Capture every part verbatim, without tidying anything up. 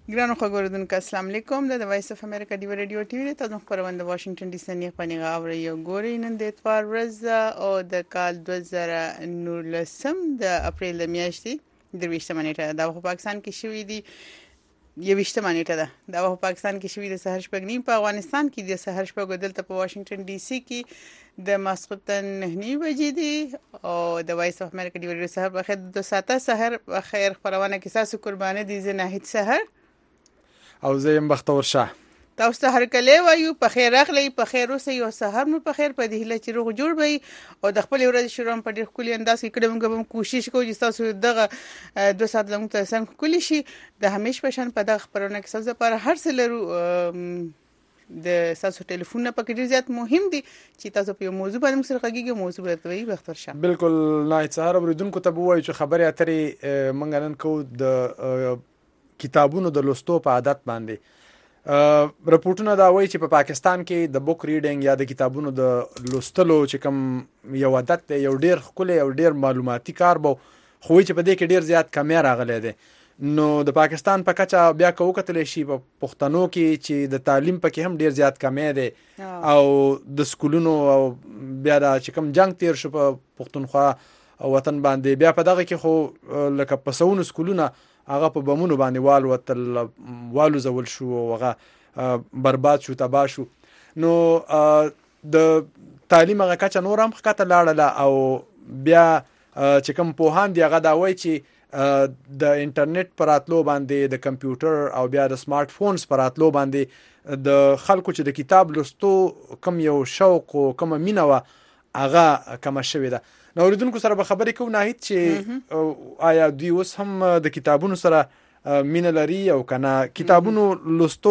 ګرانو خبردونکو السلام علیکم د وایس اف امریکا دی رادیو ټي وی تاسو خبرونه د واشنگټن ډي سي نه پنی غاوري یو ګوري نن د اتوار ورځ او د کال دوه زره نولسم د اپریل د میاشتې د ویشتمه نیټه د پاکستان کې شوې دي یو ویشتمه نیټه ده د پاکستان کې شوې د سحر شپږ په افغانستان کې د سحر شپږ دلته په واشنگټن ډي سي کې د ماسختن نه بجې دي او د وایس اف امریکا دی رادیو سحر په خیر د ساته سحر په خیر خبرونه کې تاسو قربانه دي زه نه هیڅ سحر او زیم بختور شاه تاسو ته هر کله وایو په خیر اخلي په خیر اوسه یو سحر مو په خیر په دې هله چې روغ جوړ وي او د خپل ورځ شروع په ډېر خولي انداز کې کړم کوم کوشش کوم چې تاسو دغه دوه ساعت لږ ته څنګه کولی شي د همیش پشن په دغه خبرونه کې تاسو لپاره هر څه لرو د تاسو ټلیفون په کې ډیر زیات مهم دي چې تاسو په موضوع باندې سره غږیږي موضوع ورته وي بختور شه بالکل نه سحر اوریدونکو ته وایي چې خبرې اترې منګ نن کو د کتابونو د لوستو په عادت باندې رپورټونه دا وایي چې په پاکستان کې د بوک ریډینګ یا د کتابونو د لوستلو چې کوم یو عادت دی یو ډیر خولي او ډیر معلوماتي کار بو خو چې په دې کې ډیر زیات کمی راغلی دی نو د پاکستان په کچا بیا کو کتل شي په پښتنو کې چې د تعلیم پکې هم ډیر زیات کمی دی او د سکولونو او بیا د چې کوم جنگ تیر شو په پښتونخوا او وطن باندې بیا په دغه کې خو لکه پسونو سکولونه هغه په بمونو باندې وال وتل والو زول شو هغه برباد شو تباه شو نو د تعلیم هغه کچا نور هم خاطر لاړه او بیا چې کوم په هان دی هغه دا وایي چې د انټرنیټ پراتلو باندې د کمپیوټر او بیا د سمارټ فونز پراتلو باندې د خلکو چې د کتاب لوستو کم یو شوق او کم مینه وا هغه کم شوی ده نو اوریدونکو سره به خبرې کوو نه هیڅ چې آیا دوی اوس هم د کتابونو سره مینه لري او کنه کتابونو لوستو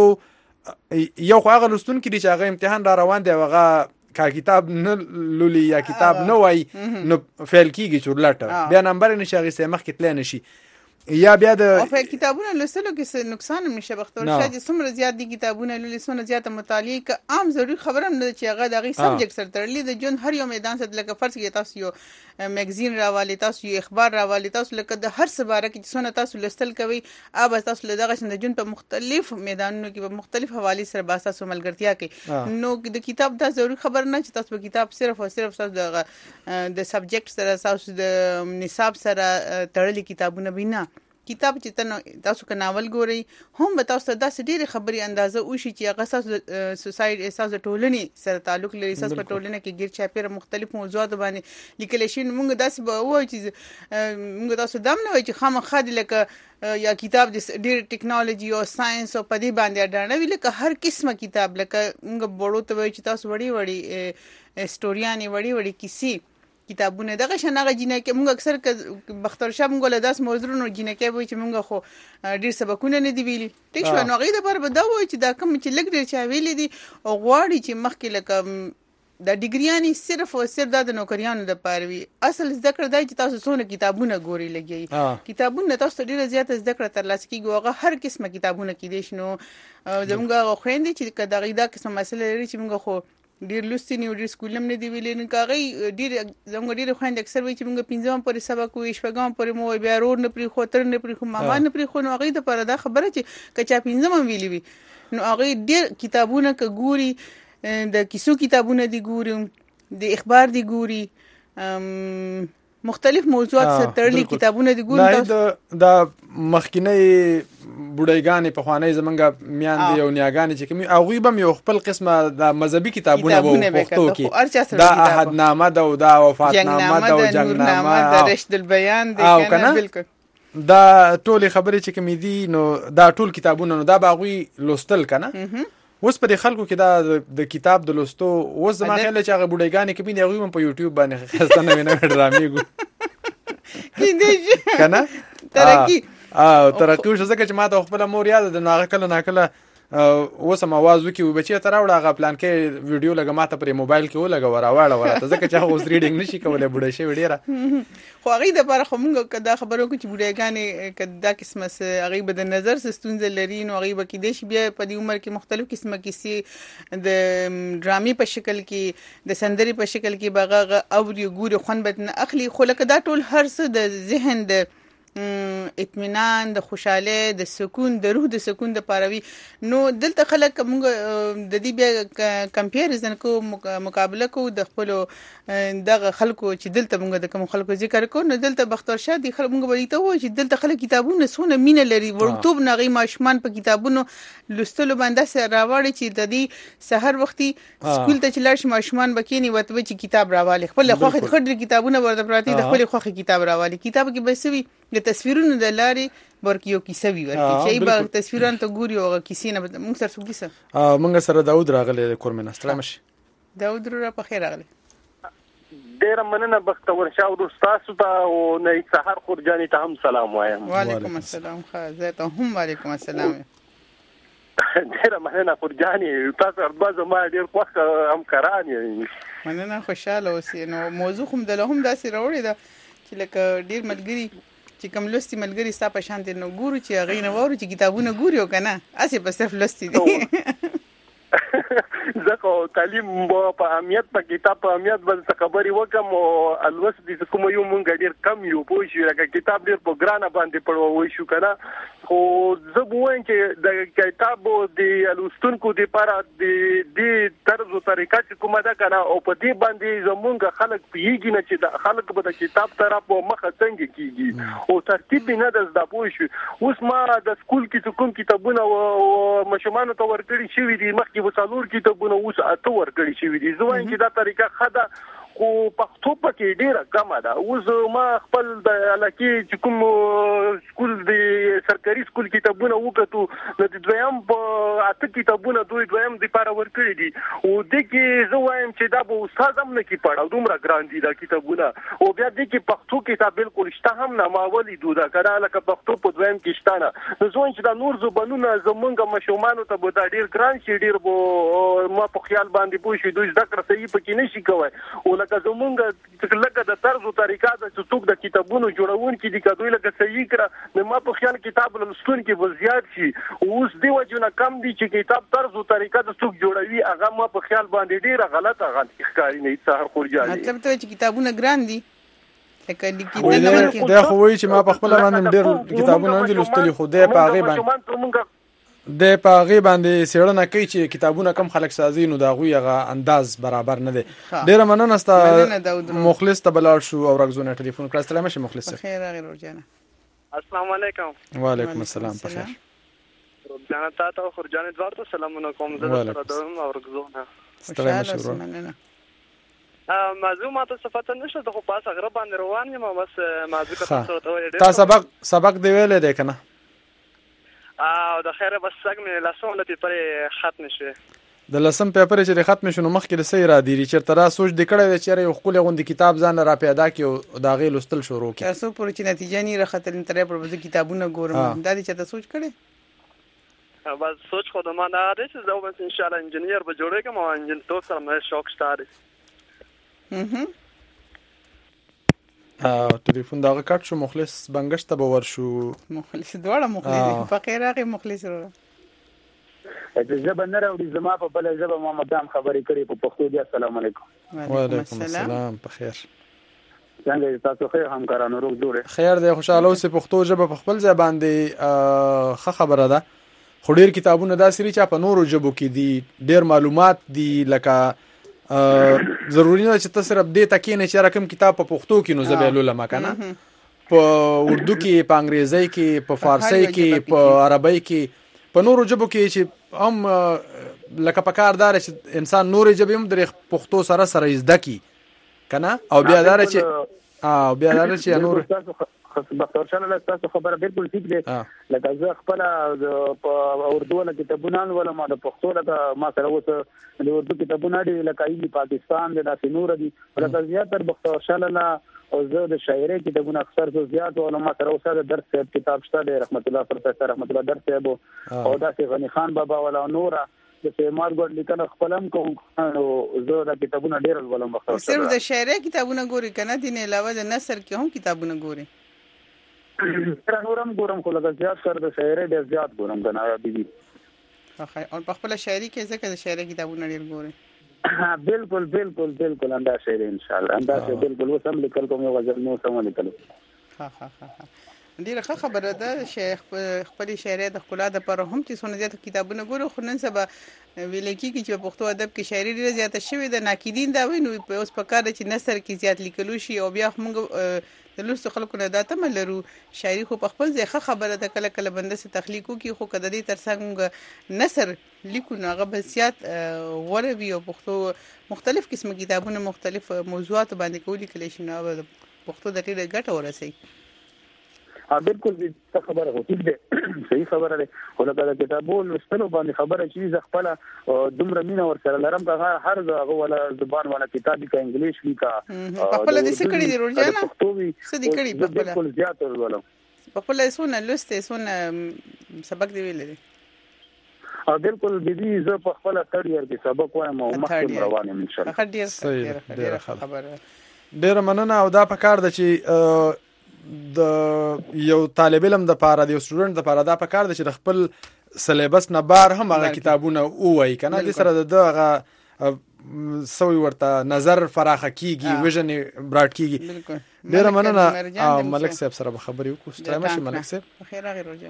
یو خو هغه لوستون کې چې هغه امتحان را روان دی هغه کا کتاب نه لولي یا کتاب نه وای نو فیل کیږي چورلټ بیا نمبر نشي هغه سمخ کې تل نشي یا بیا د او په کتابونو لوستلو کې نقصان هم نشه بختور شاه چې څومره زیات دي کتابونه لولي څومره زیات مطالعه کې عام ضروري خبره نه چې هغه دغه سبجیکټ سره تړلې د جون هر یو میدان سره لکه فرض کې تاسو یو میگزین راوالي تاسو یو اخبار راوالي تاسو لکه د هر څه باره کې څونه تاسو لوستل کوي اوب تاسو دغه څنګه جون په مختلف میدانونو کې په مختلف حواله سره با تاسو ملګرتیا کوي نو د کتاب دا ضروري خبر نه چې تاسو په کتاب صرف او صرف تاسو د د سبجیکټ سره تاسو د نصاب سره تړلې کتابونه بنا کتاب چې تاسو ک ناول ګوري هم به تاسو د ډېر خبري اندازه وشي چې هغه تاسو سوسایټي احساس ټولنې سره تعلق لري احساس په ټولنه کې غیر چاپیره مختلف موضوعات باندې لیکل شي موږ داسې به وایو چې موږ تاسو دم نه وایو چې خامخا د لکه یا کتاب د ډېر ټیکنالوژي او ساينس او پدې باندې اډانه وی لکه هر قسمه کتاب لکه موږ بړو ته وایو چې تاسو وړي وړي سټوریانې وړي وړي کیسې کتابونه دغه شناغه جنکه موږ اکثر بختور شاه موږ له داس موضوعونو جنکه وای چې موږ خو ډیر سبقونه نه دی ویلي ټیک شو نو غي د پر به دا وای چې دا کوم چې لګ ډیر چا ویلي دي او غواړي چې مخکې لکه د ډیګریانی صرف او صرف د نوکریانو د پاروي اصل ذکر دی چې تاسو څونه کتابونه ګوري لګي کتابونه تاسو ډیر زیات ذکر تر لاسه کیږي هغه هر قسمه کتابونه کې دي شنو زموږ خويندې چې کدا غیدا قسم مسله لري چې موږ خو ډیر لوستي نیو ډیر سکولم نه دی ویلې نه کاغي ډیر زموږ ډیر خويند اکثر وی چې موږ پنځم پورې سبق وې شپږم پورې مو بیا رور نه پری خو تر نه پری خو ماما نه پری خو نو هغه د پر دا خبره چې کچا پنځم ویلې وی نو هغه ډیر کتابونه ک ګوري د کیسو کتابونه دی ګوري د اخبار دی ګوري مختلف موضوعات سره تړلي کتابونه دی ګوري دا د مخکینی بډایګانې په خوانې زمونږ میاندې او نیاګانې چې کوم هغه به یو خپل قسمه د مذهبي کتابونه وو پښتو کې دا عهدنامه دا او دا وفاتنامه دا او جنگنامه دا رشد البیان دی کنه بالکل دا ټول خبرې چې کوم دي نو دا ټول کتابونه نو دا باغوي لوستل کنه اوس په خلکو کې دا د کتاب د لوستو اوس زما خیال چې هغه بډایګانې کې به هغه په یوټیوب باندې خسته نه ویني ډرامې ګو کیندې کنه ترقی او ترقی شو ځکه چې ما ته خپل مور یاد ده نو هغه کله ناکله اوس هم आवाज وکي بچي ته راوړه هغه پلان کې ویډیو لګه ماته پر موبایل کې ولګه وراوړه ورته ځکه چې هغه اوس ریډینګ نشي کولای بډای شي وړيره خو هغه د بار خو موږ کدا خبرو کې چې بډایګانې کدا قسمه سه هغه به د نظر سستونز لري نو هغه به کې دیش بیا په دې عمر کې مختلف قسمه کیسې د ډرامي په شکل کې د سندري په شکل کې بغه او ګوري خون بدن اخلي خو لکه دا ټول هر څه د ذهن د اطمینان، د خوشاله، د سکون، د روح د سکون د پاروي. نو دلته خلک موږ د دې بیا کمپیریزن کو مقابله کو د خپل دغه خلکو چې دلته موږ د کوم خلکو ذکر کو. نو دلته بختور شاه دي خلک موږ ولې ته وایي چې دلته خلک کتابونه سونه مینه لري، ورتوب نغې ماشومان په کتابونو لستلو باندې سره راوړي چې د دې سحر وختي سکول ته چې لاړ شي ماشومان بکینی وته چې کتاب راوالي، خپل خوخه خډر کتابونه ورته پراتی د خپل خوخه کتاب راوالي. کتاب کې بسوي د تصویرونو د لارې ورکی یو کیسه وی ورکی چې به تصویرونه ته ګوري او کیسې نه موږ سره څه کیسه. ا موږ سره داود راغلی د کورمن استرامش. داود را په خیر راغلی. ډیر مننه بختور شاه او تاسو ته او نه سحر خورجانی ته هم سلام وایم. وعلیکم السلام. خا ته هم وعلیکم السلام. ډیر مننه خورجانی، تاسو اربازه ما ډیر خوښ همکاران یې. مننه، خوشاله اوسئ. نو موضوع هم د له هم داسې راوړی ده چې لکه ډیر ملګری چې کوم لوستي ملګری ستا په شان دي نو ګورو چې هغه نه وورو چې کتابونه ګوري او کنه اسې په صرف لوستي دي. زکه تعلیم په اهمیت په کتاب په اهمیت باندې خبري وکم او الوس دي کوم یو مونږ ډیر کم یو پوه شو لکه کتاب ډیر په ګرانه باندې پړو شو کنه. خو زه بوم چې د کتاب د الوستونکو د لپاره د د طرز او طریقه چې کومه ده کنه او په دې باندې زمونږ خلک پیږي نه چې د خلک به د کتاب طرف په مخه څنګه کیږي او ترتیب نه د زده پوه شو. اوس ما د سکول کې کوم کتابونه او مشمانو ته ورکړي شوی دي، مخکې وسالور کتابونه اوس اته ورکړي شوی دي. زه وایم چې دا طریقه خده خو پښتو پکې ډیره کمه ده. اوس ما خپل د علاقې چې کوم سکول د سرکاري سکول کتابونه وکړو د دویم په اته کتابونه دوی دویم د لپاره ورکړي دي او د کې زه وایم چې دا به استاد هم نه کې پړاو دومره ګران دي دا کتابونه او بیا د کې پښتو کتاب بالکل شته هم نه ما ولې دوه کړه لکه پښتو په دویم کې شته نه. نو زه وایم چې دا نور زبانونه زمونږ مشومانو ته به دا ډیر ګران شي، ډیر به ما په خیال باندې پوه شي دوی ذکر صحیح پکې نشي کوي او لکه زمونږ لکه د طرز او طریقه د څوک د کتابونو جوړون کې دي کدوې لکه صحیح کړه نو ما په خیال کتاب لستون کې وزیات شي. اوس دی وجونه کم دي چې کتاب طرز او طریقه د څوک جوړوي هغه ما په خیال باندې ډیره غلطه غلطه ښکاري نه سحر خورجاني. مطلب ته چې کتابونه ګران دي لکه لیکل نه دا خو وایي چې ما په خپل باندې ډیر کتابونه نه دي لوستلي خو دې په هغه باندې د پاغي باندې سیړنه کوي چې کتابونه کم خلک سازي نو دا غوي هغه انداز برابر نه دي. ډیر مننه ستا مخلص ته بلار شو او رغزونه ټلیفون کړه. السلام علیکم مخلص. خیر غیر ورجانه. السلام علیکم. وعلیکم السلام. بخیر. ورجانه تاسو خورجانه دوارته سلامونه کوم زه سره دوم او رغزونه. ستړي مشورو. موضوع ماته صفات نشته خو پاس غره باندې روان یم بس موضوع ته ته تا سبق سبق دی ویلې ده کنه او د خیره بس څنګه لاسونه ته پرې ختم شي د لسم پیپر چې ختم شونه مخکې د سیر دی چیرته را سوچ د کړه چې یو خپل غوندي کتاب ځان را پیدا کی او دا غي لستل شروع کی تاسو پرې چې نتیجه نه راختل ترې پر وځي کتابونه ګورم دا دې چې تاسو سوچ کړي بس سوچ خو د ما نه ده چې زه به ان شاء الله انجنیر به جوړې کوم او انجن تو سره مې شوق شته. اها ا ټلیفون دا کټ شو مخلص بنگش ته باور شو مخلص دواړه مخلص فقیر هغه مخلص ورو چې زه بنر او د زما په بل ځبه محمد دام خبرې کړې په پښتو دی. السلام علیکم. وعلیکم السلام. په خیر څنګه تاسو خیر همکارانو روغ جوړه خیر دی خوشاله اوسې پښتو ژبه په خپل ځای باندې ښه خبره ده خو ډیر کتابونه دا سری چې په نورو ژبو کې دي ډیر معلومات دي لکه ضروري نه چې تاسو رب دې تکې نه چې رقم کتاب په پښتو کې نو زبېلو لمه کنه په اردو کې په انګریزي کې په فارسی کې په عربی کې په نورو ژبو کې چې هم لکه په کار دار چې انسان نورې ژبې هم د پښتو سره سره زده کی کنه او بیا دار چې او بیا دار چې نور بختور شاه له تاسو خبره بالکل ٹھیک ده لکه زه خپل په اردو له کتابونو ولا ما د پښتو له ما سره وته د اردو کتابونه دي لکه ای پاکستان د داسې نور دي ولکه زیاتره بختور شاه له او زه د شاعري کتابونه اکثر زه زیات علماء سره اوسه د درس کتاب شته د رحمت الله پروفیسور رحمت الله درس ابو او داسې غنی خان بابا ولا نور د سیمار ګډ لیکل خپلم کوم او زه د کتابونه ډیر ولوم بختور شاه صرف د شاعري کتابونه ګوري کنه دین علاوه د نثر کې هم کتابونه ګوري تر نورم ګورم خو لږ زیات کړ د شاعري ډیر زیات ګورم کنه بيبي اخی او په خپل شاعري کې ځکه د شاعري کتابونه ډیر ګوري. بالکل بالکل بالکل انده شاعري ان شاء الله انده بالکل وسم لیکل کوم غزل نو سم لیکل. ها ها ها ډیره ښه خبره ده شیخ خپل شاعري د ښکلا د پر هم چې څونه زیات کتابونه ګورو خو نن سبا ویل کېږي چې په پښتو ادب کې شاعري ډیره زیاته شوې ده ناقدین دا وایي نو اوس په کار چې نثر کې زیات لیکلو شي او بیا موږ د لوستو خلکو نه دا تمه لرو شاعري خو په خپل ځای ښه خبره ده کله کله بنده څه تخلیق وکړي خو که د دې تر څنګ موږ نثر لیکو نو هغه به زیات غوره وي او پښتو مختلف قسمه کتابونه مختلف موضوعاتو باندې کولیکلی شي نو پښتو د ډیره ګټه ورسوي ها بالکل دې خبره هو ټیک ده صحیح خبره ده ولکه د کتابونو لوستلو باندې خبره چې ز خپل دومره مینه ور سره لرم که هر هغه ولا زبان ولا کتاب کې انګلیش وی کا په خپل د سکړې دی ورجانا څه دي کړي په خپل بالکل زیات ولولم په خپل سونه لسته سونه سبق دی ویل دي ا بالکل د دې ز په خپل تړ یار کې سبق وایم او مخکې روان یم ان شاء الله ډیر ډیر خبره ډیر مننه او دا په کار د چې د یو طالب علم د پاره د یو سټوډنټ د پاره دا په کار د چې د خپل سلیبس نه بار هم هغه کتابونه وایي کنه د سره د هغه سوي ورته نظر فراخه کیږي ویژن براډ کیږي ډیر مننه ملک صاحب سره خبرې وکړو ستړي مشه ملک صاحب خیر هغه روزه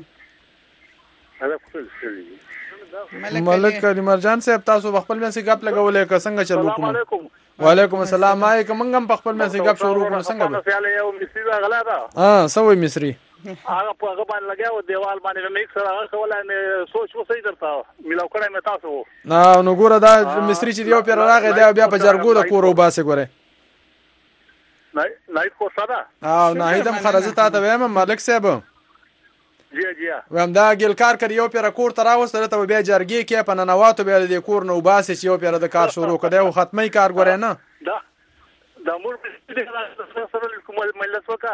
ملک مرجان صاحب تاسو خپل منځ غپ لګولې که څنګه چلو کوم وعلیکم السلام آی کوم غم په خپل منځ غپ شروع کوم څنګه به خیال یو مصری غلا ده ها سوي مصری هغه په هغه باندې لګاو دیوال باندې میک سره هغه کولای مې سوچ وسې درته ملاو کړم تاسو نه نو ګوره دا مصری چې یو پیر راغی دا بیا په جرګو د کورو باسه ګوره نه نه کو صدا اه نه هیدم خرزه تا ته وایم ملک صاحب جی جی وام دا ګلکار کړ یو پیر کور ته راوستره ته بیا جرګي کې په ننواتو بیا د کور نو باسه چې یو پیر د کار شروع کړي او ختمي کار ګوره نه دا دا مور په دې سره کوم ملت وکا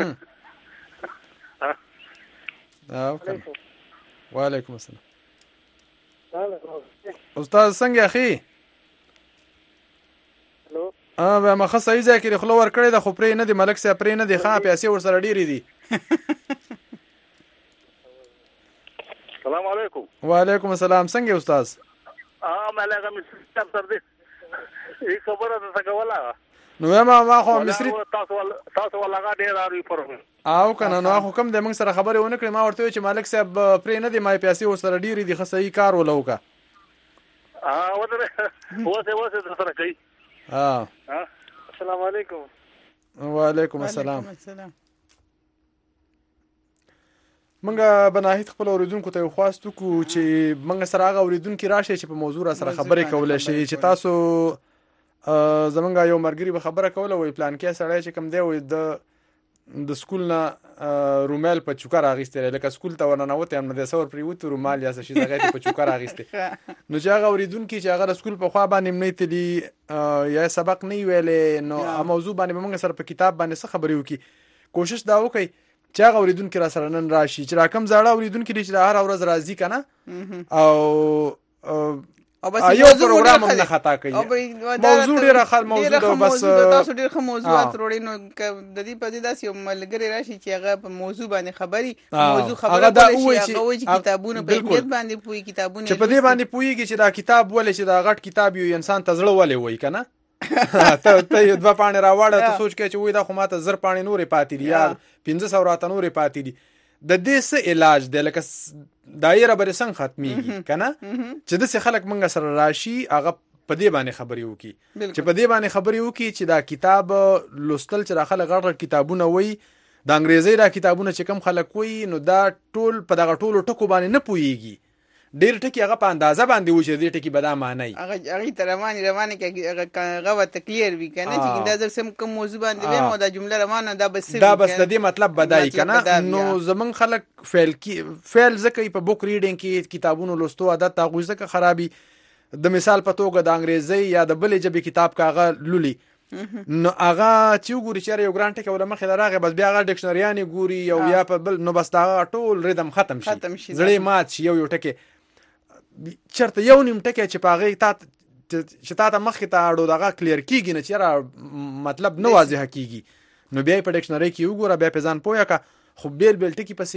او وعلیکم السلام استاد څنګه اخی هلو اه به مخه صحیح ځای کې خلو ور کړی د خو پرې نه دی ملک صاحب پرې نه دی خا پیسې ور سره ډېری دي السلام علیکم وعلیکم السلام څنګه استاد اه ملګری مې ستاسو سره دې ای خبره ده څنګه ولا نو ما ما خو مصری تاسو تاسو ولاګه ډیر اړوي پر او کنه نو خو کوم د موږ سره خبرې ونه کړې ما ورته چې مالک صاحب پرې نه دی ما پیسې ور سره ډېری دي خصي کار ولوکا اه وته وته وته سره کوي اه السلام علیکم وعلیکم السلام منګه بناهید خپل اوریدونکو ته خواستو کو چې منګه سره هغه اوریدونکو راشي چې په موضوع سره خبرې کولای شي چې تاسو زمونږ یو مرګري به خبره کوله وی پلان کې سړی چې کم دی وي د د سکول نه رومال په چوکا راغسته لکه سکول ته ورننوته هم د سور پریوت رومال یا څه شي دغه په چوکا راغسته نو چې هغه اوریدونکو چې هغه سکول په خوا باندې نه تلی یا سبق نه ویلې نو موضوع باندې موږ سره په کتاب باندې څه خبرې وکي کوشش دا وکي چې هغه اوریدونکو را سره نن راشي چې راکم زړه اوریدونکو چې هر ورځ راځي کنه او او بس یو پروګرام هم نه خطا کوي موضوع ډیره خل موضوع ده بس تاسو ډیر خه موضوعات وروړي نو د دې په دې داس یو ملګری راشي چې هغه په موضوع باندې خبري موضوع خبره کوي چې هغه وایي کتابونه په دې باندې پوي کتابونه چې په دې باندې پويږي چې دا کتاب ولې چې دا غټ کتاب یو انسان تزړه ولې وای کنه ته ته دوه پانی راوړه ته سوچ کې چې وای دا خو ماته زر پانی نورې پاتې دي یا پنځه سو راته نورې پاتې دي د دې څه علاج دی لکه دایره بر څنګه ختميږي کنه چې د څه خلک منګه سره راشي هغه په دې باندې خبرې وکي چې په دې باندې خبرې وکي چې دا کتاب لوستل چې راخله غړ کتابونه وای د انګريزي را کتابونه چې کم خلک وای نو دا ټول په دغه ټولو ټکو باندې نه پويږي ډیر ټکی هغه په اندازه باندې و چې دې ټکی به دا معنی هغه هغه تر رواني رواني کې هغه غوته کلیر وی کنه چې دا زر سم کوم موضوع باندې و مو دا جمله روانه دا بس دا بس د دې مطلب بدای کنه نو زمون خلک فعل کی فعل زکه په بوک ریډینګ کې کتابونو لوستو عادت تاغوز زکه خرابي د مثال په توګه د انګريزي یا د بلې ژبې کتاب کاغه لولي نو هغه چې ګوري چې یو ګرانټ کې ولا مخې راغی بس بیا هغه ډکشنریانه ګوري یو یا په بل نو بس دا ټول ریدم ختم شي زړې مات شي یو یو ټکی چرته یو نیم ټکی چې پاغه تا چې تا ته مخې ته اړو دغه کلیر کیږي نه چې مطلب نه واضح کیږي نو بیا په ډکشنری کې وګوره بیا په ځان پوهه کا خو بیل بیل ټکی پسې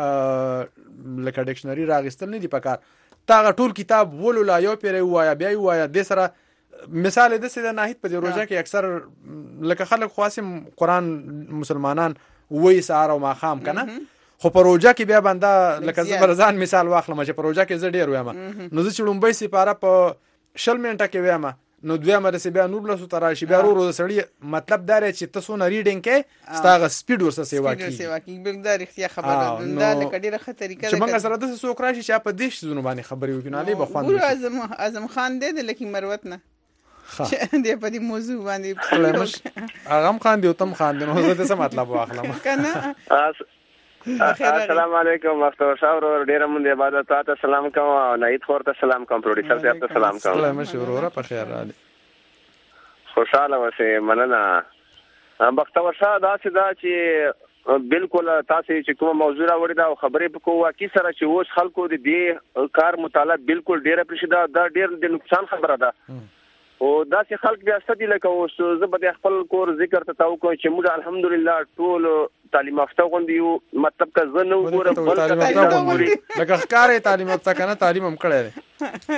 لکه ډکشنری راغستل نه دی پکار تا ټول کتاب ولولا یو پیره وایا بیا وایا د سره مثال د سره ناهید په روزه کې اکثر لکه خلک خاصم قران مسلمانان وای سهار او ماښام کنه خو په روژه کې بیا بنده لکه زه بر ځان مثال واخلم چې په روژه کې زه ډېر وایم نو زه چې لومبۍ سپاره په شل منټه کې وایم نو دویمه رسې بیا نولسو ته راشي بیا ورو ورو د سړي مطلب دا دی چې ته څونه ریډینګ کې ستا هغه سپیډ ورسره سیوا کېږي بالکل دا رښتیا خبره ده دا لکه ډېره ښه طریقه ده چې موږ سره داسې څوک راشي چې په دې څیزونو باندې خبرې وکړي نو هلې به خوند وکړي اعظم اعظم خان دی د لکي مروت نه چې دی په دې موضوع باندې هغه هم خاندي او ته هم خاندي نو زه د څه مطلب واخلم که السلام علیکم مختور شاه ورور ډیره مونږ د عبادت تاسو سلام کوم او نایت خور ته سلام کوم پروډوسر صاحب ته سلام کوم سلام شورور په خیر راځي خوشاله اوسې مننه مختور شاه دا چې دا چې بالکل تاسو چې کوم موضوع راوړی دا خبرې په کوه کی سره چې اوس خلکو د دې کار مطالعه بالکل ډیره پرشي دا دا ډیر د نقصان خبره ده او دا چې خلک بیا ستدي لکه اوس زه به خپل کور ذکر ته تاو کوم چې موږ الحمدلله ټول تعلیم یافته غوندي یو مطلب که زه نو ګورم بل لکه ښکارې تعلیم یافته کنه تعلیم هم کړی دی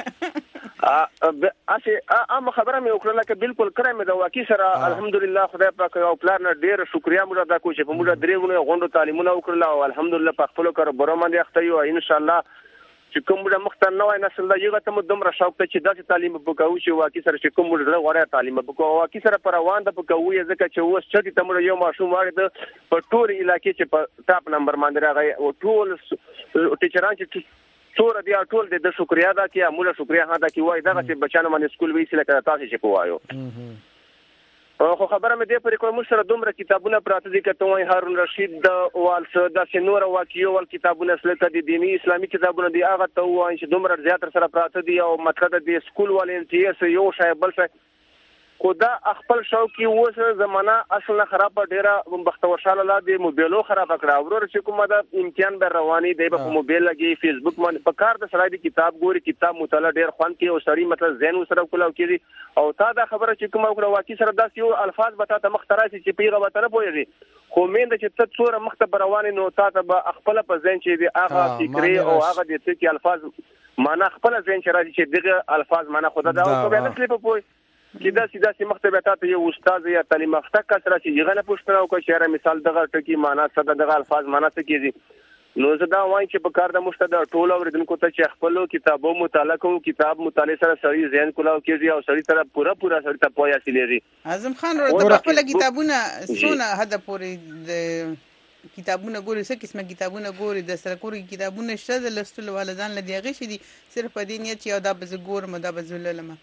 اسی ام خبره مې وکړه لکه بالکل کړم مې دا واقعي سره الحمدلله خدای پاک او پلار نه ډیر شکریا موږ ادا کوو چې په موږ درېونه غونډو تعلیمونه وکړل او الحمدلله په خپل کار بره باندې اخته یو ان شاء الله چې کوم موږ مختار نوای نسل دا یو ته دومره شوق ته چې داسې تعلیم وکاو چې واقعي سره چې کوم موږ غواړو تعلیم وکاو واقعي سره پر روان ده وکاو ځکه چې اوس چې ته موږ یو ماشوم واره ده په ټول علاقې چې په ټاپ نمبر باندې راغی او ټول ټیچران چې څوره دی ټول د شکریا دا کې موږ شکریا هدا کې وای دا چې بچانو باندې سکول ویسي لکه تاسو چې کوایو خو خبره مې دې پرې کوم سره دومره کتابونه پراته دي کته وای هارون رشید د والسه د سنور واقعي ول کتابونه سره د دینی اسلامي کتابونه دی هغه ته وای چې دومره زیات سره پراته دي او مطلب د سکول والنټیرز یو شای بل شای خدا خپل شوقي وسه زمانہ اصل خراب ډیره بختور شاله لا دی موبایلو خراب کړه ورور چې کومه د امتحان به رواني دی په موبایل لګي فیسبوک باندې په کار د سړی د کتاب ګوري کتاب مطالعه ډیر خوان کې او سړی مطلب ذهن سره کولاو کېږي او تا دا خبره چې کومه وکړه واقعي سره داس یو الفاظ به تا ته مختراسي چې پیغه وته نه پوهیږي خو مين د چې ته څوره مخته رواني نو تا ته به خپل په ذهن چې دی هغه فکرې او هغه د څه الفاظ معنا خپل ذهن چې راځي چې دغه الفاظ معنا خدا دا او به نه سلیپ پوي چې دا سیده سي مختبه ته یو استاد یا تعلیم یافته کس را چې یغه نه پوښتنه وکړي چې مثال دغه ټکی معنا څه دغه الفاظ معنا څه کیږي نو زه دا وایم چې په کار د مشته د ټول اوریدونکو ته چې خپل کتابو مطالعه کوم کتاب مطالعه سره سړی ذهن کولاو کیږي او سړی سره پورا پورا سړی ته پوهه حاصلېږي اعظم خان ورته خپل کتابونه سونه حد پورې د کتابونه ګوري څه قسمه کتابونه ګوري د سره کوري کتابونه شته د لستلو والدان لدی هغه شي دي صرف په دې نیت چې دا به زه ګورم دا به زه لمه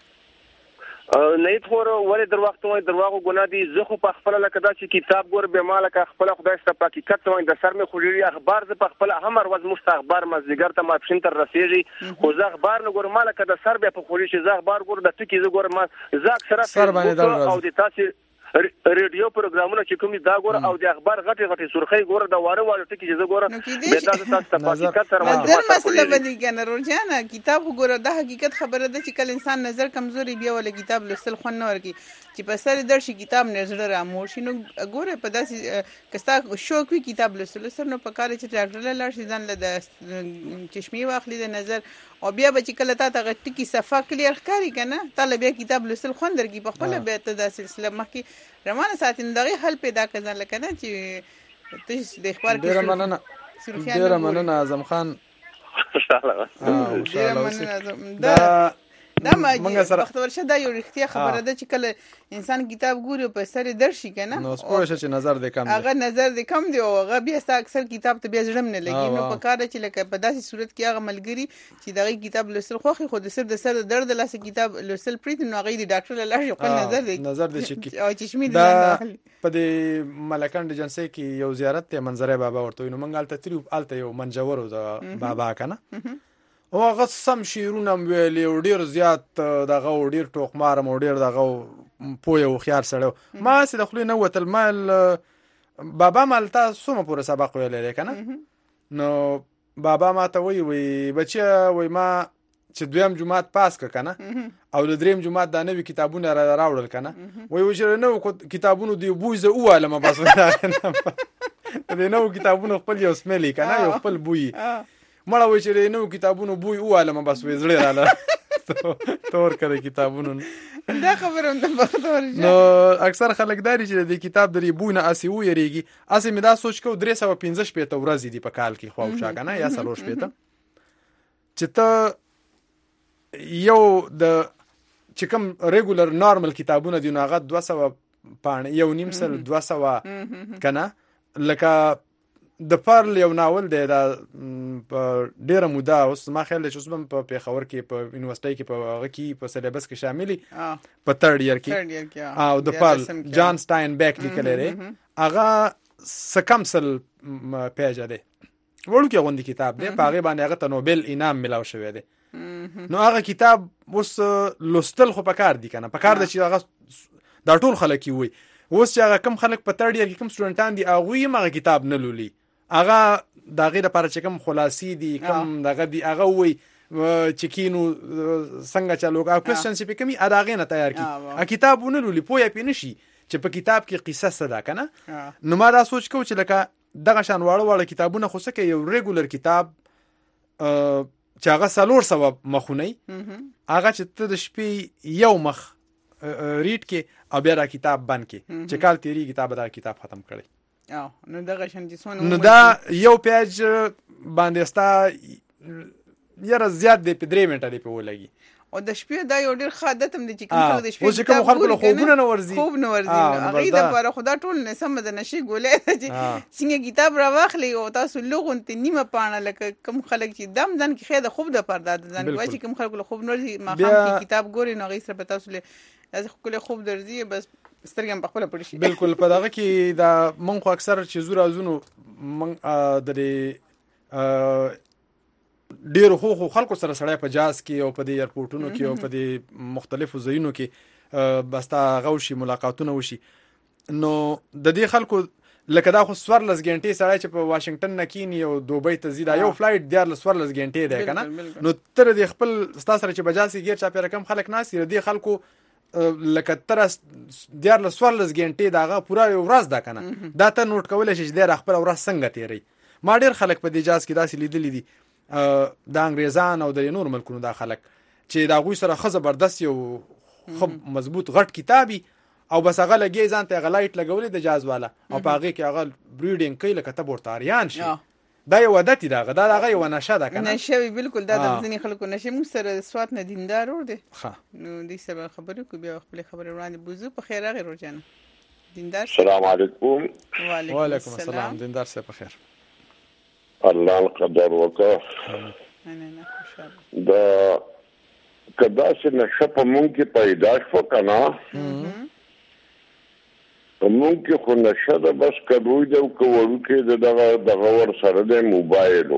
نه خور ولې در وخت وای درواغو ګناه دي زه خو په خپل لکه دا چې کتاب ګور به مال کا خپل خدای ست په حقیقت وای د سر مې خوړی اخبار ز په خپل همر وز مست اخبار مزګر ته ما پښین تر رسیږي خو زه اخبار نه ګور مال کا د سر به په خوړی چې زه اخبار ګور د ټکی ز ګور ما زه اکثره او د تاسو ریډیو پروګرامونه چې کومي دا ګور او د اخبار غټي غټي سرخی ګور د واره واره ټکی چې زه ګور به تاسو تاسو په حقیقت سره نظر مسله بدی کنه روزانه کتاب ګور د حقیقت خبره ده چې کله انسان نظر کمزوري بیا ول کتاب لسل خو نه ورکی چې په سر درشي کتاب نظر را مورشي نو ګور په داسې کستا شوق وی کتاب لسل سر نو په کار چې ډاکټر لاړ شي ځان له د چشمي واخلي د نظر او بیا به چې کله تا ته ټکی صفه کلیر ښکاری کنه طالب بیا کتاب لسل خوندر کی په خپل به ته د سلسله مخکي روانه ساتین دغه حل پیدا کړل لکه نه چې ته د اخبار کې ډیر مننه ډیر مننه اعظم خان ډیر مننه دا دا ما وخت ورشه دا یو رښتیا خبره ده چې کله انسان کتاب ګوري په سر درشي کنه نو سپوږ چې نظر دې کم دی هغه نظر دې کم دی او هغه بیا ستا اکثر کتاب ته بیا زړم نه لګي نو په کار چې لکه په داسې صورت کې هغه ملګری چې دغه کتاب لوستل خوخي خو د سر د سر درد لاسه کتاب لوستل پریت نو هغه د ډاکټر له لارې خپل نظر دې نظر دې شي او چې شمې دې په دې ملکان د جنسي کې یو زیارت ته منظره بابا ورته نو منګال ته تریو الته یو منجور د بابا کنه او هغه سم شیرونه ویلې او ډیر زیات دغه ډیر ټوکمار مو ډیر دغه پوهه او خيار سره ما سره خلې نه وتل مال بابا مالتا سومه پورې سبق ویلې کنه نو بابا ما ته وی وی بچي وی ما چې دویم جمعات پاس ک کنه او د دریم جمعات د نوې کتابونه را راوړل کنه وی وی نو کتابونو دی بوې ز اواله ما بس د نو کتابونو خپل یو سملی کنه یو خپل بوې مړه وای چې نو کتابونو بوی اواله ما بس وزړه رااله تور کړی کتابونو دا خبره هم د بختور نو اکثر خلک داري چې د کتاب د ریبونه اسی و یریږي اسی مې دا سوچ کو درې سوه پنځه شپېته ورځې دي په کال کې خو شا کنه یا څلور شپېته چې ته یو د چې کوم ریګولر نارمل کتابونه دي نو هغه دوه سوه پاڼې یو نیم سل دوه سوه کنه لکه د پارل یو ناول دی دا په ډیره موده اوس ما خیال چې اوس هم په پیښور کې په یونیورسيټي کې په هغه کې په سلیبس کې شاملي په تھرد ایئر کې او د پارل جان سټاین بیک لیکل لري هغه سکمسل پیج دی ورکه غوندي کتاب دی په هغه باندې هغه ته نوبل انعام ملاو شوی دی نو هغه کتاب اوس لوستل خو پکار دی کنه پکار دی چې هغه دا ټول خلک وي اوس چې هغه کم خلک په تھرد ایئر کې کم سټوډنټان دي هغه یې هغه کتاب نه لولي هغه دغه لپاره چې کوم خلاصي دي کوم دغه دي هغه وي چې کینو څنګه چالو او کوېسچن چې په کمی اداغه نه تیار کی ا کتابونه لولي پوهه پینې شي چې په کتاب کې قصه صدا کنه نو ما دا سوچ کو چې لکه دغه شان واړه واړه کتابونه خو سکه یو ریګولر کتاب چې هغه څلور سوه مخونه هغه چې ته د شپې یو مخ ریډ کې او بیا را کتاب بند کې چې کال تیری کتاب دا کتاب ختم کړي او نو دغه شان دي سونه نو دا یو پیج باندې ستا یاره زیات دی په درې منټه دی په ولګي او د شپې دا یو ډېر ښه عادت هم دی چې کوم خلک د شپې اوس چې کوم خلکو له خوبونه نه ورځي خوب نه ورځي هغوی دپاره خو دا ټول نسم د نشې ګولۍ ده چې څنګه کتاب راواخلئ او تاسو لغونتې نیمه پاڼه لکه کوم خلک چې دم ځان کې ښه د خوب دپاره دا د ځان وایي چې کوم خلکو له خوب نه ورځي ماښام کې کتاب ګوري نو هغوی سره به تاسو له داسې ښکلی خوب درځي بس سترګې هم په خپله پټې شي بالکل په دغه کې دا موږ خو اکثر چې زو راځو نو موږ د دې ډیر خو خو خلکو سره سړی په جاز کې او په دې ایرپورټونو کې او په دې مختلفو ځایونو کې بستا غوشي ملاقاتونه وشي نو د دې خلکو لکه دا خو سورلس غنټې سړی چې په واشنگټن نه کینی او دوبۍ ته ځي دا یو فلایټ دیار سورلس غنټې دی کنه نو تر دې خپل ستا سره چې بجاسي غیر چا پیر کم خلک ناسي دې خلکو لکه تر دیار سورلس غنټې داغه پورا ورځ دا کنه دا ته نوٹ کولای شي چې د خپل ورځ څنګه تیری ما ډیر خلک په دې جاز کې داسې لیدلې دي د انګریزان او د نور ملکونو دا خلک چې دا غوي سره خزه بردست یو خب مضبوط غټ کتابي او بس هغه لګي ځان ته غلایټ لګولې د جاز والا او پاغه کې هغه بریډینګ کوي لکه ته ورتاریان شي دا یو عادت دی دا دا هغه یو نشه ده کنه نشه بالکل دا د ځینې خلکو نشه موږ سره سوات نه دیندار ور دي ښه نو دې سبا خبرې کو بیا خپل خبرې وړاندې بوزو په خیر هغه روزانه دیندار السلام علیکم وعلیکم السلام دیندار سه په خیر الله القدر وکړه نه نه خوشاله دا کدا چې نشه په مونږ کې پیدا شو کنه په مونږ کې خو نشه ده بس کډوی دی او کوړو کې دغه دغه ور سره د موبایل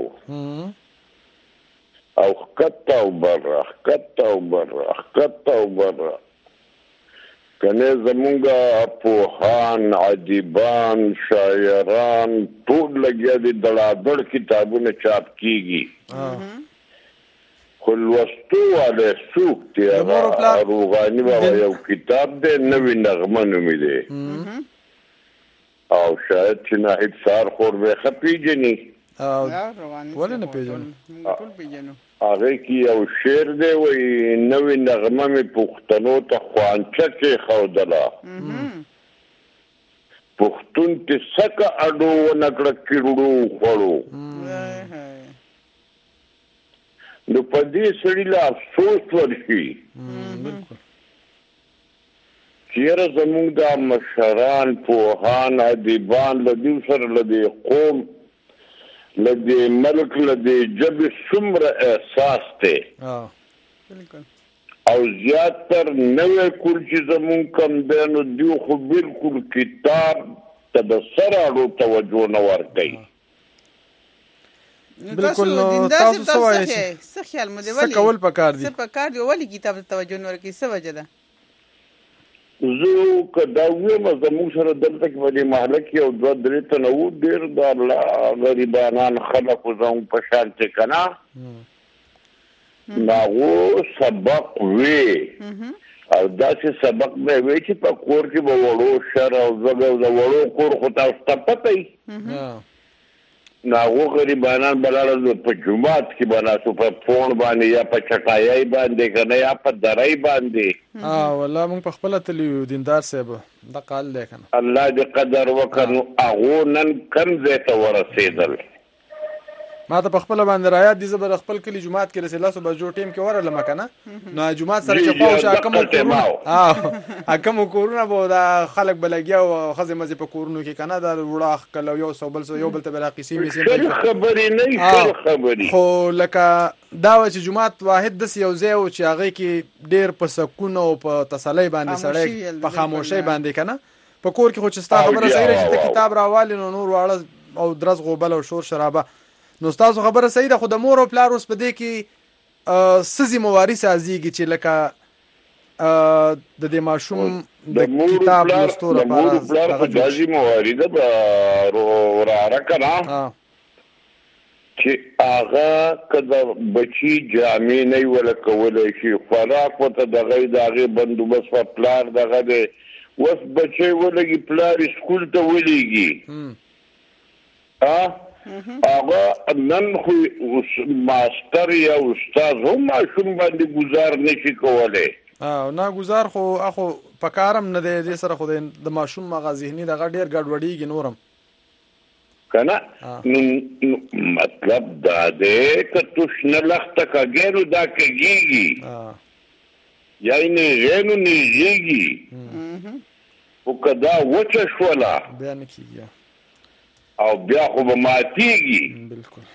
او خطه او بره خطه او بره خطه او بره کنه زمونږه پوهان ادیبان شاعران ټول لګیا دي دلادړ کتابونه چاپ کیږي خو لوستو والے څوک دی روغاني بابا یو کتاب دی نوې نغمه نومې دی او شاید چې ناهید سار خور به خپېژني ولې نه پیژنو ټول پیژنو هغه کې یو شعر دی وایي نوې نغمه مې پښتنو ته خوانچه کې ښودله پښتون ته سکه اډو ونه کړه کیړو خوړو نو په دې سړي له افسوس ورشي چیرې زموږ دا مشران پوهان ادیبان له دې سره له دې قوم له دې ملک له دې ژبې څومره احساس دی او زیاتر نوی کول چې زموږ کم دی نو دوی خو بالکل کتاب ته د سر اړو توجه نه ورکوي بالکل نو تاسو څه وایئ څه خیال مو دی ولې څه کول پکار دي څه پکار دی ولې کتاب ته توجه نه ورکوي څه وجه ده زه که دا ویم زموږ سره دلته کې په دې محله کې یو دوه درې تنه وو ډېر د الله غریبانان خلک وو زموږ په شان چې که نه نو هغو سبق وی او داسې سبق به وی چې په کور کې به وړو شر او زګ او د وړو کور خو تاسو ته پته وي ناغو غریبانان بلاله په جمعات کې بناسو په فون باندې یا په چټایي باندې کنه یا په درای باندې اه والله مونږ په خپل تلیو دیندار صاحب دا قال دی کنه الله دې قدر وکړو اغه نن کم زه ته ورسېدل ما ته په خپل باندې رايات دي زبر خپل کلی جمعات کې رسول الله صبح جو ټیم کې ورله مکنه نو جمعات سره چې خو شا کم کورونه اه کم کورونه به دا خلک بلګیا او خزه مزه په کورونو کې کنه دا وړاخ کلو یو سو بل سو یو بل ته بلا قسم می سي خبرې نه شر خبرې خو لکه دا چې جمعات واحد د یو ځای او چې هغه کې ډیر په سکون او په تسلی باندې سړی په خاموشي باندې کنه په کور کې خو چې ستا خبره صحیح راځي ته کتاب راوالي نو نور واړه او درز غوبل او شور شرابه نو تاسو خبره صحیح ده خو د مور او پلار اوس په دې کې سزي موارث ازيږي چې لکه د دې ماشوم د کتاب لوستو لپاره د مور او پلار په ځای موارث به وراره کړه چې هغه کله بچي جامې نه ولا کولای شي خوراک وته دغه دغه بندوبست په پلار دغه وس بچي ولګي پلار سکول ته ولېږي ها هغه نن خو ماستر یا استاد هم ماشوم باندې گزار نشي کولای اه نه گزار خو اخو پکارم نه دی سره خو د ماشوم مغه ذهني دغه ډیر ګډوډیږي نورم کنه مطلب دا دی که تشنه لخته کګیرو دا کېږي یا نه غنو نیږي او کدا وچه شولا بیا نه کیږي او بیا خو به ماتېږي بالکل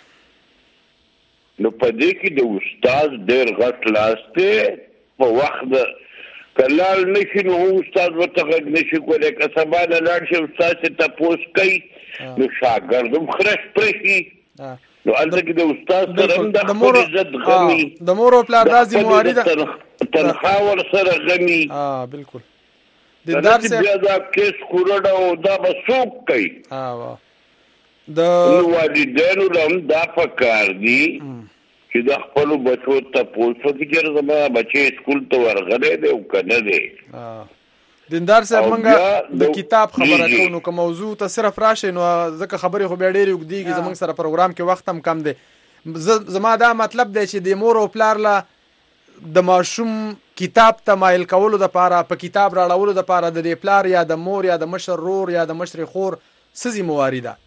نو په دې کې د استاد ډېر غټ لاس دی په وخت کلال نشي نو استاد ورته غږ نشي کولی که سبا نه لاړ شي استاد چې تپوس کوي نو شاګرد هم خرش پرشي نو هلته کې د استاد سره هم د خپل عزت غمي د مور او پلار دا ذمهواري ده تنخوا ورسره غمي بالکل دیندار صاحب بیا دا کیس کورډه او دا به څوک کوي د والدینو هم دا پکار دي چې د خپل بچو ته پوښتنه کوي چې زما بچي سکول ته ورغلی دی او کنه دی دیندار صاحب مونږه د کتاب خبره کوو نو که موضوع ته صرف راشي نو ځکه خبرې خو بیا ډېرې اوږدېږي زموږ سره پروګرام کې وخت هم کم دی زما دا مطلب دی چې د مور او پلار له د ماشوم کتاب ته مایل کولو دپاره په کتاب راړولو دپاره د دې پلار یا د مور یا د مشر رور یا د مشر خور څه ذمهواري ده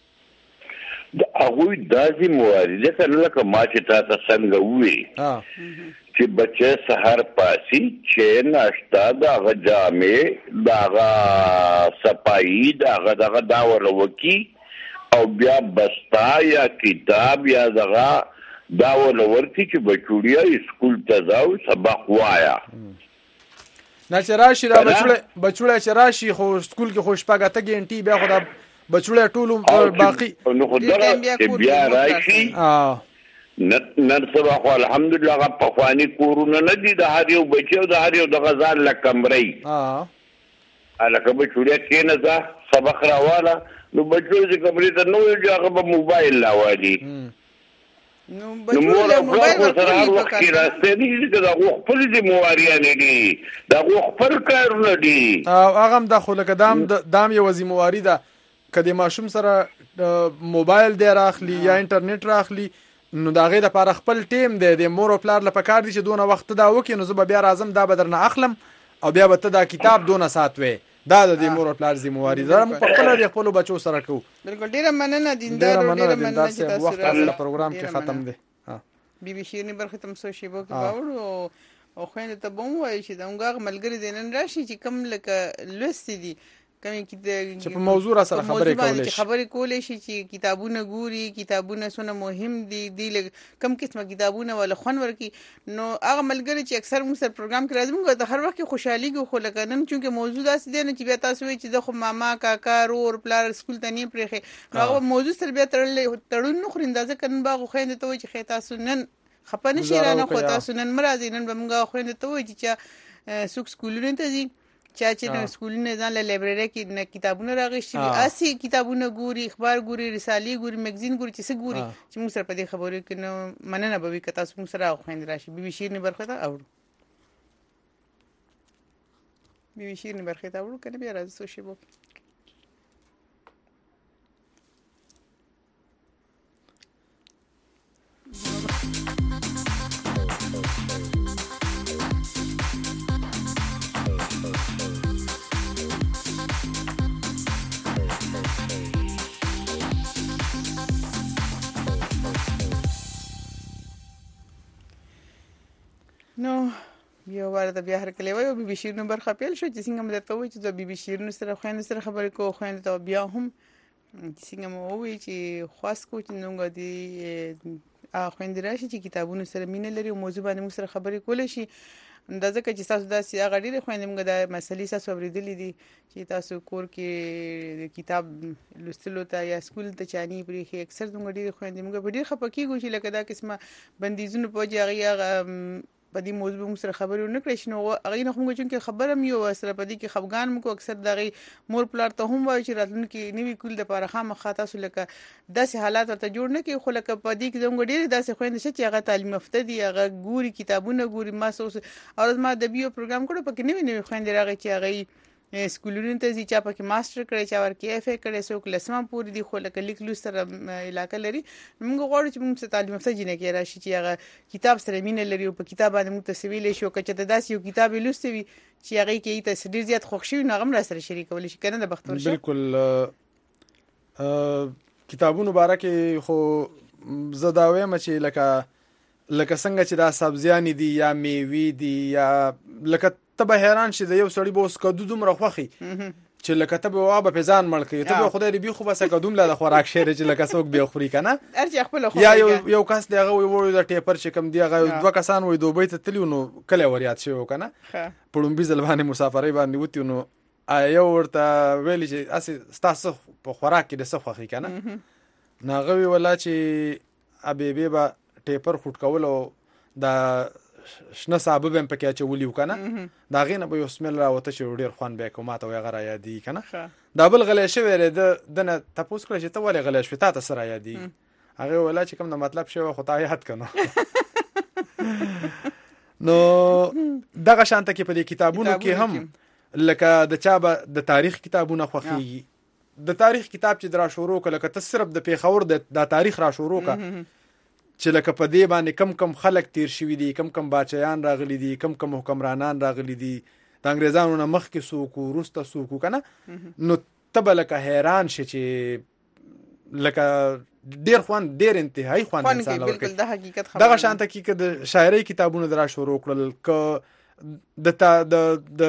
د هغوی دا ذمهواري ده که نه لکه ما چې تا ته څنګه ووایي چې بچی سهار پاسي چې ناشته د هغه جامې د هغه صفایي د هغه دغه دا ور وکړي او بیا بستا یا کتاب یا دغه دا ور ورکړي چې بچوړیا سکول ته ځاو سبق وایا نه چې راشي دا بچوړی بچوړی چې راشي خو سکول کې خو شپږ اته ګنټې بیا خو دا بچوړی ټول باقي نو خو دغه چې بیا راشي نن سبا خو الحمدلله هغه پخواني کورونه نه دي د هر یو بچي او د هر یو د غزان له کمرې هلکه بچوړی کېنه ځه سبق راواله نو بچو چې کمرې ته نه وایي هغه به موبایل راوالي نو بچو له موبایل ورکړي هر وخت کې راسته دي چې دا خپل ذمہواریانه دي دا خپل کارونه دي او هغه د خو لکه دام دام یو ذمہواری ده کدی ماشوم سره موبایل دی راخلی یا انټرنیټ راخلی نو دا غي د لپاره خپل ټیم دی د مور او پلار لپاره کار دي چې دونه وخت دا وکي نو زه بیا راځم دا بدرنه اخلم او بیا به ته دا کتاب دونه ساتوي دا د مور او پلار ذمہواری ده موږ په خپل د خپل بچو سره کوو بالکل ډیره مننه دیندار ډیره مننه چې تاسو وخت په پروګرام کې ختم دی ها بي بي شيرني برخه تم سو شی بو کې باور او خويند ته بوم وای چې دا موږ ملګری دینن راشي چې کم لکه لست دي کمی چې په موضوع را سره خبرې کولې شي خبرې کولې شي چې کتابونه ګوري کتابونه سونه مهم دي دی کم قسمه کتابونه ولا خون ورکی نو هغه ملګری چې اکثر موږ سره پروګرام کې راځي موږ د هر وخت خوشحالي کو خو لکه نن چې موضوع داسې دی چې بیا تاسو وایي چې د خو ماما کاکا رور پلار سکول ته نه پرېخي هغه موضوع سره بیا تړلې تړون نو خو اندازه کنه باغ خويند ته وایي چې خې تاسو نن خپنه شي رانه خو تاسو نن مرادي نن به موږ خويند ته وایي چې سوق سکولونه ته ځي چا چې د سکولونو ځان له لایبرری کې نه کتابونه راغشتي اسی کتابونه ګوري اخبار ګوري رسالې ګوري مګزین ګوري چې څه ګوري چې موږ سره په دې خبرو کې نو مننه به وي که تاسو موږ سره خويند راشي بي بي شيرني برخه ته اورو بي بي شيرني برخه ته اورو کنه بیا راځو شی بو نو یو واره د بیا هر کله وایو بي بي شیرینو برخه پیل شو چې څنګه مدته وایي چې د بي بي شیرینو سره خويند سره خبرې کوو خويند ته بیا هم څنګه مو وایي چې خاص کو چې نوګه دي خويند راشي چې کتابونو سره مینه لري او موضوع باندې موږ سره خبرې کولای شي دا ځکه چې تاسو دا سیاغ ډېر خويند موږ د مسلې تاسو اوریدلې دي چې تاسو کور کې کتاب لوستلو ته یا سکول ته چاني پرې اکثر موږ ډېر خويند موږ ډېر خپکیږو چې لکه دا قسمه بندیزونه په ځای په دې موضوع موږ سره خبرې ونه کړې شنو هغه نه موږ چې خبره مې یو سره په دې کې خفګان موږ اکثر دغه مور پلار ته هم وایي چې راتلونکي نوی کول د لپاره خامخا تاسو لکه داسې حالات ورته جوړ نه کړي خو لکه په دې کې زموږ ډېر داسې خويند چې هغه تعلیم یافته دي هغه ګوري کتابونه ګوري ما سوس او ما د بیو پروګرام کړو پکې نوی نوی خويند راغی چې هغه سکولونو ته چې چا پکې ماستر کړی چا ورکې اف ای کړی سو کلسمه پوری دی خو لکه لیک لوس سره علاقه لري موږ غواړو چې موږ ته تعلیم یافته جنې کې راشي چې هغه کتاب سره مینه لري او په کتاب باندې موږ تسویل شو کچې ته داسې یو کتاب لوستوي چې هغه کې ته ډیر زیات خوښي نه غم را سره شریکول شي کنه د بختور شي بالکل کتابونو بارکه خو زداوي مچ لکه لکه څنګه چې دا سبزیان دي یا میوي دي یا لکه ته به حیران شې د یو سړی به اوس کدو دومره خوښي چې لکه ته به وابه په ځان مړ کړي ته به خدای دې بي خو بس کدوم لا د خوراک شهر چې لکه څوک به خوري کنه ارچ خپل خو یا یو یو کس دغه وي وړو د ټیپر چې کم دی هغه دوه کسان وي دوبۍ ته تلیو نو کله وریات شي وکنه پړم بي ځلبانه مسافرۍ باندې وتی نو یو ورته ویلی چې اسی ستاسو په خوراک کې د څه خوخي کنه ناغوي ولا چې ابي بي با ټیپر خټ کول او دا شنه سابه هم پکې چولیو کنه دا غینه به بسم الله راوته چې ډیر خوان به کومه ته غره یادی کنه دا بل غلې شوی د دنه تاسو کړی چې ته ولې غلې شوی تا ته سره یادی هغه ولا چې کوم د مطلب شوی خو ته یاد کنه نو دغه شانته کې په دې کتابونو کې هم لکه د چا د تاریخ کتابونه خوخي د تاریخ کتاب چې درا شروع کله که ته صرف د پیښور د تاریخ را شروع کا چې لکه په دې باندې کم کم خلک تیر شوی دي کم کم باچایان راغلي دي کم کم حکمرانان راغلي دي د انګريزانو نه مخکې سوق روسته سوق کنه نو تبه لکه حیران شې چې لکه ډیر خوان ډیر انتهایی خوان انسان لور بالکل د حقیقت خبره دغه شانته کې د شاعري کتابونو درا شروع کړل ک د د د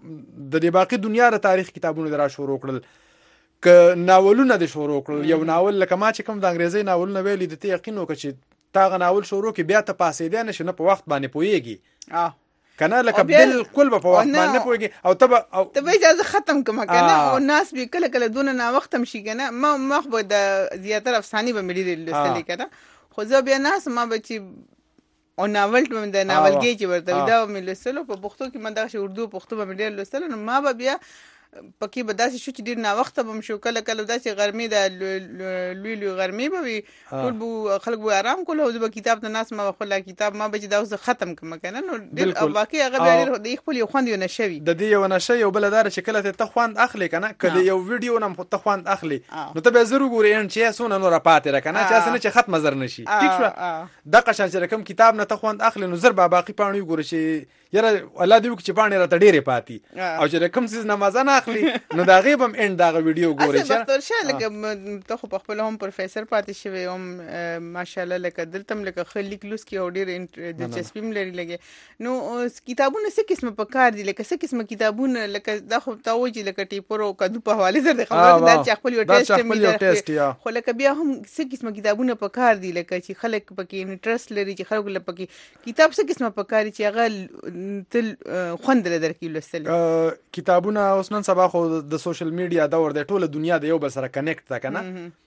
د باقي دنیا د تاریخ کتابونو درا شروع کړل ک ناولونه د شروع کړل یو ناول لکه ما چې کوم د انګريزي ناولونه ویلي د ته یقین وکړي تاغه ناول شروع کې بیا ته پاسې دی نه شنه په وخت باندې پويږي اه کنه لکه بالکل په وخت باندې پويږي او تبه او ته به اجازه ختم کما کنه او ناس به کله کله دون نه وخت هم شي کنه ما مخ به د زیاتره افساني به ملي لستل کنه خو زه بیا ناس ما به چې او ناول د ناولګي چې ورته دا مې لستلو په پښتو کې من دا شي اردو پښتو به ملي لستل نو ما به بیا پکې به داسې شو چې ډیر نا وخت به شو کله کله داسې غرمې د لوی لوی غرمې به وي ټول به خلک به آرام کول او د کتاب د ناس ما خپل کتاب ما به چې دا اوس ختم کم کنه نو ډیر واقعي هغه ډیر د خپل یو خوند یو نشوي د دې یو نشه یو بل دار چې کله ته خوند اخلي کنه کله یو ویډیو نم ته خوند اخلي نو ته به ضرور ګورې ان چې سونه نور پاتې را کنه چې اسنه چې ختم زر نشي ټیک شو د قشان چې رقم کتاب نه ته خوند اخلي نو زر به باقي پاڼې ګورې چې یره الله دې وکړي چې باندې راته ډېرې پاتې او چې کوم څه نمازه نه اخلي نو دا غیب هم اند دا ویډیو ګوري چې ډاکټر شه لکه ته خو په خپل هم پروفیسور پاتې شوی هم ماشاءالله لکه دلته لکه خلیک لوس کې اور ډېر دلچسپي لري لګي نو کتابونه څه قسمه په کار دي لکه څه قسمه کتابونه لکه دا خو ته وایي لکه ټیپر او کدو په حواله زر خبره ده چې خپل یو ټیسټ خو لکه بیا هم څه قسمه کتابونه په کار دي لکه چې خلک پکې انټرست لري چې خلک پکې کتاب څه قسمه په کار چې هغه تل خوند درکې لوستل کتابونه اوس نن سبا خو د سوشل میډیا دور د ټوله دنیا د یو بل سره کنیکټ تا کنه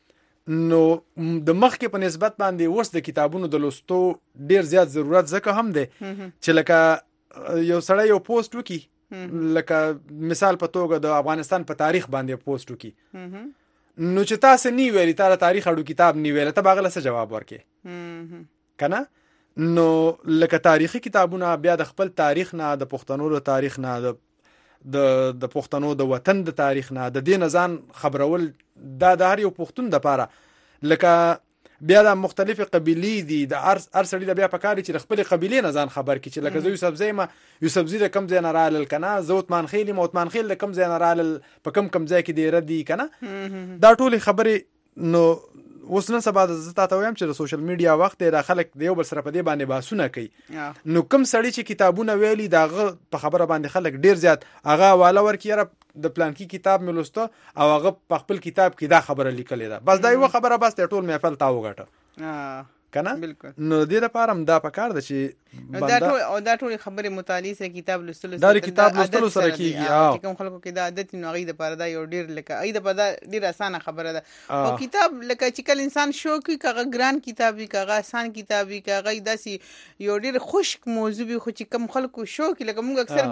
نو د مخ کې په نسبت باندې اوس د کتابونو د لوستو ډیر زیات ضرورت ځکه هم دی چې لکه یو سړی یو پوسټ وکي لکه مثال په توګه د افغانستان په تاریخ باندې پوسټ وکي نو چې تاسو نی ویلي تاسو تاریخ اړو کتاب نی ویل ته باغله څه جواب ورکې کنه نو لکه تاریخي کتابونه بیا د خپل تاریخ نه د پښتنو د تاریخ نه د د د پښتنو د وطن د تاریخ نه د دین ځان خبرول دا د هر یو پښتون د پاره لکه بیا د مختلفه قبيلې دي د ارس ارسړي د بیا پکاري چې خپل قبيله نه ځان خبر کی چې لکه زو یوسف زیمه یوسف زیره کم ځای نه رال کنه زوتمان خیلی موتمان خیل کم ځای نه رال په کم کم ځای کې دی ردی کنه دا ټول خبره نو اوس نن سبا زه تاسو وایم چې د سوشل میډیا وخت دی، خلک د یو بل سره په دې باندې باسونه کوي. نو کوم سړی چې کتابونه ویلي داغه په خبره باندې خلک ډیر زیات هغه حواله ورکړي د پلان کې کتاب مې لوسته او هغه په خپل کتاب کې دا خبره لیکلې ده، بس دا یو خبره بس ته ټول محفل تا وګټه کنه. نو دې لپاره هم دا پکار ده چې دا ټول او دا ټول خبره مطالعه سره کتاب لوستلو سره دا کتاب لوستلو سره کیږي. چې کوم خلکو کې دا عادت نو غي د پاره دا یو ډیر لکه ای د پاره ډیر اسانه خبره ده. او کتاب لکه چې کله انسان شوق کوي کغه ګران کتاب وي کغه آسان کتاب وي کغه داسي یو ډیر خشک موضوع وي، خو چې کوم خلکو شوق لکه موږ اکثر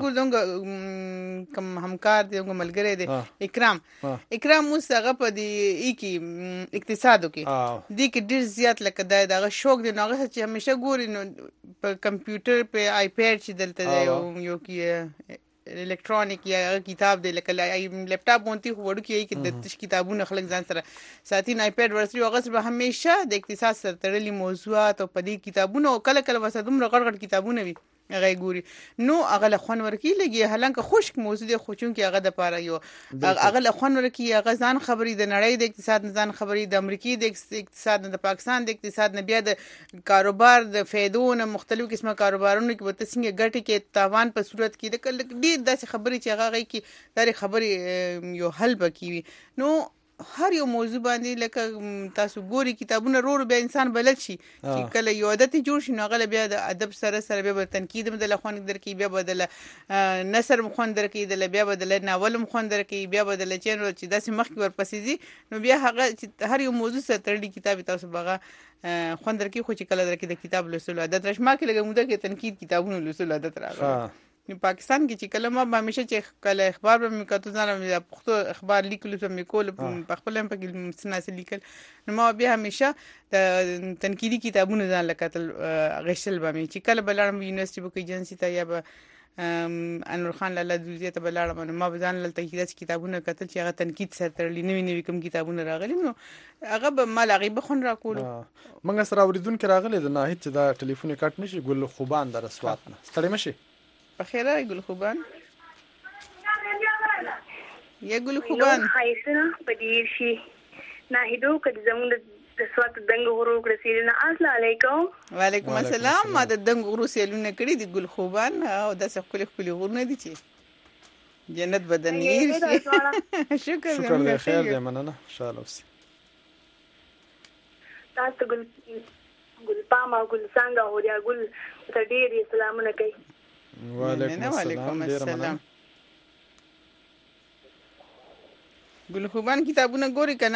ګورځو کوم همکار دي کوم ملګری دي اکرام اکرام اوس هغه په دې ای کې اقتصادو کې دي کې ډیر زیات لکه دا دغه شوق دی نو هغه چې همیشه ګوري نو په کمپیوټر په آی پیډ چې دلته دی یو کې الکترونیک یا کتاب دی لکه لپټاپ مونتی خو وړو کې کې د تش کتابونه خلک ځان سره ساتي آی پیډ ورسره هغه به همیشه د اقتصاد سره تړلي موضوعات او په دې کتابونه او کله کله وسه دومره غړ غړ کتابونه وي هغه ګوري نو هغه له خون ورکی لګي هلکه خشک موضوع دی خو چون کې هغه د پاره یو هغه له خون ورکی هغه ځان خبري د نړۍ د اقتصاد ځان خبري د امریکای د اقتصاد د پاکستان د اقتصاد نه بیا د کاروبار د فائدونو مختلف قسمه کاروبارونو کې به څنګه ګټي کې تاوان په صورت کې د کله ډیر داسې خبري چې هغه کې دغه خبري یو حل بکوي. نو هر یو موضوع باندې لکه تاسو ګوري کتابونه رور به انسان بلد شي چې کله یو عادت جوړ شي نو غل بیا د ادب سره سره بیا تنقید هم د لخوان درکې بیا بدل نثر مخون درکې د بیا بدل ناول مخون درکې بیا بدل چین چې داسې مخ ورپسې دي نو بیا هغه چې هر یو موضوع سره تړلي کتاب تاسو بغه خوند درکې خو چې کله درکې د کتاب لوستلو عادت راشما کې لګم ده کې تنقید کتابونه لوستلو عادت راغلی. نو پاکستان کې چې کله ما همیشه چې کله اخبار به مې کتو ځانم د پښتو اخبار لیکلو ته مې کول په خپل هم په سناسه لیکل نو ما بیا همیشه د تنقیدي کتابونو ځان لکتل غشل به مې چې کله بلارم یونیورسيټي بوک ایجنسی ته یا به انور خان لاله دوزیه ته بلارم نو ما ځان لته تنقیدي کتابونه کتل چې هغه تنقید سره تړلي نوی نوی کوم کتابونه راغلي نو هغه به مال هغه به خون راکول. موږ سره اوریدونکو راغلي د ناهید چې دا ټلیفون کټ نشي ګل خوبان در اسوات نه ستړي مشي بخیره ګل خوبان یا ګل خوبان خایسنه پدې شي ناهیدو کله زموږ د سوات دنګ غرو کړه سیرنا السلام علیکم. وعلیکم السلام. ما د دنګ غرو سیلونه کړی دي ګل خوبان او د خپل خپل غرونه دي چې جنت بدن یې شي. شکر شکر دې خیر دې مننه انشاءالله. اوس تاسو ګل ګل پاما ګل څنګه هوریا ګل ته ډېر سلامونه کوي. وعلیکم السلام. ګل خوبان کتابونه ګوري کنه؟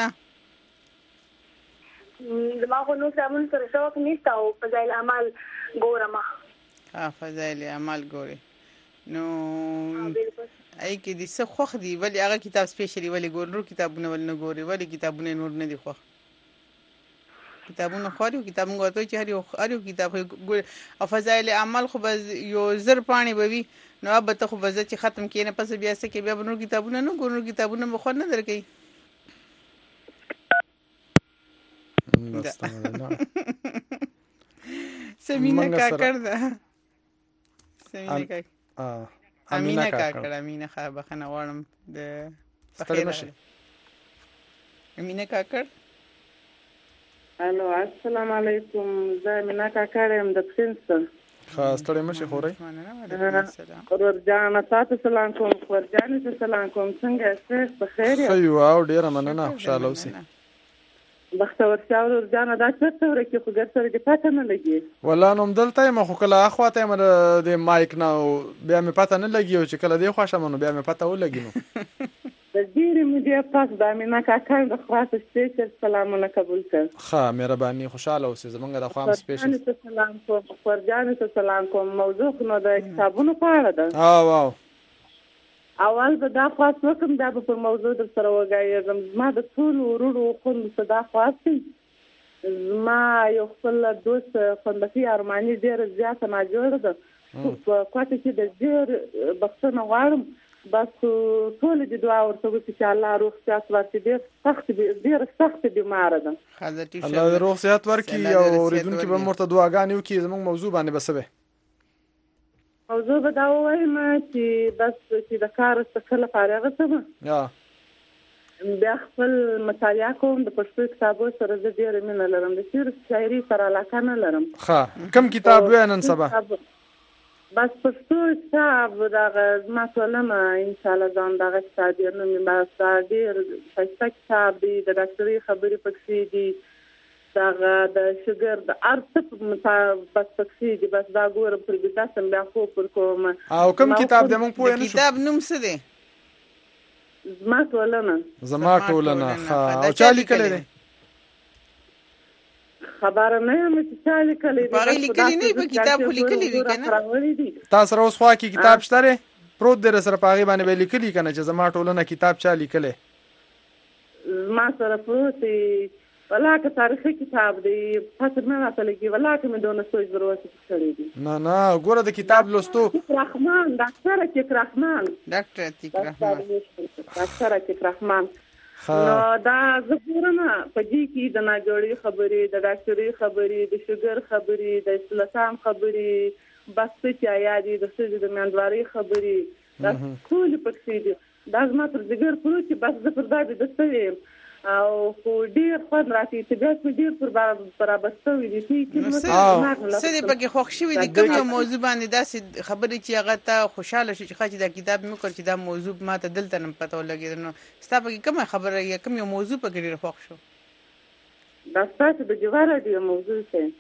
زما خو نو کتابونه سره شوق نشته او فضایل اعمال ګورم. ها فضایل اعمال ګوري نو ای کې دي څه خوخ دي ولی هغه کتاب سپیشلی ولی ګورو کتابونه ول نه ګوري ولی کتابونه نور نه دي خوخ کتابونه خوري کتابونه غوته چې هر یو هر یو کتاب او فضایل اعمال خو یو زر پانی بوي نو اب ته خو بزه چې ختم کینه پس بیا څه کې بیا بنور کتابونه نو ګورو کتابونه مخ نه درکې. سمینه کاکړ ده سمینه کاکړ امینه کاکړ امینه خا بخنه غواړم د فخر امینه کاکړ. الو السلام علیکم. زه مینا کاکړ یم د پرنسټن. خاص ټول مشه خوري. ورجان تاسو سلام کوم ورجان ته سلام کوم څنګه یاست بخیر یاست؟ خو او ډیر مننه خوشاله اوسئ. بختور شاو ورجان دا څه څه ورکه خو ګرځره دې پته نه لګي. ولا نوم دلته ما خو کله اخواته ما د مایک نه بیا مې پته نه لګي او چې کله دې خوښه منو بیا مې پته ولګي نو. د ډیره میډیا پاس د امینا کاکړ د خاص سپیشل سلامونه قبول کړ. ښه مهرباني خوشاله اوسئ. زمونږ د خام سپیشل سلام کوم ورجان ته سلام کوم. موضوع نو د کتابونو په اړه ده. او واو اول به دا خاص وکم دا به پر موضوع در سره وګایم. زما د ټول ورورو خوند صدا خاص زما یو خپل دوست خوندفي ارماني ډیره زیاته ما جوړه ده په کوټه کې د ډیر بخښنه غواړم بس ټول دې دعا ورته وکړي چې الله روغ صحت ورکړي. ډېر سخت ډېر سخت بیماره ده. الله روغ صحت ورکړي او اوریدونکي به مرته دعاګانې وکړي. زموږ موضوع باندې به څه وي؟ موضوع به دا ووایم چې بس چې د کار څخه کله فارغه شم بیا خپل مطالعه کوم د پښتو کتابو سره زه ډېره مینه لرم د شعر شاعري سره علاقه نه لرم ښه کوم کتاب وای نن سبا بس پښتو کتاب دغه زما ټولنه انشاءالله ځان دغه کتاب یې نوم بس ډېر ښایسته کتاب دی د ډاکټري خبرې پکښې دي دغه د شوګر د هر څه بس پکښې دي بس دا ګورم پر بېدا سم بیا خوب پر کوم او کوم کتاب دی موږ پوه نه شو کتاب نوم څه دی زما ټولنه زما ټولنه ښه او چا لیکلی دی خبره نه یم چې چا لیکلی دی هغې لیکلي نه وي په کتاب خو لیکلي وي که نه تا سره اوس خوا کې کتاب شته دی پروت دی رسره په هغې باندې به یې لیکلي که نه چې زما ټولنه کتاب چا لیکلی زما سره پروت دی والله که تاریخي کتاب دی فکر نه راته لګي والله که مې دونه سوچ در اوسه کړی دی نه نه ګوره د کتاب لوستو رحمان ډاکټر عتیق رحمان ډاکټر عتیق رحمان ډاکټر عتیق رحمان نو دا زه ګورم په دې کې د ناجوړي خبرې د ډاکټري خبرې د شوګر خبرې د اسلام خبرې بس څه چې یادې د ښځې د میندوارۍ خبرې دا ټولې پکښې دي دا زما تر ځګر پروت چې بس زه پر دا بېده یم او خو ډېر خوند راکوي طبیعت مې ډېر پر برابر شوي دي څه دې پکې خوښ شوي دي کوم یو موضوع باندې داسې خبرې چې هغه ته خوشحاله شو چې ښه چې دا کتاب مې وکړ چې دا موضوع ما ته دلته نه پته ولګېده نو ستا پکې کومه خبره یا کوم یو موضوع پکې ډېر خوښ شو دا ستاسو د جواره دی موضوع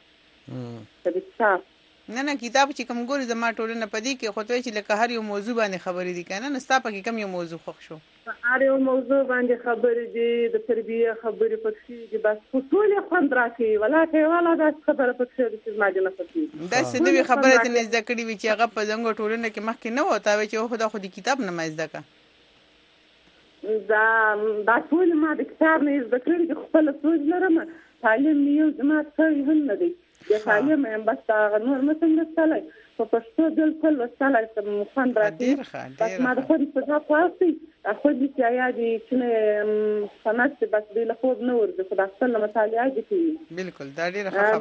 چې د کتاب نه نه کتاب چې کوم ګوري زما ټولنه په دې کې خو ته چې لکه هر یو موضوع باندې خبرې دي که نه نو ستا پکې کوم یو موضوع خوښ شو هر یو موضوع باندې خبرې دي د تربیې خبرې پکښې دي بس خو ټول یې خوند راکوي والله که یې والا داسې خبره پکښې ده چې زما دې نه پکېږي داسې نوې خبره دې نه زده کړې وي چې هغه په زموږ ټولنه کې مخکې نه وه تا وایي چې خو دا خو د کتاب نه ما زده کړه دا دا ټول ما د کتاب نه زده کړي چې خپله سوچ لرم تعلیم مې یو زما څه هم نه دی د تعلیم یم بس هغه نور نه شم لوستلی په پښتو بالکل لوستلی خوند راکوي بس ما د خود استفاده خواستي خود دې چې یا دې چې سند چې بس دی له خوب نه ورځي خو دا خپله مطالعه دې کوي بالکل دا ډېره ښه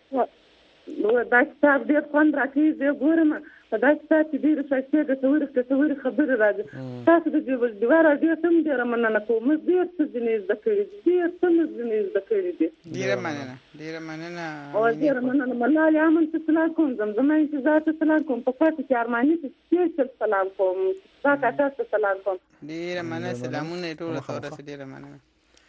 خبره دا کتاب ډېر خوند راکوي زه ګورم په دا کتاب کې ډېرې ښایستې ګټورې ګټورې خبرې راځي تاسو د ډېوه راډیو ته هم ډېره مننه کوم موږ ډېر څه ځینې زده کړي دي ډېر څه موږ ځینې زده کړي دي ډېره مننه ډېره مننه او ډېره مننه ملالې امن ته سلام کوم زمزمه انتظار ته سلام کوم په پاتې کې ارماني ته سپېشل سلام کوم دا کاکا ته سلام کوم ډېره مننه سلامونه یې ټولو ته ورسې ډېره مننه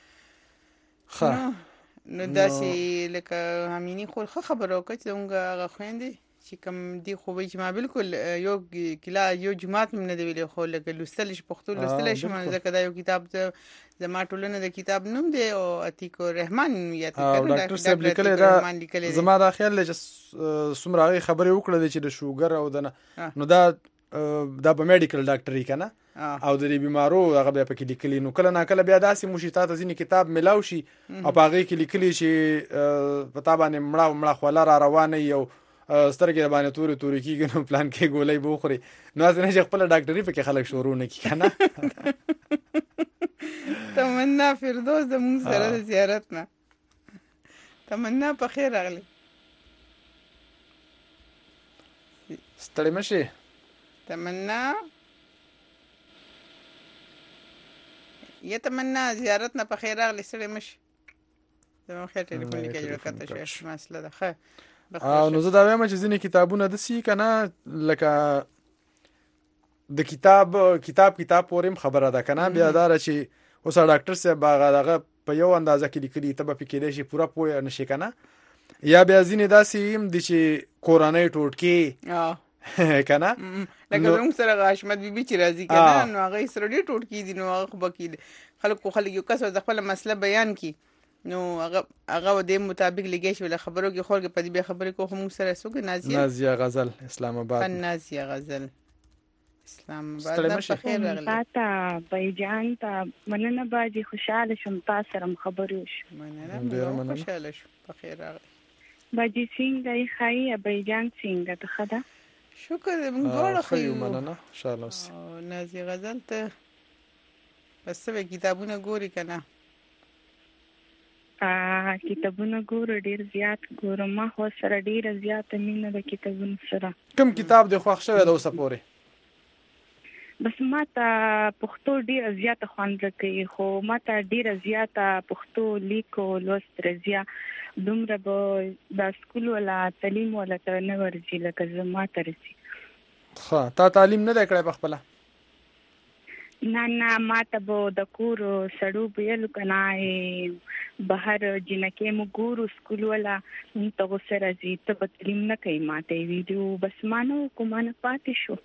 ښه نو داسې لکه همیني خو ښه خبره وکړه چې زموږ هغه خویندې چې کوم دی خو وایي چې ما بالکل یو کلا یو جماعت مې نه دی ویلی خو لکه لوستلی شي پښتو لوستلی شم ځکه دا یو کتاب زما ټولنه د کتاب نوم دی او عتیق رحمان یا ډاکټر صاحب لیکلی دا زما دا خیال دی چې څومره هغې خبرې وکړلې چې د شوګر او د نو دا دا په میډیکل ډاکټري که نه او د دې بیمارو هغه بیا پکې لیکلي نو کله ناکله بیا داسې موشي تا ته ځینې کتاب میلاو شي او په هغې کې لیکلي چې په تا باندې مړه مړه خوله را روانه وي او سترګې باندې تورې تورې کېږي نو پلان کې ګولۍ به وخوري نو هسې نه چې خپله ډاکټري پکې خلک شروع نه کړي که نه تمنا فردوس زموږ سره د زیارت نه تمنا په خیر راغلی ستړې مه شې تمنا یا تمنا زیارت نه په خیر راغلی ستړې مه شې زموږ خیر ټلیفون لیکه جوړه کته شوی مسله ده ښه او نو زه دا وایم چې ځینې کتابونه داسې که نه لکه د کتاب کتاب کتاب پورې هم خبره ده که نه بیا دا ده چې اوس ډاکټر صاحب هغه دغه په یو اندازه کې لیکلي ته به پې کېدای شي پوره پوه نه شي که نه یا بیا ځینې داسې هم دي چې کورنۍ ټوټکې که نه لکه زموږ سره هغه حشمت بیبي چې راځي که نه نو هغې سره ډېر ټوټکې دي نو هغه خو به کې خلک خلک یو کس د خپله مسله بیان کړي نو هغه هغه د دې مطابق لګی شي له خبرو کې خور کې په دې به خبرې کوو موږ سره څوک نازیه نازیه غزل اسلام آباد نازیه غزل اسلام آباد نه په خیر راغلی پاتا بایجان ته مننه باجی خوشاله شم تاسو سره خبرې وشو مننه خوشاله شو په خیر راغلی باجی څنګه خای بایجان څنګه ته خدا شکر دې موږ ډوړه خو مننه ان شاء الله نازیه غزل ته بس به کتابونه ګوري کنه ا کتابونه ګور ډیر زیات ګورم ما خو سره ډیر زیات مینه د کتابونو سره کوم کتاب د خوښ شوی د اوسه پورې بس ما ته پښتو ډیره زیاته خوند کوي خو ما ته ډیره زیاته پښتو لیکو لوست رضیا دومره به د سکول ولا تعلیم ولا ته نه ورځي لکه زما ته رسي. ښه تا تعلیم نه دی کړی په خپله؟ نه نه ما ته به د کور سړو ویلو که نه بهر جنکې مو ګورو سکول ولا موږ ته غوسه راځي ته به تعلیم نه کوي ما ته یې ویلي وو بس ما نه وکړو ما نه پاتې شو.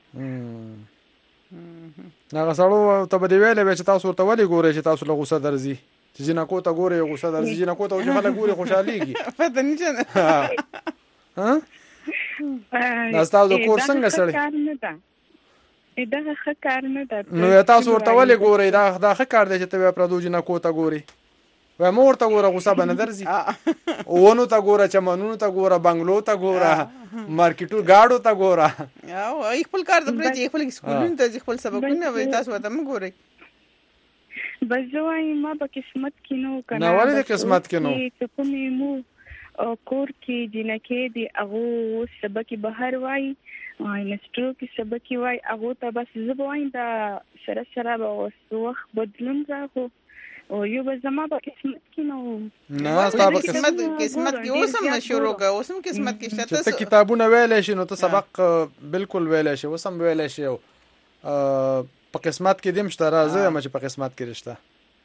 هغه سړو ته به دې ویلی وی چې تاسو ورته ولې ګورئ چې تاسو له غوسه درځي چې جنکو ته ګورئ غوسه درځي جنکو ته چې خلک ګوري خوشحالېږي پته نشته دا ستاسو د کور څنګه سړی دغه ښه کار نه ده نو تاسو ورته ولې ګورئ دا دا ښه کار دی چې ته بیا پردو جنکو ته ګورې وایي مه ورته ګوره غوسه به نه درځي ونو ته ګوره چمنونو ته ګوره بنګلو ته ګوره مارکیټو ګاډو ته ګوره خپل کار د پرېږدي خپل سکولونو ته ځي خپل سبقونه وایي تاسو ورته مه ګورئ. بس زه وایم ما به قسمت کې نه و که نه ولې د قسمت کې نه و چې کومې مو کور کې جنکې دي هغو اوس سبق بهر وایي انسټرو کې سبق وایي هغو ته بس زه به وایم دا سره سره به اوس وخت بدلون راغو او یو به زما به قسمت کې نه و نه ستا به قسمت قسمت کې اوس هم نه شروع کړه اوس هم قسمت کې شته چې ته کتابونه ویلی شي نو ته سبق بالکل ویلی شي اوس هم ویلی شي په قسمت کې دې هم شته راځه یم چې په قسمت کې رشته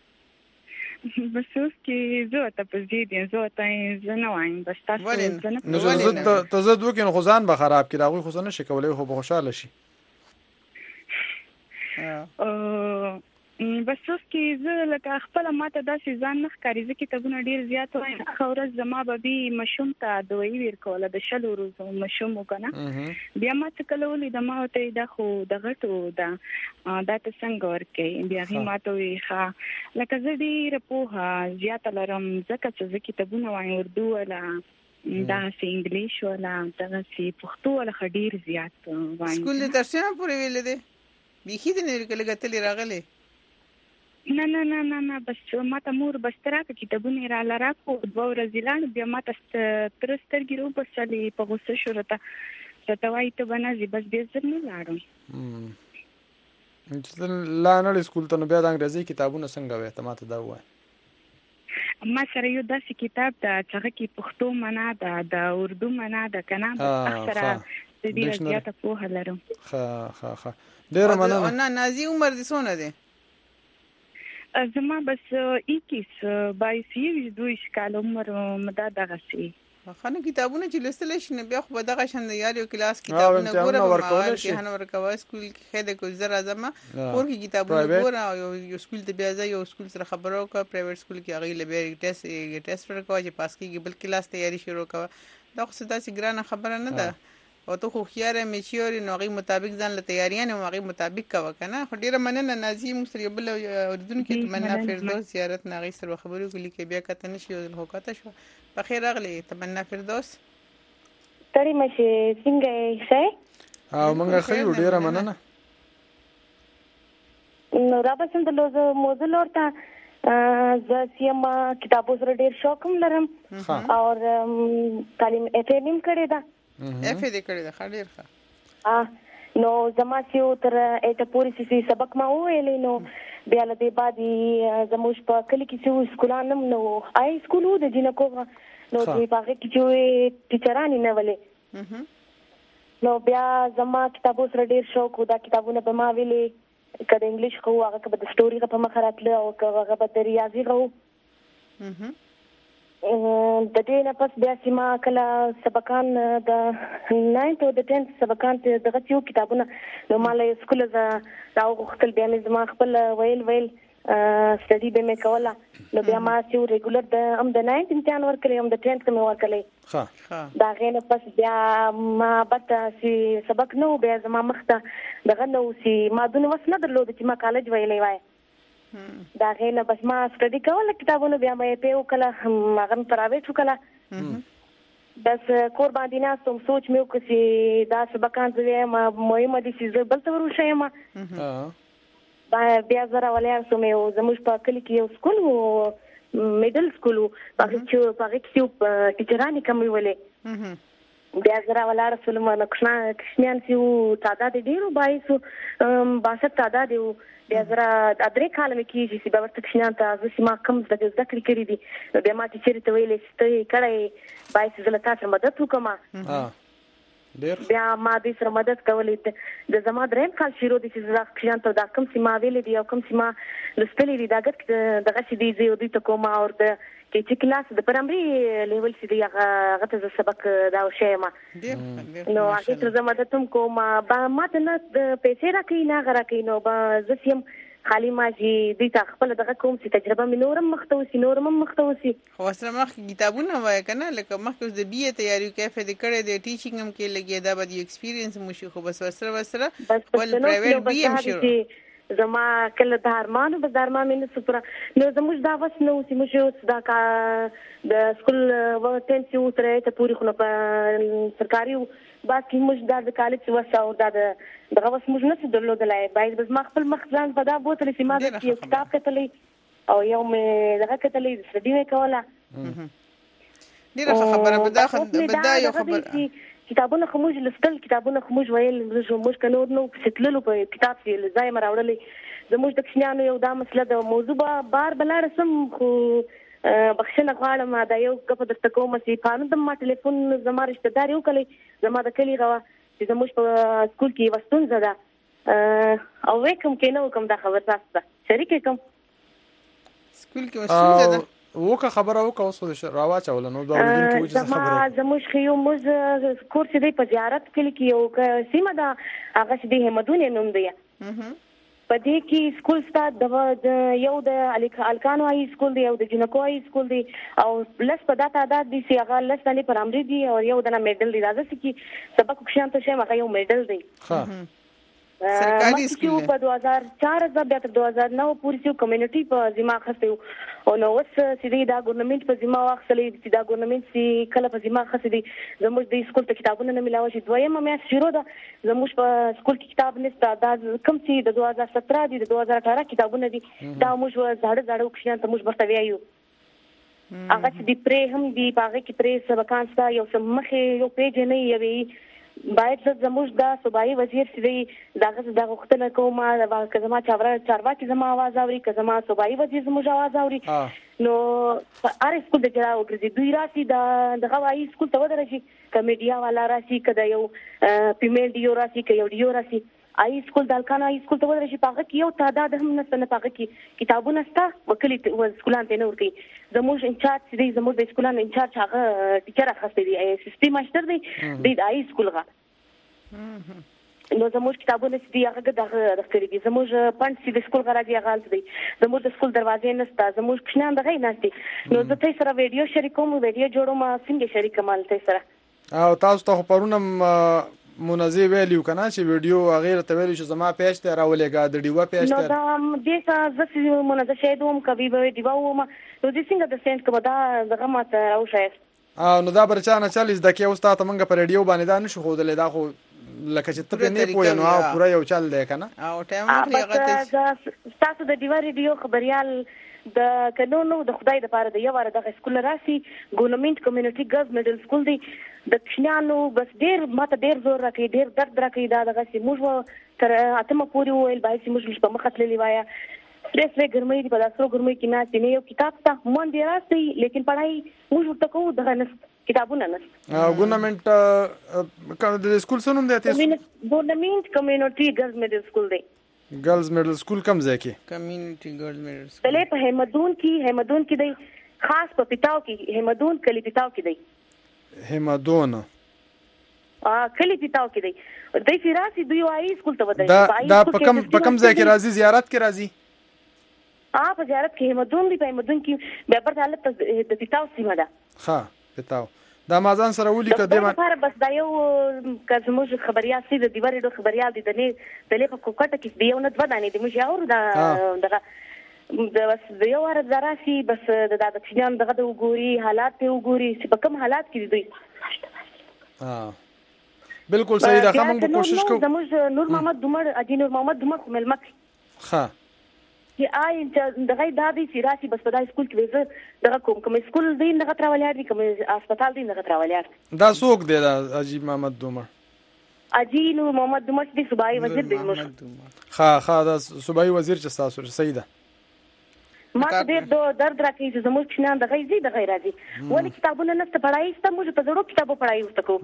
بس اوس کې زه ته په دې دي زه ته زه نه وایم بس تاسو نو زه ته زه دوه کې خو ځان به خراب کړي هغوی خو څه نه شي کولی خو به خوشحاله شي. بس اوس کې زه لکه خپله ما ته داسې ځان نه ښکاري زه کتابونه ډېر زیات وایم ښه ورځ زما به بي ماشوم ته دوایي ورکوله د شلو ورځو ماشوم و که نه بیا ما څه کله ولیده ما ورته دا خو د غټو ده دا ته څنګه ورکوي بیا هغې ما ته وویل ښه لکه زه ډېره پوهه زیاته لرم ځکه چې زه کتابونه وایم اردو ولا دغسې انګلیش ولا دغسې پښتو ولا ښه ډېر زیات وایم. سکول دې تر څومره پورې ویلی دی بیخي دې نه ویل کله ګتلې راغلی نه نه نه نه نه بس ما ته مور بس ته راکړه کتابونه یې راله راکړو دوه ورځې لاړو بیا ما ته تره سترګې راوبڅلې په غوسه شو راته راته وایي ته به نه ځې بس بیا زه نه لاړم. چې ته لا نه ړې سکول ته نو بیا د انګریزي کتابونه څنګه وایې ته ما ته دا ووایه. ما سره یو داسې کتاب ده چې هغه کې پښتو معنا ده د اردو معنا ده که نه بس اکثره زه ډېره زیاته پوهه لرم. ښه ښه ښه ډېره مننه. نه نازي عمر دې څونه دی؟ زما بس اکیس بایس یویشت دویشت کاله عمر دا دغسې ښه نو کتابونه چې لوستلی شي نو بیا خو به دغه شان د یار یو کلاس کتابونه ګوره په ماحول کې امتحان ورکوه سکول کې ښه دی که زه راځم کور کې کتابونه ګوره او یو سکول ته بیا ځه یو سکول سره خبره وکړه پرایویټ سکول کې هغوی له بیا ټیسټ ټیسټ ورکوه چې پاس کېږي بل کلاس تیاري شروع کوه دا خو څه داسې ګرانه خبره نه ده او ته خو هوښیار یې میچیور یې نو هغې مطابق ځان له تیاریانې او هغې مطابق کوه که نه خو ډېره مننه نازي موږ سره یو بل اورېدونکي تمنا فردوس زیارت نه هغې سره به خبرې وکړو لیکې بیا کته نه شي یو ځل خو کته شوه بخیر راغلې تمنا فردوس ستړې مه شې څنګه یې ښه او موږ ښه یو ډېره مننه نو رابسم د موضوع لور ته زه سیم کتابو سره ډېر شوق هم لرم او تعلیم اف ایم هم کړې ده اف دې کړی ده ښه ډېر ښه نو زما چې یو تر ایټه پورې چې سبق ما وویلی نو بیا له دې بعد زموږ په کلي کې چې سکولان هم نو هائی سکول و د جینکو نو دوی په هغې کې چې ټیچرانې نه ولې نو بیا زما کتابو سره ډېر شوق و دا کتابونه به ما ویلې که د انګلیش ښه و هغه که به د سټوري غه په مخه راتله او که هغه به د ریاضي غه و د دې نه پس بیا چې ما کله سبقان د ناینت او د ټینت سبقان ته دغه یو کتابونه نو ما له سکوله زه راوغوښتل بیا مې زما خپل ویل ویل سټډي به مې کوله نو بیا ما چې ریګولر د هم د ناینت امتحان ورکړی هم د ټینت کې مې ورکړی د هغې نه پس بیا ما بته چې سبق نه و بیا زما مخ ته دغه نه و چې ما دونه وس نه درلوده چې ما کالج ویلی وای د هغې نه بس ما سټډي کوله کتابونه بیا مې پې وکړله هغه مې پرایویټ وکړله بس کور باندې ناست وم سوچ مې وکړه چې دا سبقان زه وایم مهمه دي چې زه بل ته ور وښیم بیا زه راولیان سوم یو زموږ په کلي کې یو سکول و میډل سکول و په هغې کې ټیچرانې کمې ولې بیا زرا ولاړ سولم نو کښنا کښنیان چې تعداد ډیرو بایسو باسط تعداد یو بیا زرا درې کاله مې کېږي چې به ورته کښنیان ته زه چې ما کم زده کړې کړي دي بیا ما چې چېرې ته ویلې چې ته کړی باید زه له تا سره مدد وکړم بیا ما دوی سره مدد کولی د زما درېیم کال شروع دی چې زه کښنیان ته دا کوم چې ما ویلې دي او کوم چې ما لوستلي دي دا ګټ دغه چې دي زه دوی ته کوم او د کې چې کلاس د پرایمري لیول چې دی هغه ته زه سبق دا وښیم نو هغې ته زه مدد هم کوم ما ته نه پیسې راکوي نه هغه راکوي نو به زه چې یم خالي ما چې دوی ته خپله دغه کوم چې تجربه مې نور هم مخته وسي نور هم مخته وسي خو ورسره مخکې کتابونه وایه که نه لکه مخکې اوس د بي اې تیاري کوې اف دې کړی دی ټیچینګ هم کې لګیا دا به د ایکسپیرینس هم وشي خو بس ورسره ورسره خپل پرایویټ بي هم شروع زما کله د ارمانو بس د ارمان مې نه پوره نو زموږ دا وس نه و چې موږ اوس دا کا د سکول ټین چې و تر ایټه پورې خو نو په سرکاري و بس کې موږ دا د کالج وس او دا د دغه وس موږ نشو درلودلی باید بس ما خپل مخ ځان په دا بوتلی چې ما د یو کتاب کتلی او یو مې دغه کتلی سټډي مې کوله ډېره ښه خبره به دا یو خبره کتابونه خو موږ لوستل کتابونه خو موږ ویل موږ که نور نو پسې تللو په کتاب چې له ځایه مې راوړلی زموږ د کوچنیانو یو دا مسله د موضوع به بار به لاړه سم خو بخښنه غواړم دا یو ګپه درته کوم چې پانو د ما ټلیفون زما رشته دار یو کلی زما د کلي غوه چې زموږ په سکول کې یوه ستونزه ده او ویې کوم کې نه وکړم دا خبر تاسو ته شریک یې کوم سکول کې یوه ستونزه ده وکه خبره وکه اوس خو راواچوله نو دا اورېدونکي وایي چې څه خبره زما زموږ ښه یو موږ کور چې دی په زیارت کلي کې یو سیمه ده هغه چې دی حمدون یې نوم دی په دې کې سکول ستا د یو د الکانو هاي سکول دی یو د جنکو هاي سکول دی او لس په دا تعداد دي چې هغه لس دانې پرایمري دي او یو دانه میډل دی راځه چې سبق کښیان ته شیم هغه یو میډل دی سرکاري سکول په دوه هزار چار بیا تر دوه هزار نو پورې چې کمیونټي په ذمه اخیستی او نو اوس چې دی دا ګورنمنټ په ذمه واخیستلی چې دا ګورنمنټ چې کله په ذمه اخیستی دی زموږ د سکول ته کتابونه نه میلاوه شي دویمه میاشت شروع ده زموږ په سکول کې کتاب نشته دا کوم چې د دوه هزار ستره دي د دوه هزار اټاره کتابونه دي دا موږ زاړه زاړه کوچنیان ته موږ ورته وایو هغه چې د پرې هم دي په هغې کې پرې سبقان شته یو څه مخې یو پیج نه یوې باید زه زموږ دا صوبایي وزیر چې دی د هغه دا غوښتنه کوم که زما چارواکي زما اواز اوري که زما صوبایي وزیر زموږ اواز اوري نو په هر سکول د جلا وګرځي دوی راسي د دغه وایي سکول ته ودرشي که میډیا والا راسي که د یو فیمیل ډیو راسي که یو ډیو راسي آی سکول د الکانو آی سکول ته ودرشي په هغه کې یو تعداد هم نشته نه په هغه کې کتابونه شته وکلي سکولان ته نه ورکوي زموږ انچارج چې دی زموږ د سکولانو انچارج هغه ټیچر اخیستی دی سیستم ماشټر دی دی د آی سکول غا نو زموږ کتابونه چې دی هغه دغه راستري دي زموږ پنځ چې د سکول غا راځي هغه هلته دی زموږ د سکول دروازې نشته زموږ کوچنیان دغه یې ناست دي نو زه ته سره ویډیو شریکوم ویډیو جوړوم څنګه شریکوم هلته سره او تاسو ته خو پرون هم منازع ویلیو کنه چې ویډیو هغه ته ویلو چې زما پیج ته راولېږه د ډیوه پیج ته نو دا دې څه زه منازع شهیدوم کوي به ډیوه وم نو دې څنګه د سنت کوم دا دغه ماته راوښایست او نو دا برچانه چل از دکې اوس تاسو منګه پر ریډیو باندې دا نشو خودلې دا خو لکه چې ته نه پوهې نو پورا یو چل دی کنه او ټایم هغه تاسو د ډیوه ریډیو خبريال د قانونو د خدای د پاره د یو واره د سکول راسي ګورنمنت کمیونټي ګرلز میډل سکول دی د کښنیانو بس ډیر ماته ډیر زور راکړي ډیر درد راکړي دا دغه چې موږ تر اتمه پورې ویل باید چې موږ په مخه تللی وایه سټریس وی ګرمۍ دی په داسرو ګرمۍ کې ناستې نه یو کتاب ته مون دی راستي لیکن پڑھائی موږ ورته کوو دغه نست کتابونه نست ګورنمنت د سکول سنوم دی تاسو ګورنمنت کمیونټي ګرلز میډل سکول دی ګرلز میډل سکول کوم ځای کې کمیونټي ګرلز میډل سکول تله په همدون کې همدون کې دی خاص په پتاو کې همدون کلی پتاو کې دی همدون ا کلی پتاو کې دی د فراسی دوی وايي سکول ته ودی دا دا په کم په کم ځای کې راځي زیارت کې راځي ا په زیارت کې همدون دی په همدون کې به پر حالت د پتاو سیمه ده ها پتاو دا مازان سره ولي کده ما دا بس دا یو کزموج خبريال سي د دیوارې د خبريال دي د نه د لې په کوکټه کې دی یو نه دوه دانې دی مې اور دا دغه د بس د یو ور دراسي بس د د کښنیان دغه د وګوري حالات ته وګوري چې په کوم حالات کې دي ها بالکل صحیح ده موږ به کوشش کوو زموږ نور محمد دمر اجي نور محمد دمر کومل مک ها چې آی چې دغه د دې چې راشي بس په دای سکول کې وزه دغه کوم کوم سکول دی نه غتراولیا دي کوم هسپتال دی نه غتراولیا دا څوک دی دا عجیب محمد دومر اجي نو محمد دومر دی صوبایي وزیر دی موږ ها ها دا صوبایي وزیر چې تاسو صحیح ده ما ډېر د درد راکې چې زموږ چنان د غیزي د غیر راځي ولې کتابونه نشته پڑھائی ست موږ په زړو کتابو پڑھائی وکړو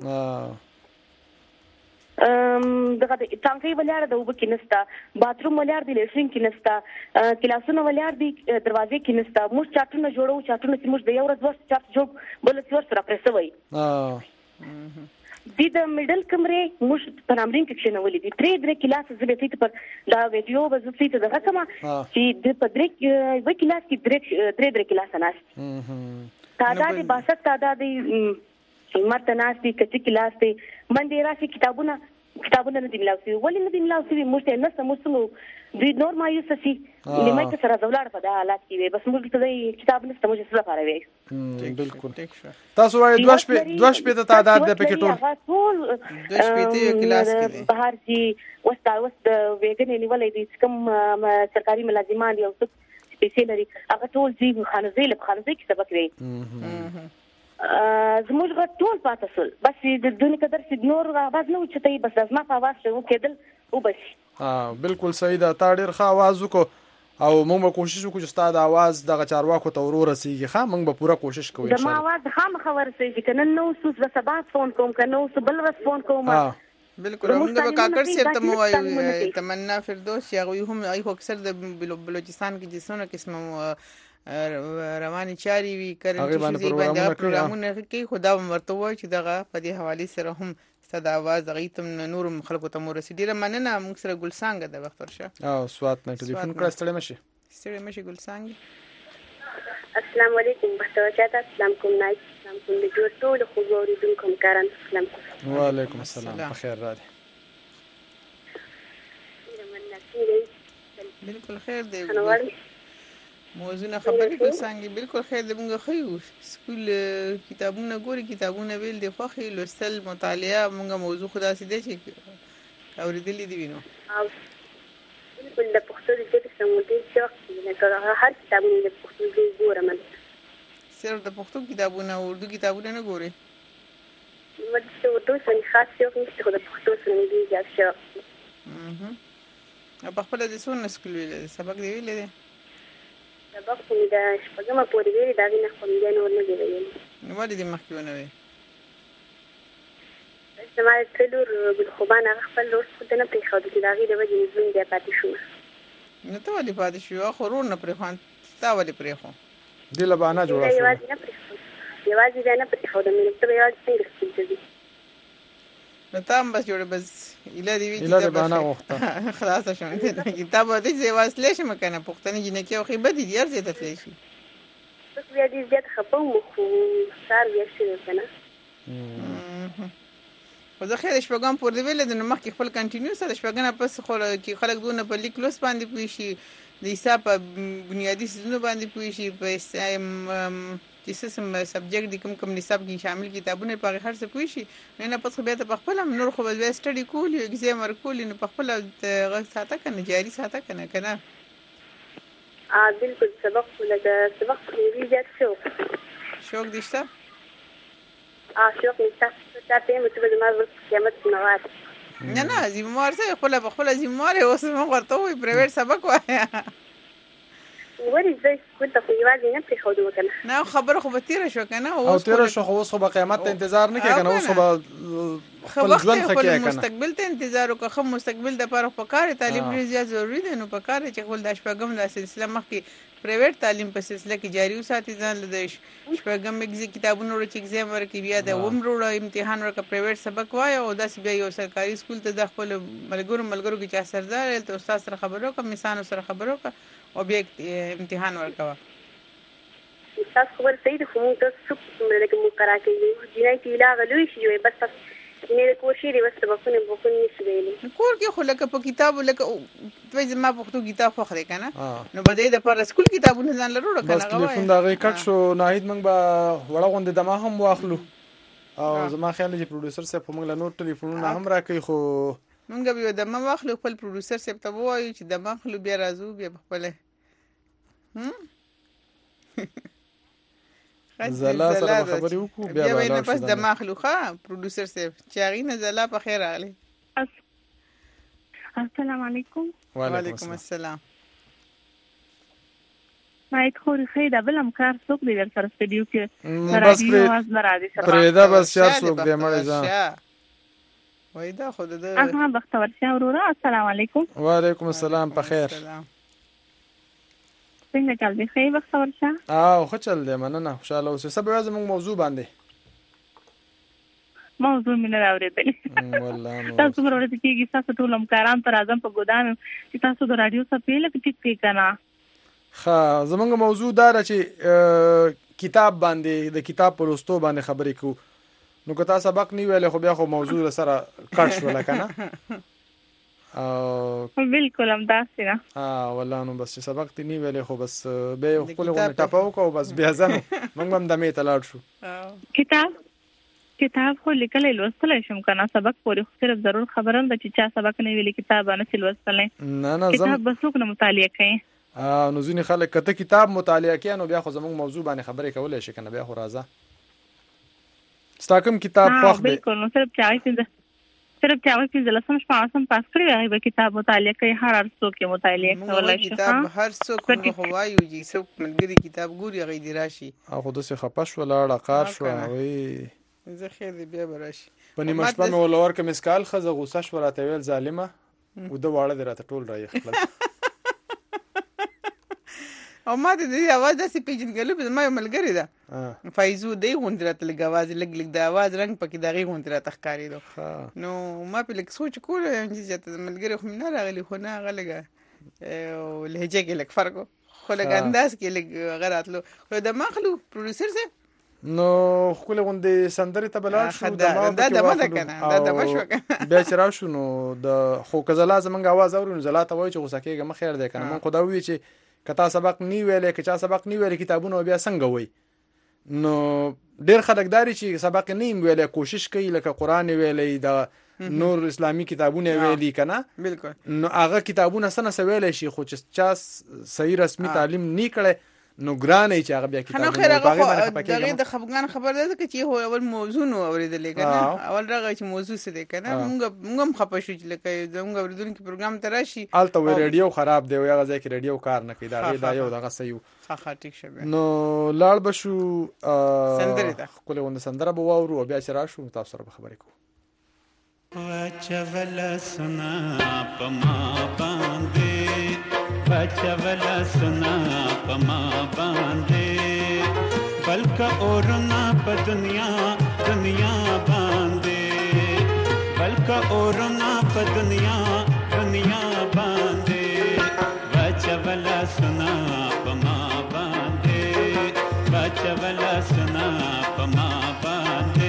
ام دغه ټانکې ولیار د وب کې نستا باتروم ولیار دی لیټرین کې نستا کلاسونه ولیار دی دروازې کې نستا موږ چاټونه جوړو چاټونه چې موږ د یو ورځ وست چاټ جوړ بل څه ور سره پرسوي اه د د میډل کمرې موږ په نامرین کې شنولې دي ترې درې کلاس زبې ته پر دا ویډیو وزې ته دغه کما چې د پدرې و کلاس کې درې درې درې کلاس ناست تعداد باسط تعداد مرته ناست دي کچې کلاس دي باندې راشي کتابونه کتابونه نه دي ملاوي ولې نه دي ملاوي موږ ته نه سموسو دوی نور ما یو سسي لمای ته سره زولار په دا حالات کې وي بس موږ ته کتاب نشته موږ سره لپاره وي بالکل تاسو وايي دوه شپې دوه شپې ته تعداد د پکې ټول دوه شپې ته کلاس کې دي بهر جی وستا وست ویګنې نیولې دي کوم سرکاري ملازمان دي او څه سپیشل لري هغه ټول جی خانزي له خانزي کې سبق وي زموږ غ ټول پاتې سول بس د دنیا قدر سي نور आवाज نه وچتای بس ازما په आवाज شو کېدل او بس ها بالکل صحیح ده تا ډیر ښه आवाज وکړو او موږ به کوشش وکړو چې ستاسو د आवाज دغه چارواکو ته ورور رسیږي ښه موږ به پوره کوشش کوو ان شاء الله زما आवाज هم خبر سي چې کنه نو سوس به سبا فون کوم کنه نو بل ورځ فون کوم بالکل موږ به کاکر صاحب ته مو وایو تمنا فردوس یغوی هم ای خو اکثر د بلوچستان کې جسونه قسمه رواني چاري وی کرنټ شي باندې پروګرامونه کوي خدا ورته وای چې دغه په دې حواله سره هم ستاسو आवाज غیتم نور خلکو ته مورسي ډیره مننه موږ سره ګلسانګ د وخت ورشه او سوات نه ټلیفون کړه ستړي مشي ستړي مشي ګلسانګ السلام علیکم بختوچاته السلام کوم نای السلام کوم د جوړ ټول خو اوریدونکو کارن السلام وعلیکم السلام بخیر راځي بالکل خیر دی موضوعنا خبرې کوي څنګه بالکل خیر دی موږ خو سکول کتابونه ګوري کتابونه ویل دی خو خې لوستل مطالعه موږ موضوع خدا سي دي چې اوریدلې دی وینو او بالکل د پښتو د دې سمولې چې نه هر کتابونه د پښتو دی ګورم صرف د پښتو کتابونه او اردو کتابونه نه ګوري مته اردو څنګه خاص یو نشته خو د پښتو څنګه دی ځکه اها په خپل د سونه سکول ویل سبق دی ویل دی سبق مې دا شپږمه پورې ویلې دا نه کوم دی نور نه دی ویلې نو ولې دې مخکې ونه وی زما ټلور بالخوبان هغه خپل لور څه نه پرې خو د لاغي د وجې نظم دی پاتې شو نو ته ولې پاتې شو خو رور نه پرې خوان تا ولې پرې خو دله باندې جوړه شو یوازې نه پرې خو یوازې دا نه پرې خو د مې ته یوازې څنګه ستې دي نو تام بس جوړه بس اله دی وی اله باندې وخته خلاص شوم کتاب دې زه واسلې شم کنه پښتني جنې کې خو به دي یار زه ته تللی شي بس بیا دې زیات خپم خو سار بیا شي کنه خو زه خیر شپږم پور دی ویل د مخکې خپل کنټینیو سره شپږنه پس خو کې خلک دونه په لیک لوس باندې پوي شي د حساب بنیادی سيزونه باندې پوي شي په چې سم سبجیکټ د کوم کوم نصاب کې شامل کتابونه په هر څه پوي شي نه پس خو بیا ته په خپل نور خو به سټډي کول یو ایگزام ورکول نو په خپل غږ ساته کنه جاری ساته کنه کنه ا بالکل سبق ولګه سبق لري زیات شو شوق دشته ا شوق نشته ته مې ته ما قیامت نوات نه نه زموږ سره خپل په خپل زموږ اوس موږ ورته وي پرایویټ سبق وایا وری زه کوته په یوازې نه پرې خو دوه کنه نه خبره خو به تیر شو کنه او تیر شو خو اوس خو به قیامت ته انتظار نه کوي کنه اوس خو به خپل ژوند خکې کنه مستقبل ته انتظار وکړه خو مستقبل د لپاره په کار تعلیم ډیر زیات ضروری دی نو په کار چې خپل د شپږم د سلسله مخکې پرایویټ تعلیم په سلسله کې جاری وساتي ځان له شپږم ایگزام کتابونو ورته ایگزام ورکې بیا د عمر امتحان ورکې پرایویټ سبق وای او داس بیا یو سرکاري سکول ته د خپل ملګرو ملګرو کې چا سردار ته استاد سره خبرو کوم مثال سره خبرو کا او بیا امتحان ورکوا تاسو خبر صحیح ده خو موږ تاسو څومره کوم کرا کوي جنای تی لا غلوي شي بس تاسو نه کوشي دی وسته بخونه بخونه نشي ویلي کور کې خو لکه په کتاب لکه دوی زما پښتو کتاب خو خره کنه نو بده د پر سکول کتابونه ځان لرو کنه بس ټلیفون دا غي کټ شو ناهید موږ به وړه غوند د ما هم واخلو او زما خیال دی پروډوسر صاحب موږ له نور ټلیفونونه هم راکې خو موږ به د ما واخلو خپل پروډوسر صاحب ته وایو چې د ما خپل بیا راځو بیا خپل زلا سره خبرې وکړو بیا به نه پس د مخلوقه پروډوسر صاحب چاغي نه زلا په خیر راغلی. السلام علیکم. وعلیکم السلام. مایک خوري خیدا بلم کار څوک دی در سره سټډیو کې بس پرېدا بس شار څوک دی مړ ځان وای دا خود د اها بختور شه وروره. السلام علیکم. وعلیکم السلام په خیر. څنګه چل دی خیر بختور شه؟ او خو چل دی مننه خوشاله اوسه. سبا زموږ موضوع باندې موضوع مینه راوړېدلې والله تاسو ورته کېږي تاسو ټول همکاران پر اعظم په ګودام چې تاسو د رادیو سپېل کې ټیک کې کنه. ها زموږ موضوع دا چې کتاب باندې د کتاب په لوستو باندې خبرې کوو. نو که تاسو سبق نه ویل خو بیا خو موضوع سره کټ شو لکنه او بالکل هم داسې نه ها والله نو بس سبق تی نه ویل خو بس به خپل غو ټاپاو کو بس بیا ځنو موږ هم د می تلاړ شو. کتاب کتاب خو لیکل لوستل شم کنه سبق پورې صرف ضرور خبرم د چې چا سبق نه ویل کتاب نه لوستل نه نه کتاب بس وکړه مطالعه کوي. ا نو ځینې خلک کته کتاب مطالعه کوي نو بیا خو زموږ موضوع باندې خبرې کولای شي کنه بیا خو راځه ستاکم کتاب خوښ دی. بالکل نو صرف چاوي څه صرف چاوي څه لسم شپاسم پاس کړی هغه کتاب مطالعه کوي هر هر څوک یې مطالعه کولای شي. کتاب هر څوک خو وایو چې څوک ملګری کتاب ګوري هغه دی راشي او خو د څه خپش ولاړه قار شو وي زه خیر دی بیا براشي په نیمه شپه مې ولور کې مسکال خزه غوسه شو راته ویل ظالمه و د واړه دراته ټول راي خپل او ما د دې आवाज داسې پیژنګلو په ما یو ملګری ده فایزو دی غوندراته لګ आवाज لګ لګ د आवाज رنگ پکې دغه غوندراته ښکاری دو. نو ما په لګ سوچ کول چې ملګری خو نه راغلی خو نه غلګه او لهجه کې لګ فرق خو لګ انداز کې لګ غراتلو خو د مخلو پروډوسر سه نو خپل غوندې سندري ته بلار شو دا دا د مده کنه دا د مشو بیا چې را شو نو د خو کزلا زمنګ आवाज اورو نو زلا ته وای چې غوسه کېږم خیر دی کنه من خدا وی چې کتا سبق نی ویلې که چا سبق نی ویلې کتابونه بیا څنګه وای نو ډیر خلک داري چې سبق نیم ویلې کوشش کوي لکه قران ویلې د نور اسلامي کتابونه ویلې کنه بالکل نو هغه کتابونه سره سویل شي خو چې چا صحیح رسمي تعلیم نه کړي نو ګرانې چې هغه بیا کتابونه باغې باندې دغه د خبرګان خبر ده چې هو اول موضوع نو اوریدلې کنه اول راغی چې موضوع څه دی کنه موږ موږ هم خپه شو چې لکه زموږ اوریدونکو پروګرام ته راشي الته وی رادیو خراب دی او هغه ځکه رادیو کار نه کوي دا دا یو دغه سيو ها ها ټیک شوه نو لاړ بشو سندره ده خپل ونه سندره به واورو بیا چې راشو تاسو سره خبرې کوو. بچولا سنا پما باندې بچولا سنا پما باندې بلکہ اورنا په دنیا دنیا باندې بلکہ اورنا په دنیا دنیا باندې بچولا سنا پما باندې بچولا سنا پما باندې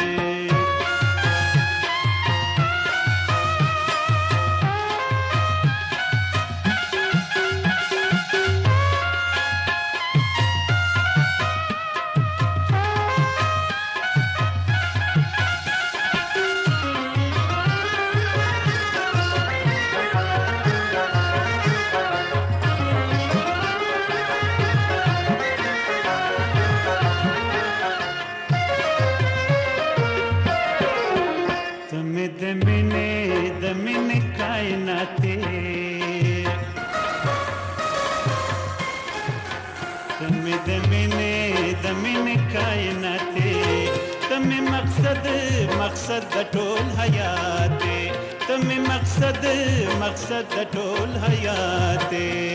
مقصد د ټول حیات تم مقصد مقصد د ټول حیات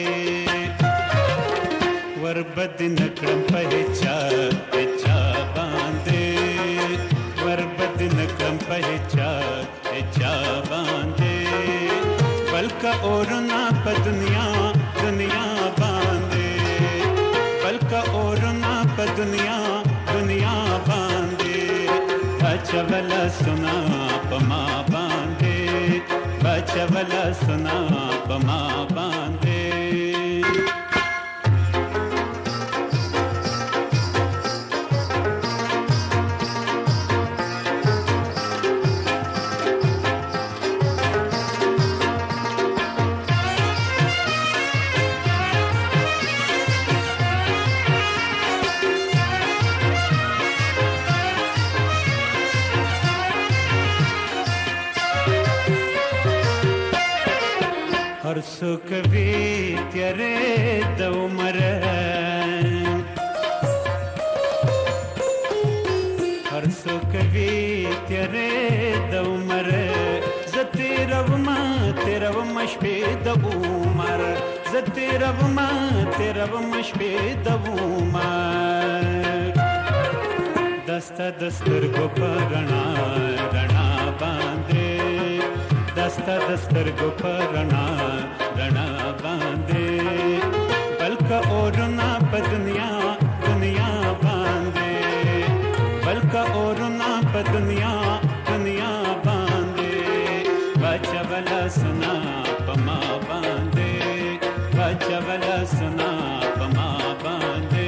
وربد نکړم په چا چا باندې وربد نکړم په چا چا باندې بلکہ اورنا په دنیا دنیا باندې بلکہ اورنا په دنیا دنیا باندې بچولا سنا پما باندې بچولا سنا پما باندې هر څوک وي تیرې د عمر هر څوک وي تیرې د عمر زه تېرومه تېرومه شپې د عمر زه تېرومه تېرومه شپې د عمر دا ستا د سترګو په رڼا رڼا باندې دا ستا د سترګو په رڼا رڼا باندې بلکه اورونه په دنیا دنیا باندې بلکه اورونه په دنیا دنیا باندې بچولا سنا په ما باندې بچولا سنا په ما باندې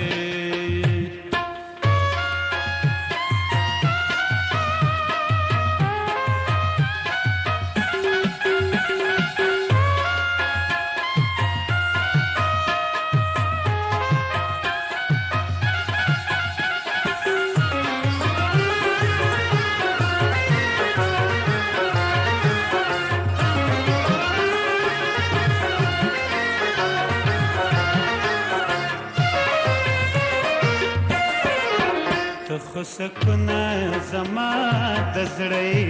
خو سکونه زما د زړه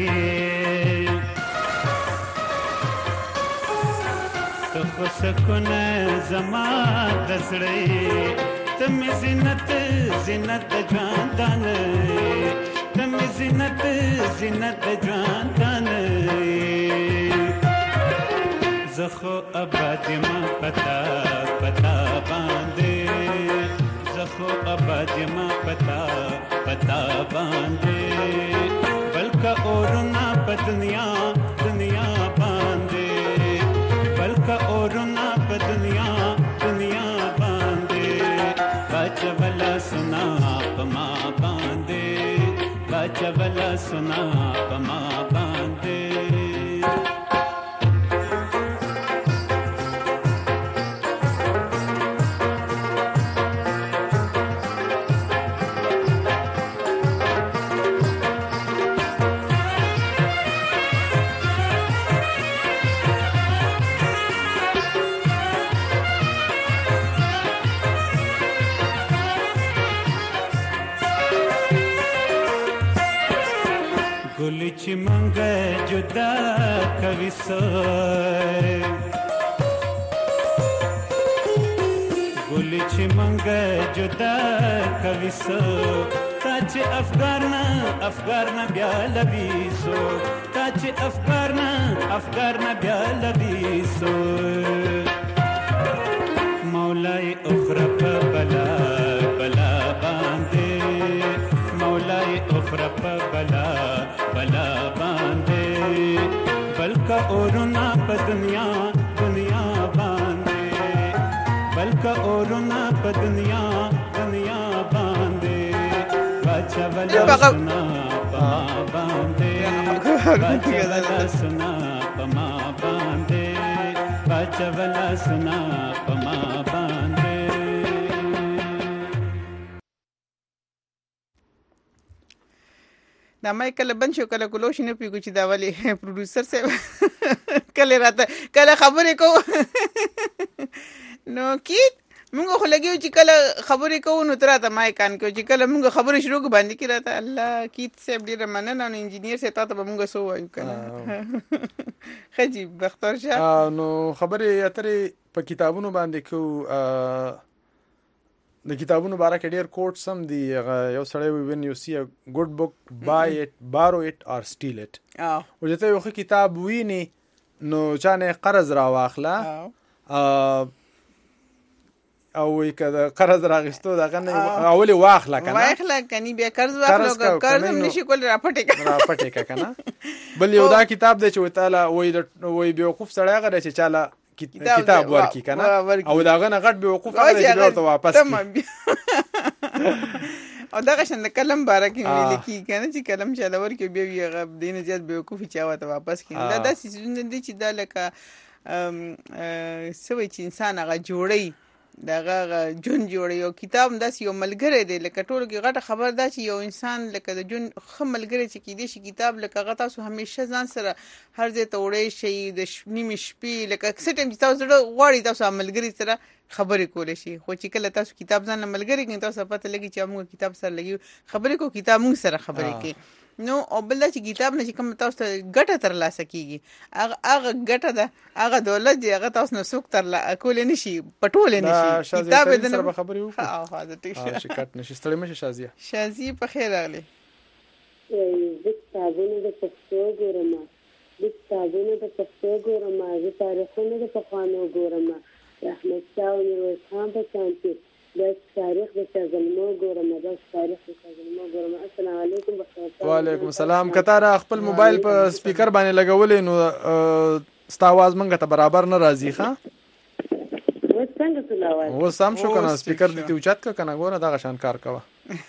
ته خو سکونه زما د زړه ته مې زینت زینت د ژوندان ته مې زینت زینت د ژوندان زه خو ابد یم پتا پتا باندې خو آباد ما پتا پتا باندې بلکه اورنا په دنیا دنیا باندې بلکه اورنا په دنیا دنیا باندې بچولا سنا په ما باندې بچولا سنا په ما باندې ګل چې منګه جدا کوي سوی ګل چې منګه جدا کوي سو تا چې افګار نه افګار نه بیا لبي سو تا چې افګار نه افګار نه بیا لبي سو مولای اخرى په بلا بلا باندې مولای اخرى په بلا بلا باندې بلکه اورنا په دنیا دنیا باندې بلکه اورنا په دنیا دنیا باندې بچولا سنا په ما باندې بچولا سنا په ما باندې بچولا سنا په ما باندې دا مې کله بند شو کله کلو شنه پیګو چې دا ولی پروډوسر سه کله راته کله خبرې کو نو کی موږ خو لګیو چې کله خبرې کوو نو تراته مای کان کو چې کله موږ خبرې شروع کو باندې کړه ته الله کیت سه ډیر مننه نو انجینیر سه ته به موږ سو وایو کنه خجی بختور شه نو خبرې اترې په کتابونو باندې کو د کتابونو باره کې ډیر کوټ سم دی یو سړی وین یو سی ا ګډ بک بای اټ بارو اټ اور سټیل اټ او چې یو کتاب ویني نو چانه قرض را واخلا او وی کده قرض راغستو دا کنه اولی واخلا کنه واخلا کني بیا قرض واخلو قرض هم نشي کول را پټه را پټه کنه بل یو دا کتاب دی چې تعالی وی وی بیوقوف سړی غره چې چاله کتاب ورکی کنه او داغه نه غټ بیوقوف هغه چې ورته واپس کی او دغه شند کلم بارکه ویل کی کنه چې کلم چلور کې به یو دین زیات بیوقوف چاوته واپس کی دا داسې څه دي چې دا لکه ام سوي چې انسان هغه جوړي دغه جون جوړ یو کتاب داس یو ملګری دی لکه ټولو کې غټه خبر دا چې یو انسان لکه د جون خه ملګری چې کې دی شي کتاب لکه غا تاسو همیشه ځان سره هر ځای ته وړي شي د نیمه شپې لکه څه ټیم چې تاسو غواړئ تاسو ملګری سره خبرې کولې شي خو چې کله تاسو کتاب ځان ملګری کې تاسو پته لګي چې موږ کتاب سره لګي خبرې کو کتاب موږ سره خبرې کوي نو او بل چې کتاب نه چې کوم تاسو ته ګټه تر لاسه کیږي هغه هغه ګټه ده هغه دولت دی هغه تاسو نه څوک تر لا کول نه شي پټول نه شي کتاب دې سره خبرې وکړو ها ها دا ټیک شي کټ نشي ستړي مشه شازیه شازیه په خیر راغلی د کتابونو د پښتو ګورم د کتابونو د پښتو ګورم د تاریخونو د پخوانو ګورم احمد شاه او میرویس خان په شانتي د تاریخ د تزلمو ګورم د تاریخ د تزلمو ګورم السلام علیکم وعلیکم السلام کتاره خپل موبایل په سپیکر باندې لګولې نو ستا आवाज مونږ ته برابر نه راځي ښا و څنګه تلاوه و سم شو کنه سپیکر دې اوچت ک کنه ګوره دا غشان کار کوه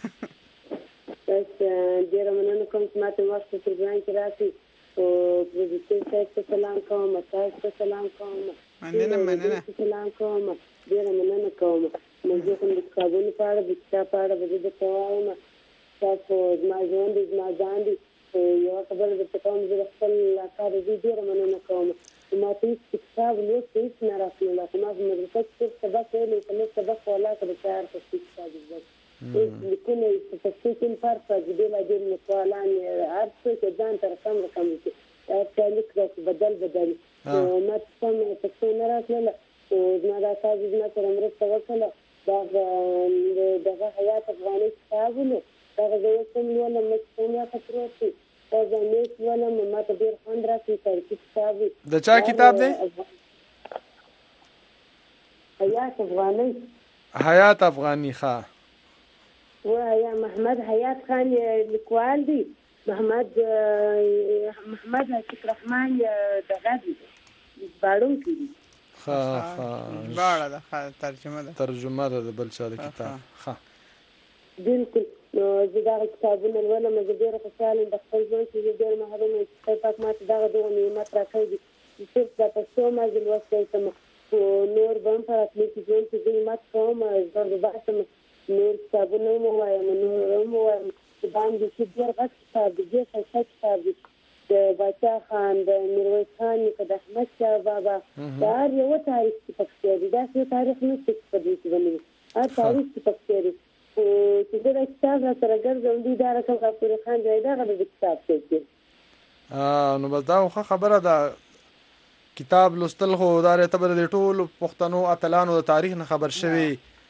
بس ډیر مننه کوم چې ماته وخت په ځان کې راځي او پروډوسر ته سلام کوم تاسو ته سلام کوم مننه مننه سلام کوم ډیر مننه کوم موږ کوم د کتابونو په اړه د کتاب په اړه به د توایم تاسو زما ژوند زما ځان دي یو خبره د کوم د خپل کار دي ډیر مننه کوم ما ته کتاب له څه نه راځي له کومه مدرسې کې سبق ویلې کوم سبق ولا کړ چې هر څه کتاب دي لیکنه په څه کې پر په دې لا دې مثالان هر څه چې ځان تر کوم رقم کې تعلیق راځي بدل بدل ما څه په څه نه راځي او زما د تاسو زما سره مرسته وکړه دا دغه حیات افغاني کتابونه هغه د کوم ولا مڅونه پتروسي دا زموږ ولا ماته ډیر خوند راځي چې کتاب د چا کتاب دی حیات افغاني حیات افغاني ښا و یا محمد حیات خان لیکوال دی محمد محمد حقیق رحمان دغه دی باړون کړي ها ها باړه ده ترجمه ده ترجمه ده بل چا د کتاب ها بالکل نو زه دا کتابونه ولوم زه ډیره خوشاله د خپل ځان چې ډیر محروم یم چې پاک ماته دا دغه نعمت راکړي چې څه د پښتو مازل وسته ته نور بم پر خپل ځان چې نعمت کوم زړه باسم نور کتابونه مو وایم نور مو وایم باندې چې ډیر غټ کتاب دی چې څه کتاب دی د باچا خان د میرویس خان د احمد شاه بابا دا یو تاریخ پکې دی دا څه تاریخ نه څه پدې باندې هر تاریخ پکې دی چې دا کتاب سره ګرځم دي دا رقم غفور خان دی دا غو کتاب څه اه نو بس دا خو خبره ده کتاب لوستل خو دا ته بل ټول پښتنو اتلانو د تاریخ نه خبر شوی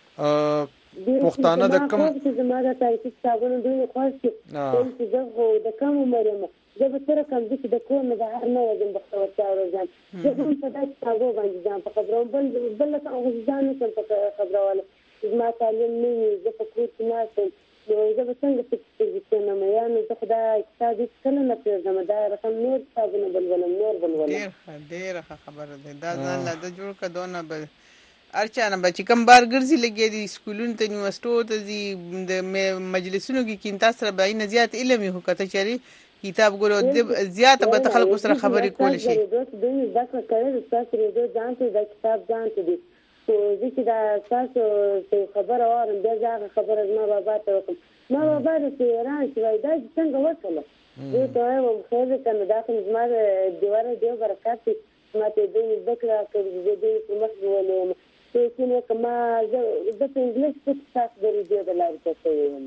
پښتانه د کوم چې زموږ تاریخ کتابونه دوی خوښ چې دغه د کوم مرمه زه به سره کوم چې د کور نه بهر نه وځم بختور چاور ځم زه هم په داسې کتابو باندې ځم په خبرو بل بل څه ځان کوم په خبرواله زما تعلیم نه وي زه په کور کې ناستم نو زه به څنګه فکر کوم یا نو زه خدای کتاب کله نه پرېږدم دا رقم نور کتابونه بلولم نور بلولم ډېر ډېره خبره ده دا ځان لا د جوړ کدونه به ارچانه بچی کم بار ګرځي لګي دي سکولونو ته یونیورسيټو ته دي د مجلسونو کې کینتا سره به نه زیات علمي حکومت چاري کتاب ګورو زیاته به خلکو سره خبرې کول شي دوی ځکه کړي تاسو ریډو ځانته د کتاب ځانته دي خو چې دا تاسو خبره وارم بیا ځکه خبره ما بابا ته وکم ما بابا د ایران چې دا څنګه وکړه دوی ته وایم خو کنه دا کوم زما دیواره دیو برکات ما ته دوی ذکر کړی دوی په مخ ولې چې نو کما زه د انګلیسي په تاسو د ریډیو د لارې ته یم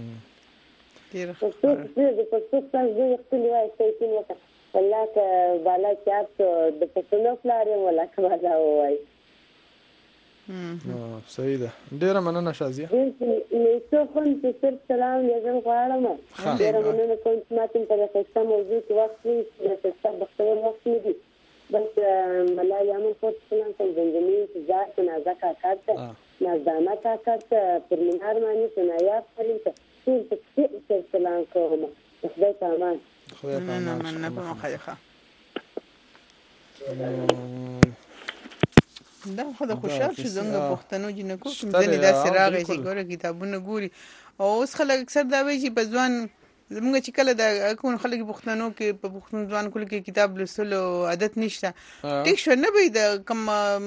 ډیر ښه د پښتو تاسو د خپل وای چې نو الله ته بالا چات د پښتو فلاري ولا کما وای اه صحیح ده ډیر مننه شازیه نو څو خون چې سلام یې غواړم ډیر مننه کوم چې ماته په تاسو موضوع کې وخت چې تاسو بختور وخت دي بس ملا یامن فوت سلام کوم زنجمین تجارت نازکا کارت نازدانا کا کارت پرمنار مانی سنایا فرین ټول څه سلام کوم خدای پامان خدای پامان مننه په مخایخه دا خو د خوشحال شو څنګه پښتنو جنکو کوم ځنې دا سراغې چې ګوره کتابونه ګوري او اوس خلک اکثر دا وایي چې په ځوان زموږ چې کله د کوم خلک پښتنو کې په پښتون ځوان کول کې کتاب لوستلو عادت نشته ټیک شو نه وي د کم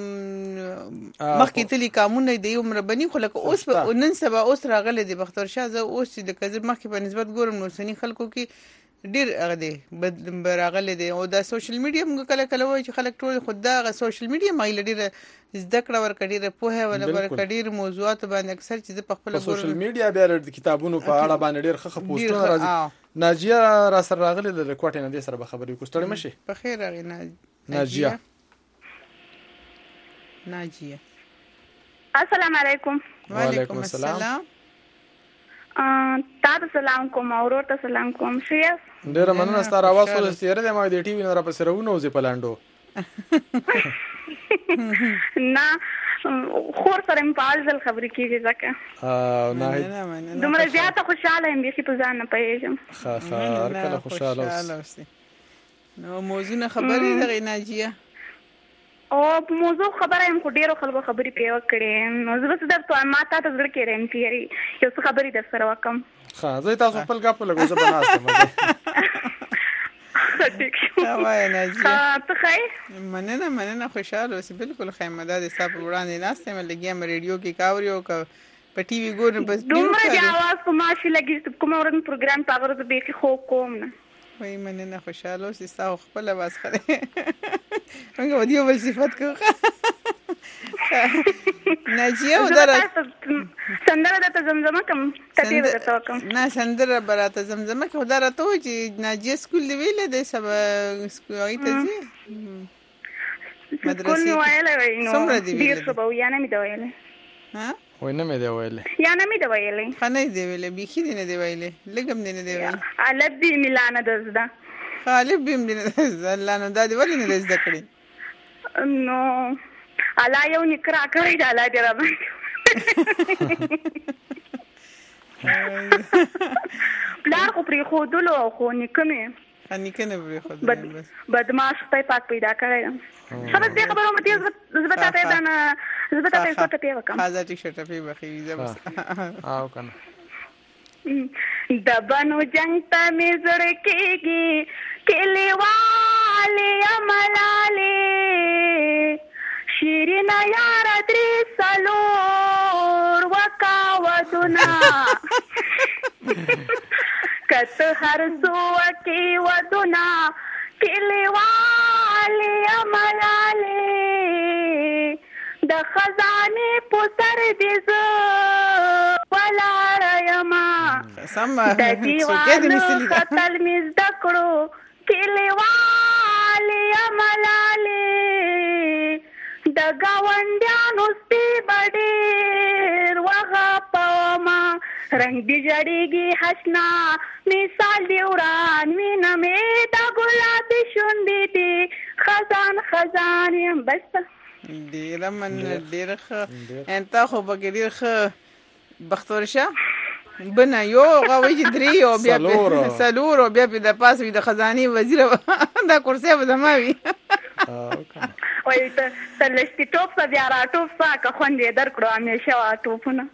مخکې تلي قانون دی عمر بني خو لکه اوس نن سبا اوس راغله د بختور شاه زه اوس چې د کذب مخکې په نسبت ګورم نو سني خلکو کې ډیر هغه دی راغله دی او د سوشل میډیا موږ کله کله وایي چې خلک ټول خود دا سوشل میډیا مایل ډیر زده کړه ورکړي ر په ولا ورکړي موضوعات باندې اکثر چې په خپل سوشل میډیا بیا د کتابونو په اړه باندې ډیر ښه پوسټونه راځي ناجیه را سره راغله د کوټې نه دې سره به خبرې کوستړې مشي په خیر راغی ناجیه ناجیه السلام علیکم وعلیکم السلام تاسو سلام کوم او ورته سلام کوم شیاس ډیر مننه ستاره आवाज ول ستاره د ما د ټي وی نه را پسې راونه وځي پلاندو نه خور سره په ځل خبرې کیږي ځکه ا نه دومره زیاته خوشاله یم چې په ځان نه پېژم ښه ښه هر کله خوشاله اوسې نو موضوع خبرې دغه ناجیه او په موضوع خبره يم خو ډیرو خلکو خبرې پیو کړې نو زه څه درته ما ته ته زړه کې رم پیری یو څه خبرې در سره وکم ښه زه تاسو خپل غاپ لګو زه بناستم ټیک شو وای ناجیه ته خیر مننه مننه خوشاله اوسې بالکل خیمه ده صاحب وړاندې ناشته مې لګیا مې ریډیو کې کاوریو ک په ټي وی ګورم بس دومره دی आवाज کومه شي لګي کوم ورن پروګرام پاغره د بیخي خو کوم نه وای مننه خوشاله اوسې تاسو خپل आवाज خره څنګه ودیو بل صفات کو ناجیه ودره سندره د زمزمه کوم تپی ورته کوم نه سندره براته زمزمه کو ودره ته چې ناجیه سکول دی ویل د سبا سکول ته زی مدرسې وایله نو څومره دی ویل ډیر څه یا نه می دا ویل ها وای نه می دا ویل یا نه می دا ویل خنه دی ویل بيخي دی نه دی ویل لګم دی نه دی ویل الب دی ملانه دزدا خالب بیم دی نه دزدا الله نو دا دی ولې نه دزدا کړی نو الا یو نکرا کړی دا لا دی را باندې پلار خو پری خو دلو خو نکمه اني کنه پری خو دلو بس بدمعش په پاک پیدا کړی خبر دې خبرو مته زبتا ته دا نه زبتا ته څه ته وکم حاضر ټی شرټ په بخي زبس او کنه دبنو جنگ ته مې زړه کېږي کلیواله عملاله شیرین یار درې سالور وکا ودنا کته هر سو کی ودنا کلیواله عملاله د خزانه پوتر دې ز ولا یما سم د دیوالو خپل مز دکړو کلیواله عملاله د گاونډیانو سپی بډیر وغه پوما رنگ دی جړیږي حسنا مثال دی وران وینه مې د ګلاب شونډې دي خزان خزان يم بس ډیر من ډیر ښه انت خو به ډیر ښه بختور شه بنا یو غوي درې او بیا سلور او بیا د پاس وي د خزاني وزیر دا کرسي به زماوي وای ته تلشتي ټوپ څه بیا را ټوپ څه که خوندې درکړو همیشه وا ټوپونه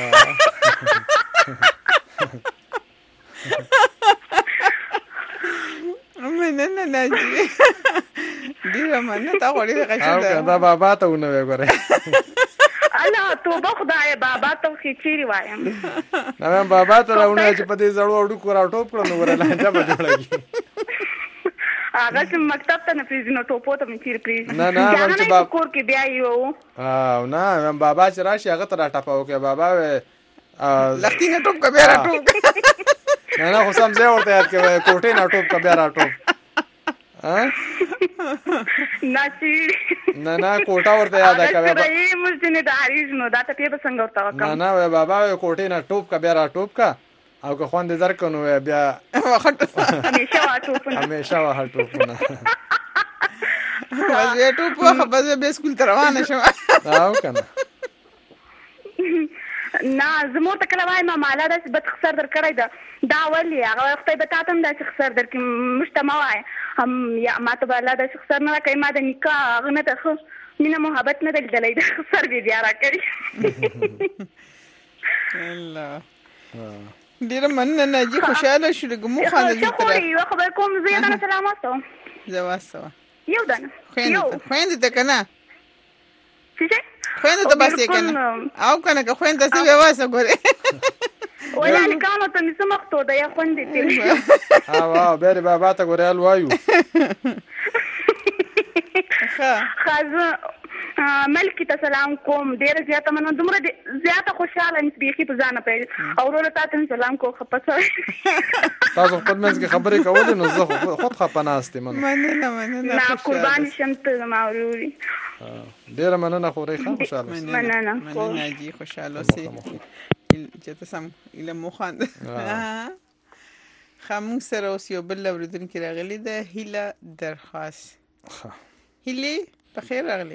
مننه ناجیه ډیره مننه تا وړي غشته او دا بابا ته ونه وګوره الله توبه خدای بابا ته خېچيري وایم نه بابا ته راونه چې په دې زړو اډو کو را ټوپ کړو نو ورته لانجه به جوړږي هغه چې مکتب ته نه پریزنو ټوپو ته مې چیر پریز نه نه چې بابا کور کې بیا یو او نه بابا چې راشي هغه ته را ټاپاو کې بابا لختي نه ټوپ کا بیا را ټوپ نه نه خو سم ځای ورته یاد کې کوټې نه ټوپ کا بیا را ټوپ ها ناچی نه نه کوټه ورته یاد کړه بابا یې مزه نه داریز نو دا ته په څنګه ورته وکم نه نه بابا کوټې نه ټوپ کا بیا را ټوپ کا او که خوان دې درکنو بیا همیشه وا ټوپونه همیشه وا ټوپونه بس یې ټوپ بس به سکول ته روانه شو او کنه نه زموږ ته کله وای ما مالا د بد خسر در کړی دا دا ولې هغه وخت به تاسو هم د خسر در کې مجتمع وای هم یا ما ته بالا د خسر نه کوي ما د نکاح غنه ته مینه محبت نه دلې د خسر به بیا را کړی الله ډیره مننه ناجي خوشاله شو لږ مو خانه دې تر یو خبر کوم زه یې نه سلام واستم زواسه یو دنه خويندې خويندې ته کنه څه خويندې ته بس یې کنه او کنه که خويندې څه واسه ګوره ولا الکانو ته مې سمختو ده یا خويندې ته ها وا بیره بابا ته ګوره الوایو ښه خازه ملکی ته سلام کوم ډیره زیاته مننه دومره زیاته خوشاله نس بيخي په ځان په او ورته تاسو سلام کو خپڅوي تاسو خپل منځ کې خبرې کولې نو زه خود خپناستې مننه مننه مننه نا قرباني شمت ما وروري ډیره مننه خوري ښه خوشاله مننه مننه جی خوشاله سي چې تاسو اله مو خاند خاموش سره اوس یو بل اوریدونکو راغلی ده هیله درخواست هیله په خیر راغلی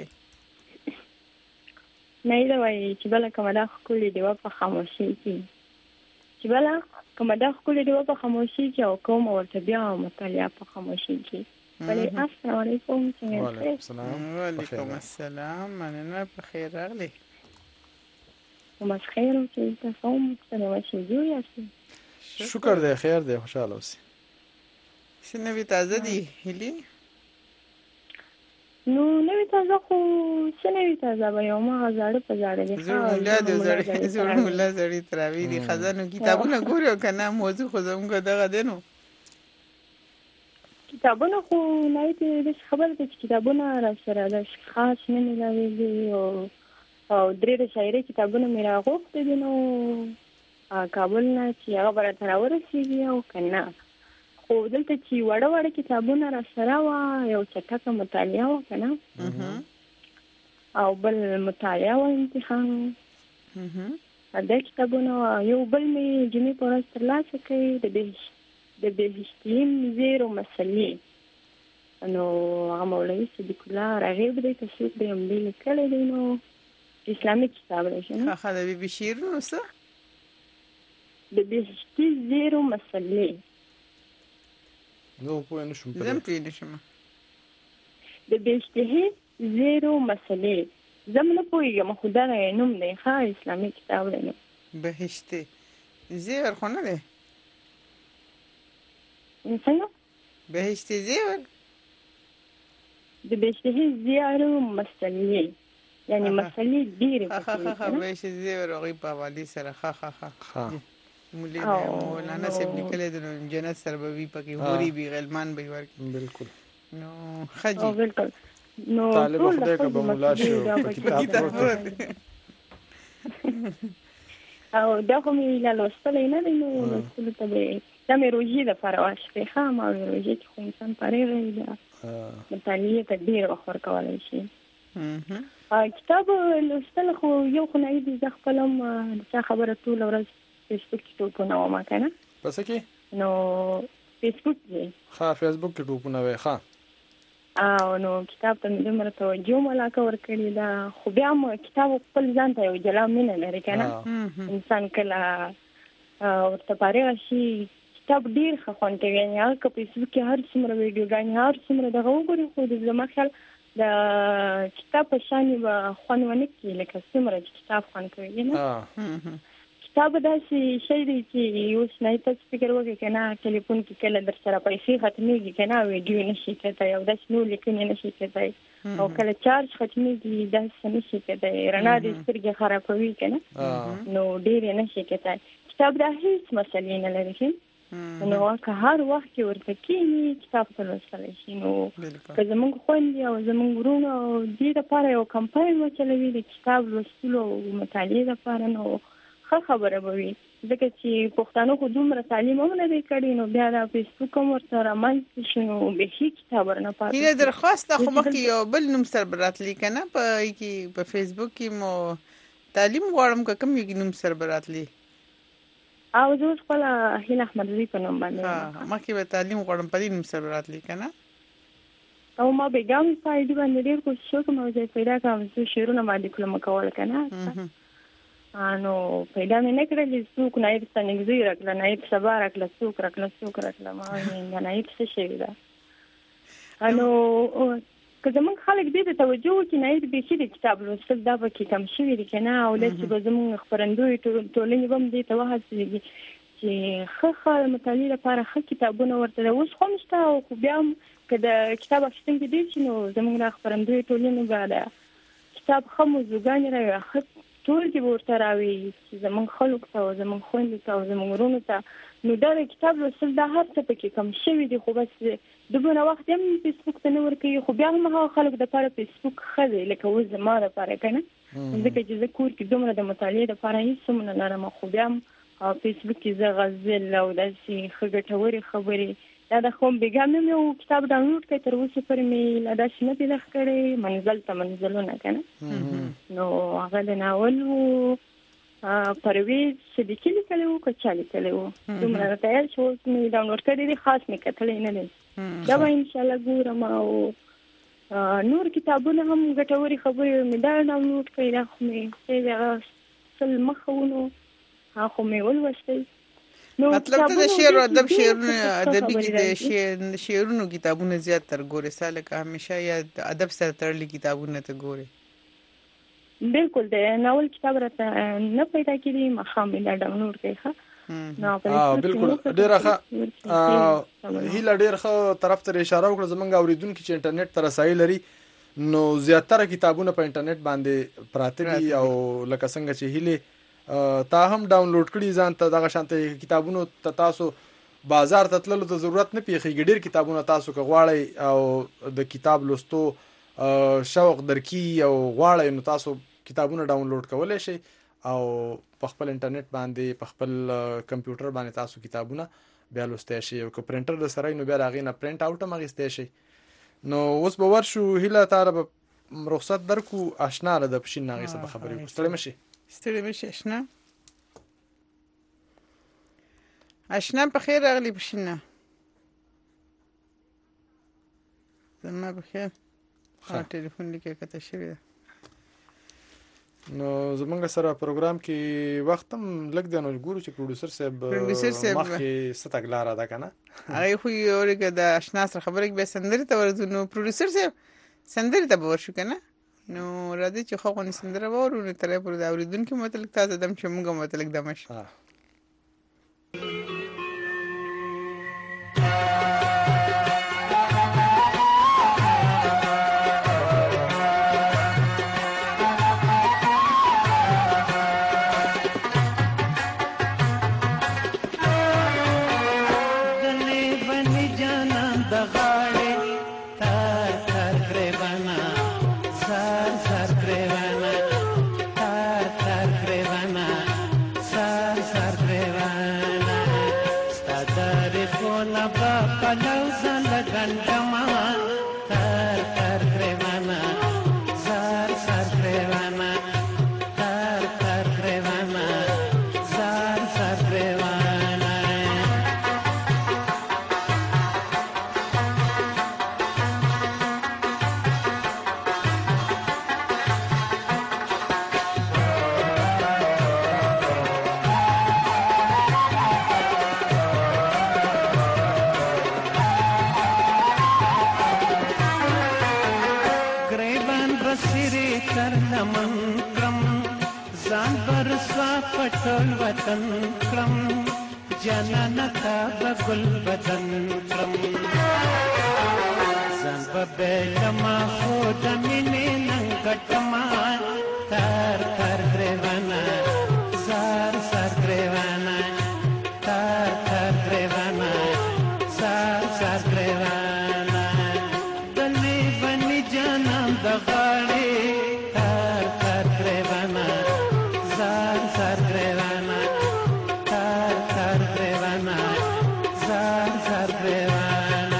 نه دا وایي چې بل کومه دا خولي دی په خاموشي کې چې بل کومه دا خولي دی په خاموشي کې او کوم ورته بیا مطالعه په خاموشي کې بلې السلام علیکم وعلیکم السلام مننه په خیر راغلی ومس خیر او چې تاسو هم سلام شو یاست شکر دی خیر دی خوشاله اوسئ سنوي تازه دي هلي نو نوې تازه خو سنوي تازه به یو ما زړه په زړه دي زړه مولا دې زړه زړه مولا زړه تراوی دي خزانو کتابونه ګورو کنه موضوع خو زموږ دغه دینو کتابونه خو نه دې خبره دي چې کتابونه را سره د خاص نه ملایوي او او درې شاعري کتابونه مې راغوښتي دي نو کابل نه چې هغه بره تر ورسېږي او کنه خو دلته چې وړه وړه کتابونه را سره وه یو چټکه مطالعه وه که نه او بل مطالعه وه امتحان دا کتابونه یو بل مې جمعې په ورځ ترلاسه کړي د بهشتین زیرو مسلې نو هغه مولوي صدیق الله راغب دی تصویق دی همدې لیکلی دی نو اسلامي کتاب دی ښه ښه د بیبي شیرونو څه د بهشتي زیرو مسلې نو پوه نه شم زم پوه نه شم د بهشتي زیرو مسلې زم نه پوهېږم خو دا نوم دی ښه اسلامي کتاب دی نو بهشتي زیور خو نه دی څنګه بهشتي زیور د بهشتي زیرو مسلې یعنی مسلې ډېرې ښه ښه ښه بهشتي زیور هغوی په حوالې سره ښه ښه ښه مولانا صاحب لیکلی دی نو جنت سره به وي پکې هوري وي غلمان به یې ورکړي بالکل نو ښه جي بالکل نو طالب خدای که به مولا شي په کتاب پروت او دا خو مې لا لوستلی نه دی نو لوستلو ته به دا مې روژې دپاره واشفې ښه ما روژې کې خو انسان پرېږی بیا مطالعې ته ډېر وخت ورکولی شي کتاب لوستل خو یو خو نه دي زه خپل هم د چا خبره ټوله ورځ فیسبوک کې ټوپونه وم که نه په څه کې نو فیسبوک دی ښه فیسبوک کې ټوپونه وی ښه او نو کتاب ته مې دومره توجه هم علاقه ورکړې ده خو بیا هم کتاب خپل ځان ته یو جلا مینه لري که نه انسان کله ورته فارغه شي کتاب ډېر ښه خوند کوي یعنې هغه که فیسبوک کې هر څومره ویډیوګانې هر څومره دغه وګوري خو د زما خیال د کتاب په شان به خوند ونه کړي لکه څومره چې کتاب خوند کوي نه کتاب داسې شی دی چې اوس نه تاسو فکر وکړئ که نه ټلیفون کې کله در سره پیسې ختمېږي که نه ویډیو نه شي کېدی او داسې نور لیکنې نه شي کېدی او کله چارج ختمېږي داسې څه نه شي کېدی رڼا دې سترګې خرابوي که نه نو ډېر یې نه شي کېدی کتاب دا هېڅ مسلې نه لري ښه نو که هر وخت کې ورته کښېني کتاب ته لوستلی شي نو که زموږ خویندې او زموږ وروڼه او دې دپاره یو کمپاین وچلوي د کتاب لوستلو او مطالعې دپاره نو ښه خبره به وي ځکه چې پښتانه خو دومره تعلیم هم نه دی کړی نو بیا دا فیسبوک هم ورته رامنځته شو نو بیخي کتاب ورنه پاتې هیله درخواست ده خو مخکې یو بل نوم سره به راتلی که نه په کې په فیسبوک کې مو تعلیم غواړم که کوم یو نوم سره به راتلی او زه اوس خپله هیله احمدزي په نوم باندې مخکې به تعلیم غواړم په دې نوم سره به راتلی که نه او ما بېګا مې په آی ډي باندې ډېر کوشش وکړم او ځای پیدا کړم زه شعرونه ما ډیپلومه کول که نه نو پیدا مې نه کړل څوک نایب ستانګزي راکړه نایب سبا راکړه څوک راکړه څوک راکړه ما ویل نایب څه شوي ده نو که زموږ خلک دې ته توجه وکړي نایب بیخي د کتاب لوستل دا پکې کم شوي دي که نه او لږ چې به زموږ خپرندوی ټولنې به هم دې ته وهڅوي چې ښه ښه مطالعې لپاره ښه کتابونه ورته اوس خو نشته، خو بیا هم که د کتاب اخیستونکي ډېر شي نو زموږ د خپرندویو ټولنې به د کتاب ښه موضوعګانې راوي، ښه ټولګې به ورته راوي چې زموږ خلکو ته او زموږ خویندو ته او زموږ ورونو ته. نو دا د کتاب لوستل دا هر څه پکې کم شوي دي، خو بس دومره وخت هم فیسبوک ته نه ورکوي. خو بیا هم هغه خلک دپاره فیسبوک ښه دی لکه اوس زما دپاره که نه، ځکه چې زه کور کې دومره د مطالعې دپاره هېڅ هم نه لرم. خو بیا هم فیسبوک کې زه غزل او داسې ښه ګټورې خبرې دا د خو بیګا مې یو کتاب ډاونلوډ کړی، تر اوسه پورې مې لا داسې نه دي لږ کړی، منزل ته منزلونه که نه. نو هغه د ناول و پرویز صدیقي لیکلی و که چا لیکلی و، دومره راته یاد چې اوس مې ډاونلوډ کړی دی، خاص مې کتلی نه دی. دا به انشاءالله ګورم. او نور کتابونه هم ګټورې خبرې مې دا ډاونلوډ کړی، دا خو مې دی هغه سل مخه و نو هغه خو مې ولوستی. مطلب ته د شعر او ادب شعرونه ادبي کې د شعرونو کتابونه زیات تر ګوري ساله که همیشه یا د ادب سره تړلي کتابونه ته ګوري؟ بالکل د ناول کتاب راته نه پیدا کړي، مخام مې دا ډاونلوډ کړی. ښه بالکل ډېره ښه هیله ډېر ښه طرف ته اشاره وکړه زمونږ اورېدونکي چې انټرنیټ ته رسایي لري نو زیاتره کتابونه په انټرنیټ باندې پراته دي او لکه څنګه چې هیله تا هم ډاونلوډ کړي ځان ته دغه شانته کتابونو ته تاسو بازار ته تللو ته ضرورت نه پیښیږي. ډېر کتابونه تاسو که غواړئ او د کتاب لوستو شوق درکې او غواړئ نو تاسو کتابونه ډاونلوډ کولی شئ او په خپل انټرنیټ باندې په خپل کمپیوټر باندې تاسو کتابونه بیا لوستی شئ. او که پرنټر د سره نو بیا د هغې نه پرنټ آوټ هم اخیستی شئ. نو اوس به ورشو هیله تاله به رخصت درکو، اشنا له د پشین هغې څه به خبرې وکړو. ستړی مه شئ. ستړی مه شي اشنا. اشنا په خیر راغلی پشینه. زما په خیر. ها ټلیفون لیکه کته شوی ده. نو زمونږ سره پروګرام کې وخت هم لږ دی نو ګورو چې پروډوسر صاحب مخکې څه تګلاره ده که نه. هغې خو یې اورې که د اشنا سره خبرې بیا سندرې ته ورځو نو پروډوسر صاحب سندرې ته به ورشو که نه. نو راځي چې ښه غوندې سندره به واورو نو تر هغې پورې د اورېدونکي مو ورته لږ تازه دم چې موږ هم ورته لږ دمه شي. پټول وطن کړم جانان تا بګل بدن کړم ځان په بلما خو د مینې نن کټما تر تر دروانا سار سار دروانا تر تر دروانا سار سار دروانا دلې بني جانان د غاړې تر تر دروانا سار سار دروانا تر تر دروانا سار سار دروانا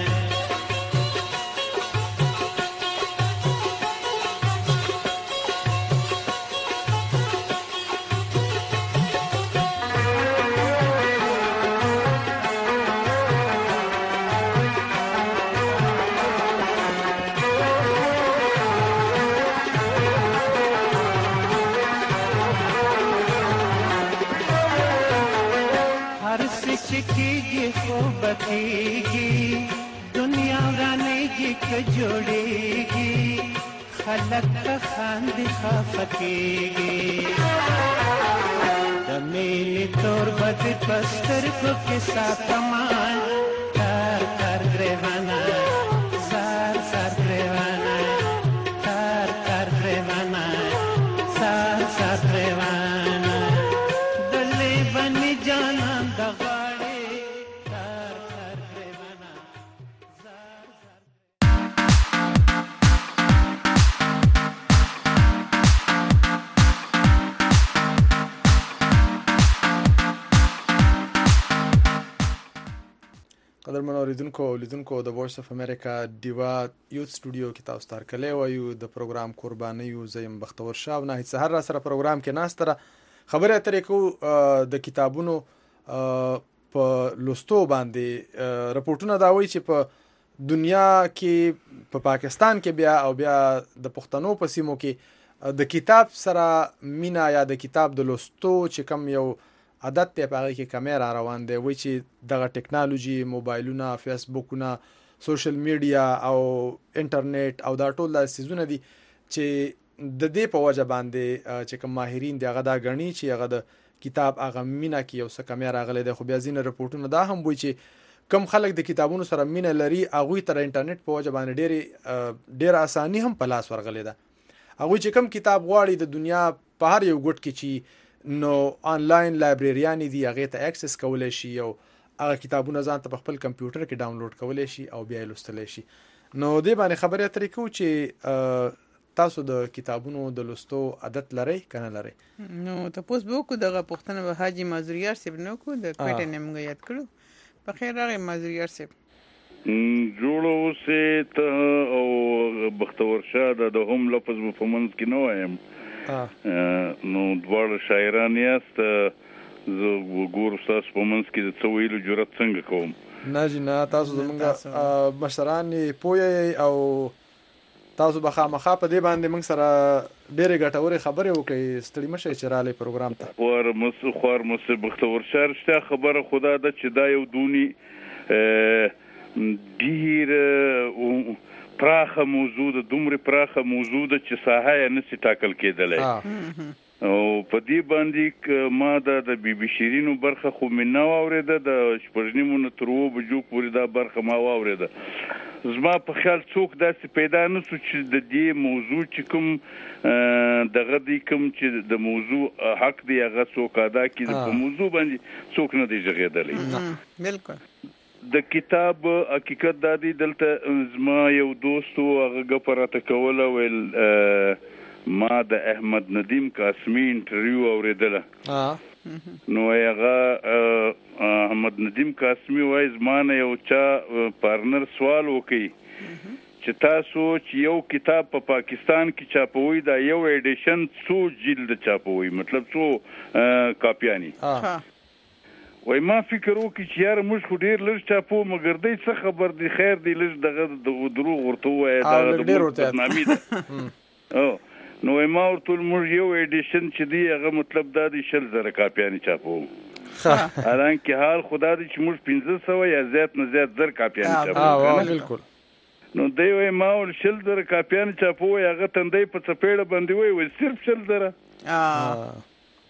चिकीगी खूब बकीगी दुनिया रानेगी के जोड़ेगी खलक खांद खफकीगी دمینی تور بدی پستر کو کسا کمان تار تار گریوانا سار سار گریوانا تار تار گریوانا سار سار گریوانا دلی بنی جانان دغاڑی تار تار گریوانا سار قدرمن اوریدونکو او لیدونکو د وایس اف امریکا دیوا یوت سټوډیو کې تاسو تر کله وایو د پروګرام قرباني یو زیم بختور شاه نه سحر را سره پروګرام کې ناستره خبره اترې کو د کتابونو په لوستو باندې رپورټونه دا وایي چې په دنیا کې په پاکستان کې بیا او بیا د پښتنو په سیمو کې د کتاب سره مینا یا د کتاب د لوستو چې کم یو عادت ته پاره کې کیمرا روان دی وای چې دغه ټیکنالوژي موبایلونه فیسبوکونه سوشل میډیا او انټرنیټ او دا ټول د سيزونه دي چې د دې په وجه باندې چې کوم ماهرین دی هغه دا غني چې هغه د کتاب هغه مینا کې یو څه کیمرا غلې دی خو بیا ځینې رپورټونه دا هم وای چې کم خلک د کتابونو سره مینا لري هغه تر انټرنیټ په وجه باندې ډېر ډېر اساني هم په لاس ورغلې ده هغه چې کم کتاب غواړي د دنیا په هر یو ګوټ کې چې نو آنلاین لایبرریان دي هغه ته اکسس کولای شي او هغه کتابونه ځان ته په خپل کمپیوټر کې ډاونلوډ کولای شي او بیا لوستلای شي نو دې باندې خبرې اترې کوو چې تاسو د کتابونو د لوستو عادت لرئ کنه لرئ نو تاسو به کو دغه پښتنه به حاجی مازوریار صاحب نو کو د کوټه نمګ یاد کړو په خیر راغی مازوریار صاحب جوړو سه ته او بختور شاه د هم لفظ په منځ کې نو وایم نو دواړه شاعران یاست زه وګور تاسو په منځ کې د څه ویلو جرأت څنګه کوم نه جنا تاسو زمونږ مشران پوهی او تاسو به خامخا په دې باندې موږ سره ډېرې ګټورې خبرې وکړي ستړي مشه چې رالی پروګرام ته خور مس خور مس بختور شهر شته خبره خدا ده چې دا یو دونی ډېر پراخه موضوع د دومره پراخه موضوع د چې ساحه یې نسی ټاکل کېدلای او په دې باندې ما د بي بي شیرینو برخه خو مې نه واورېده د شپږنیمو نه تر اووه بجو پورې دا برخه ما واورېده زما په خیال څوک داسې پیدا نه سو چې د دې موضوع چې کوم دغه دی کوم چې د موضوع حق دی هغه څوک ادا کړي په موضوع باندې څوک نه دی ژغېدلی بالکل د کتاب حقیقت دا دی دلته زما یو دوست هغه غفراته کوله ویل ما د احمد ندیم قاسمی انټرویو اوریدله نو هغه احمد ندیم قاسمی وایي زما نه یو چا پارتنر سوال وکړي چې تاسو چې یو کتاب په پاکستان کې چاپوي دا یو ایډیشن څو جلد چاپوي مطلب څو کاپیانی وای ما فکر وکړ چې یار موږ خو ډیر لږ چاپو مګر دې څه خبر دی خیر دی لږ دغه د دروغ ورته وای دا د بدنامي ده او نو ما ورته موږ یو ایډیشن چې دی هغه مطلب دا دی شل زره کاپیانی چاپو حالانکه حال خدا دې چې موږ پنځه سوه یا زیات نه زیات زر کاپیانی چاپو بالکل نو دی وای ما ول شل زره کاپیانی چاپو هغه تندې په څپېړه باندې وای وای صرف شل زره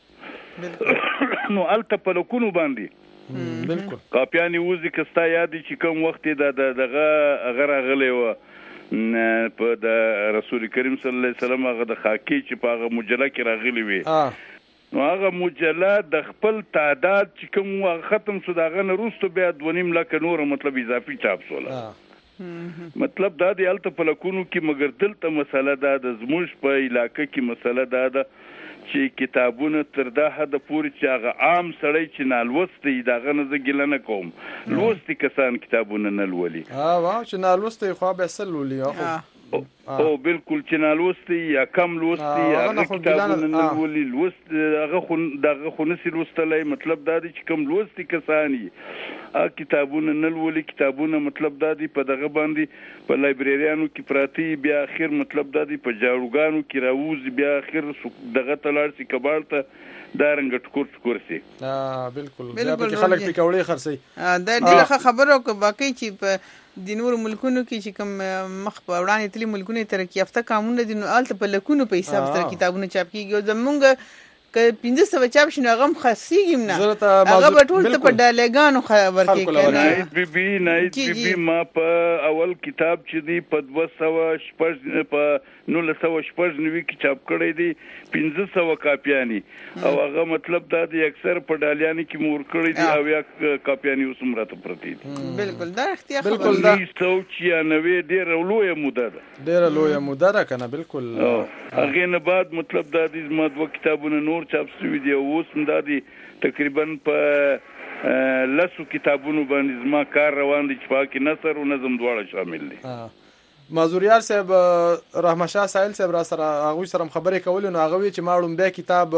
نو الته په لکونو باندې بالکل کاپیانی وزي کستا یادی چې کوم وخت د دغه غره غلې و په د رسول کریم صلی الله علیه وسلم هغه د خاکی چې په هغه مجله کې راغلی وي نو هغه مجله د خپل تعداد چې کوم ختم شو دغه نه وروسته بیا دونیم لکه نور مطلب اضافي چاپ سوله مطلب دا دی الته په لکونو کې مګر دلته مسله دا د زموږ په علاقې کې مسله دا ده چې کتابونه تر دا حد پورې چې هغه عام سړی چې نالوستی دغه نه زه ګیله نه کوم لوستي کسان کتابونه نه لولي واه چې نالوستی خو به اصل لولي او بالکل چې نالوستی یا کم لوستی هغه کتابونه نه لولي لوست هغه خو دغه خو نسی لوستلی مطلب دا دی چې کم لوستي کسان یې کتابونه نه لولي کتابونه مطلب دا دی په دغه باندې په لایبرریانو کې پراتی بیا اخر مطلب دا دی په جاړوګانو کې راوځي بیا اخر دغه تلار سي کباړ ته دا رنګ ټکور ټکور سي اه بالکل بیا په خلک پکوړې خرسي دا ډیره خبره کو باقي چې په د نور ملکونو کې چې کوم مخ په وړاندې تللي ملکونه ترقی یافته قانون دي نو الته په لکونو په حساب سره کتابونه چاپ کیږي زمونږ که پنځه سوه چاپ شي نو هغه هم خرڅېږي نه، هغه به ټول ته په ډالګانو خبر کې که نایت بیبي نایت بیبي ما په اول کتاب چې دی په دوه سوه شپږ په نولس سوه شپږ نوي کې چاپ کړی دی پنځه سوه کاپیانې، او هغه مطلب دا دی اکثر په ډالیانې کې مور کړی دی او یا کاپیانې اوس هم راته پرتې دي. بالکل دا رښتیا خبره ده. سو چھیانوي ډېره لویه موده ده، ډېره لویه موده ده که نه. بالکل هغې نه بعد مطلب دا دی زما دوه کتابونه نور چاپ شوي دي او اوس هم دا دی تقریبا په لسو کتابونو باندې زما کار روان دی چې په هغه کې نثر او نظم دواړه شامل دي. مازوریار صاحب رحمت شاه سایل صاحب را سره هغوی سره هم خبرې کولې نو هغه وی چې ما لومبی کتاب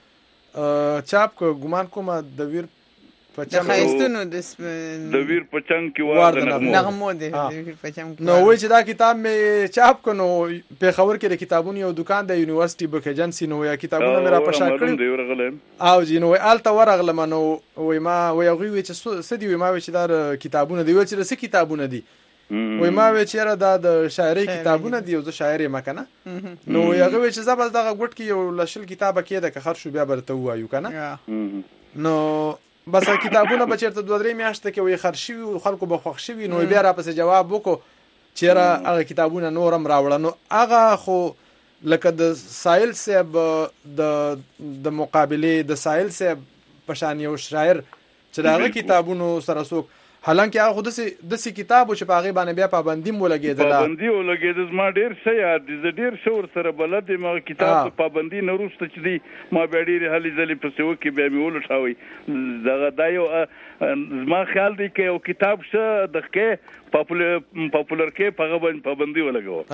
چاپ که ګمان کومه د ویر د ښایستونو د ویر په چنګ کې وار د نغمو دی د ویر په چنګ کې نو وایي چې دا کتاب مې چاپ کړ نو پېښور کې د کتابونو یو دوکان دی یونیورسټي بک ایجنسي نو یا کتابونه مې را په شا کړي او جی نو هلته ورغلم نو وایي ما وایي هغوی وایي چې څه دي وایي ما وایي چې دا کتابونه دي وایي چې څه کتابونه دي وایي ما وایي چې یاره دا د شاعرۍ کتابونه دي او زه شاعر یم که نه نو وایي هغه وایي چې زه بس دغه ګوټ کې یو له شل کتابه کېده که خر شو بیا به درته ووایو که نه نو بس کتابونه به چېرته دوه درې میاشتې کې وایي خر شوي و خلکو به خوښ شوي نو بیا راپسې جواب وکړو چې یاره هغه کتابونه نور هم راوړه نو هغه خو لکه د سایل صاحب د د مقابلې د سایل صاحب په شان یو شاعر چې د هغه کتابونو سره څوک حالانکه هغه خو داسې داسې کتاب و چې په هغې باندې بیا پابندي م ولګېدله پابندي ولګېده زما ډېر ښه یاد دي زه ډېر ښه ورسره بلد یم هغه کتاب د پابندي نه وروسته چې دی ما بیا ډېرې هلې ځلې پسې وکړې بیا مې ولټاوئ دغه دا یو زما خیال دی که یو کتاب ښه د ښکې پاپولر کې په هغه باندې پابندي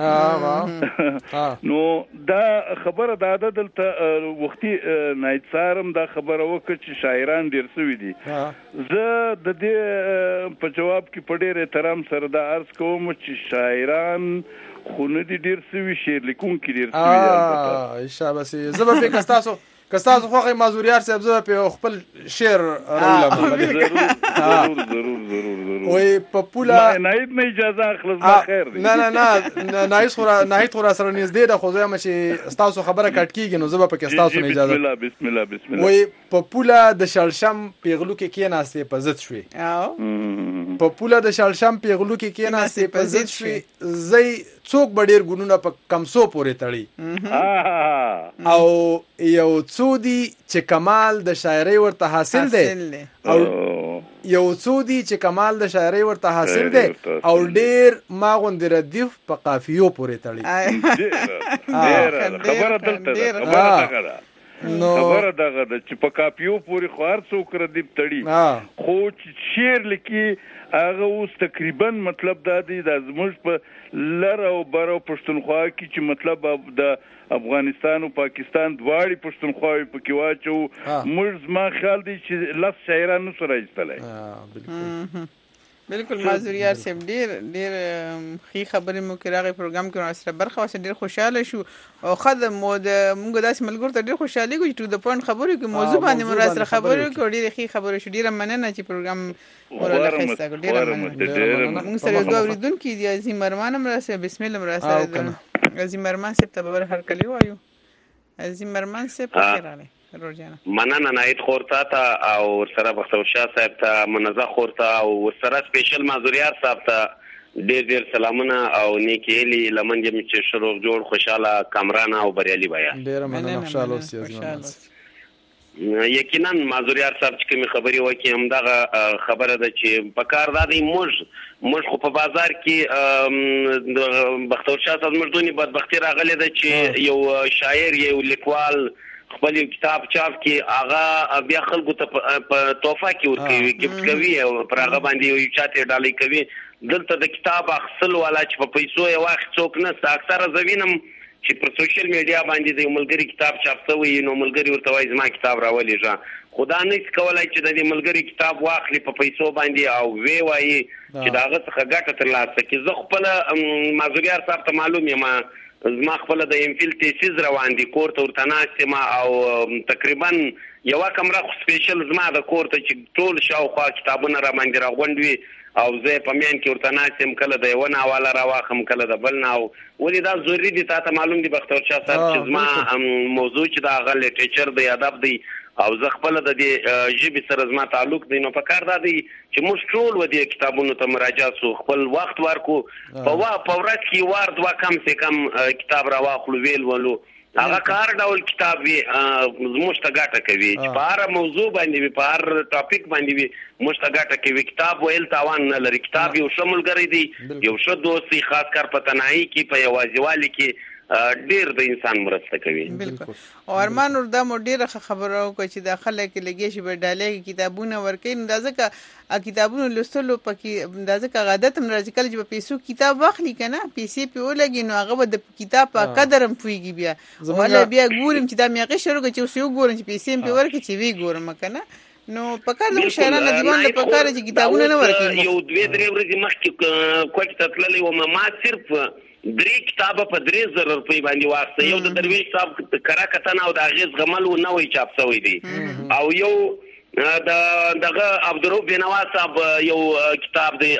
ولګوه نو دا خبره دا ده دلته وختي نایت سهار هم دا خبره وکړه چې شاعران ډېر سوي دي زه د دې په جواب کې په ډېر احترام سره دا عرض کوم چې شاعران خو نه دي ډېر سوي شعر لیکونکي ډېر سوي دي شاباسي زه به پې که ستاسو که ستاسو خوښه مازوریار صاحب زه به خپل شعر راولم ضرور ضرور ضرور وایي په پوله نایت نه اجازه اخله زما خیر دی نه نه نه نایت خو نایت خو را سره نږدې ده خو زه یم چې ستاسو خبره کټ کېږي نو زه به پکې ستاسو نه اجازه بسم الله بسم الله بسم الله وایي په پوله د شړشم پیغلو کې کېناستې په ضد شوې په پوله د شړشم پیغلو کې کېناستې په ضد شوې زی څوک به ډېر ګنونه په کمسو پورې تړي او یو څو دي چې کمال د شاعرۍ ورته حاصل دی او یو څو دي چې کمال د شاعرۍ ورته حاصل دی او ډېر ما غوندې ردیف په قافیو پورې تړي خبره دلته ده خبره دغه ده خبره دغه ده چې په قافیو پورې خو هر څوک ردیف تړي خو چې شعر لیکي هغه اوس تقریبا مطلب دا دی دا زموږ په لر او بر او پښتونخوا کې چې مطلب د افغانستان او پاکستان دواړي پښتونخواوي پکې واچو موږ زما خیال دی چې لس شاعران نو سره ایستلی بالکل مازوریار صاحب ډیر ډیر خې خبرې مو کې راغی پروګرام کې سره برخه واسه ډیر خوشاله شو او خدای مو د موږ داسې ملګرو ته ډیر خوشاله کوي ټو د پوینټ خبرې کې موضوع باندې مو سره خبرې کوي ډیر خې خبرې شو ډیر مننه چې پروګرام ورله خسته ډیر مننه موږ سره دوه اوریدونکو دي عظیم مرمان هم راسه بسم الله مراسه عظیم مرمان صاحب ته بر هر کلی وایو عظیم مرمان صاحب خیراله مننه نایت خورتا ته او ورسره بختور شاه صاحب ته منزه خورتا او ورسره سپیشل مازوریار صاحب ته ډېر ډېر سلامونه او نیکی هیلې لمن یم چې شروع جوړ خوشاله کامرانه او بریالي بیا ډېره مننه خوشاله اوسئ یقینا مازوریار صاحب چې کومې خبرې وکړي همدغه خبره ده چې په کار دا دی موږ موږ خو په بازار کې د بختور شاه صاحب زموږ دونې بدبختي راغلې ده چې یو شاعر یو لیکوال خپل کتاب چاپ کې هغه بیا خلکو ته په تحفه کې ورکوي ګفت کوي او پر هغه باندې یو چاته ډالۍ کوي دلته د کتاب اخصل والا چې په پیسو یې واخ څوک نه اکثره زوینم چې پر سوشل میډیا باندې د ملګری کتاب چاپ شوی نو ملګری ورته وایي زما کتاب راولې ځه خدا نه کولای چې د دې ملګری کتاب واخلي په پیسو باندې او وی وایي چې داغه څخه ګټه ترلاسه کړي زه خپل مازوریار صاحب ته معلوم یم زما خپل د ام فیل تیسیز روان دي کور ته ورته ناست یم او تقریبا یوه کمره خو سپیشل زما د کور ته چې ټول شاوخوا کتابونه را باندې راغونډ وي او زه په میان کې ورته ناسم کله د یو ناواله راواخم کله د بل ناو ولې دا ضروري دي تاسو معلوم دي بختور شاه صاحب چې زما موضوع چې دا غل ټیچر دی ادب دی او زه خپل د دې ژبې سره زما تعلق دی نو په کار دا دی چې موږ ټول و دې کتابونو ته مراجعه سو خپل وخت ورکو په وا په ورځ کې وار دوا کم سه کم کتاب راواخلو ویل ولو هغه کار ډول کتاب وي زموږ ته ګټه کوي چې په هر موضوع باندې وي په هر ټاپک باندې وي موږ ته ګټه کوي کتاب ویل تاوان نه لري کتاب یو شمولګری دی یو ښه دوستي خاص کار په تنهایی کې په یوازیوالي کې ډیر د انسان مرسته کوي بالکل او ارمان ور د مو ډیره خبره او چې د خلک لګي شي په ډالې کتابونه ورکې نو ځکه ا کتابونو لوستلو پکې د ځکه عادت مرزي کله چې په پیسو کتاب واخلي کنه پیسې په ولګي نو هغه د کتاب په قدرم پويږي بیا ولا بیا ګورم چې دا میغه شروع کوي چې یو ګورم چې پیسې په ورکې چې وی ګورم کنه نو پکار د شهرانه دیوان له پکار چې کتابونه نه ورکې یو دوه درې ورځې مخکې کوټه ته تللې و ما صرف درې کتابه په درې زره روپۍ باندې واخته یو د درویش صاحب کرا کتنه او د اغیز غمل و نه وي چاپ شوی دی او یو د دغه عبدالرؤف بینوا صاحب یو کتاب دی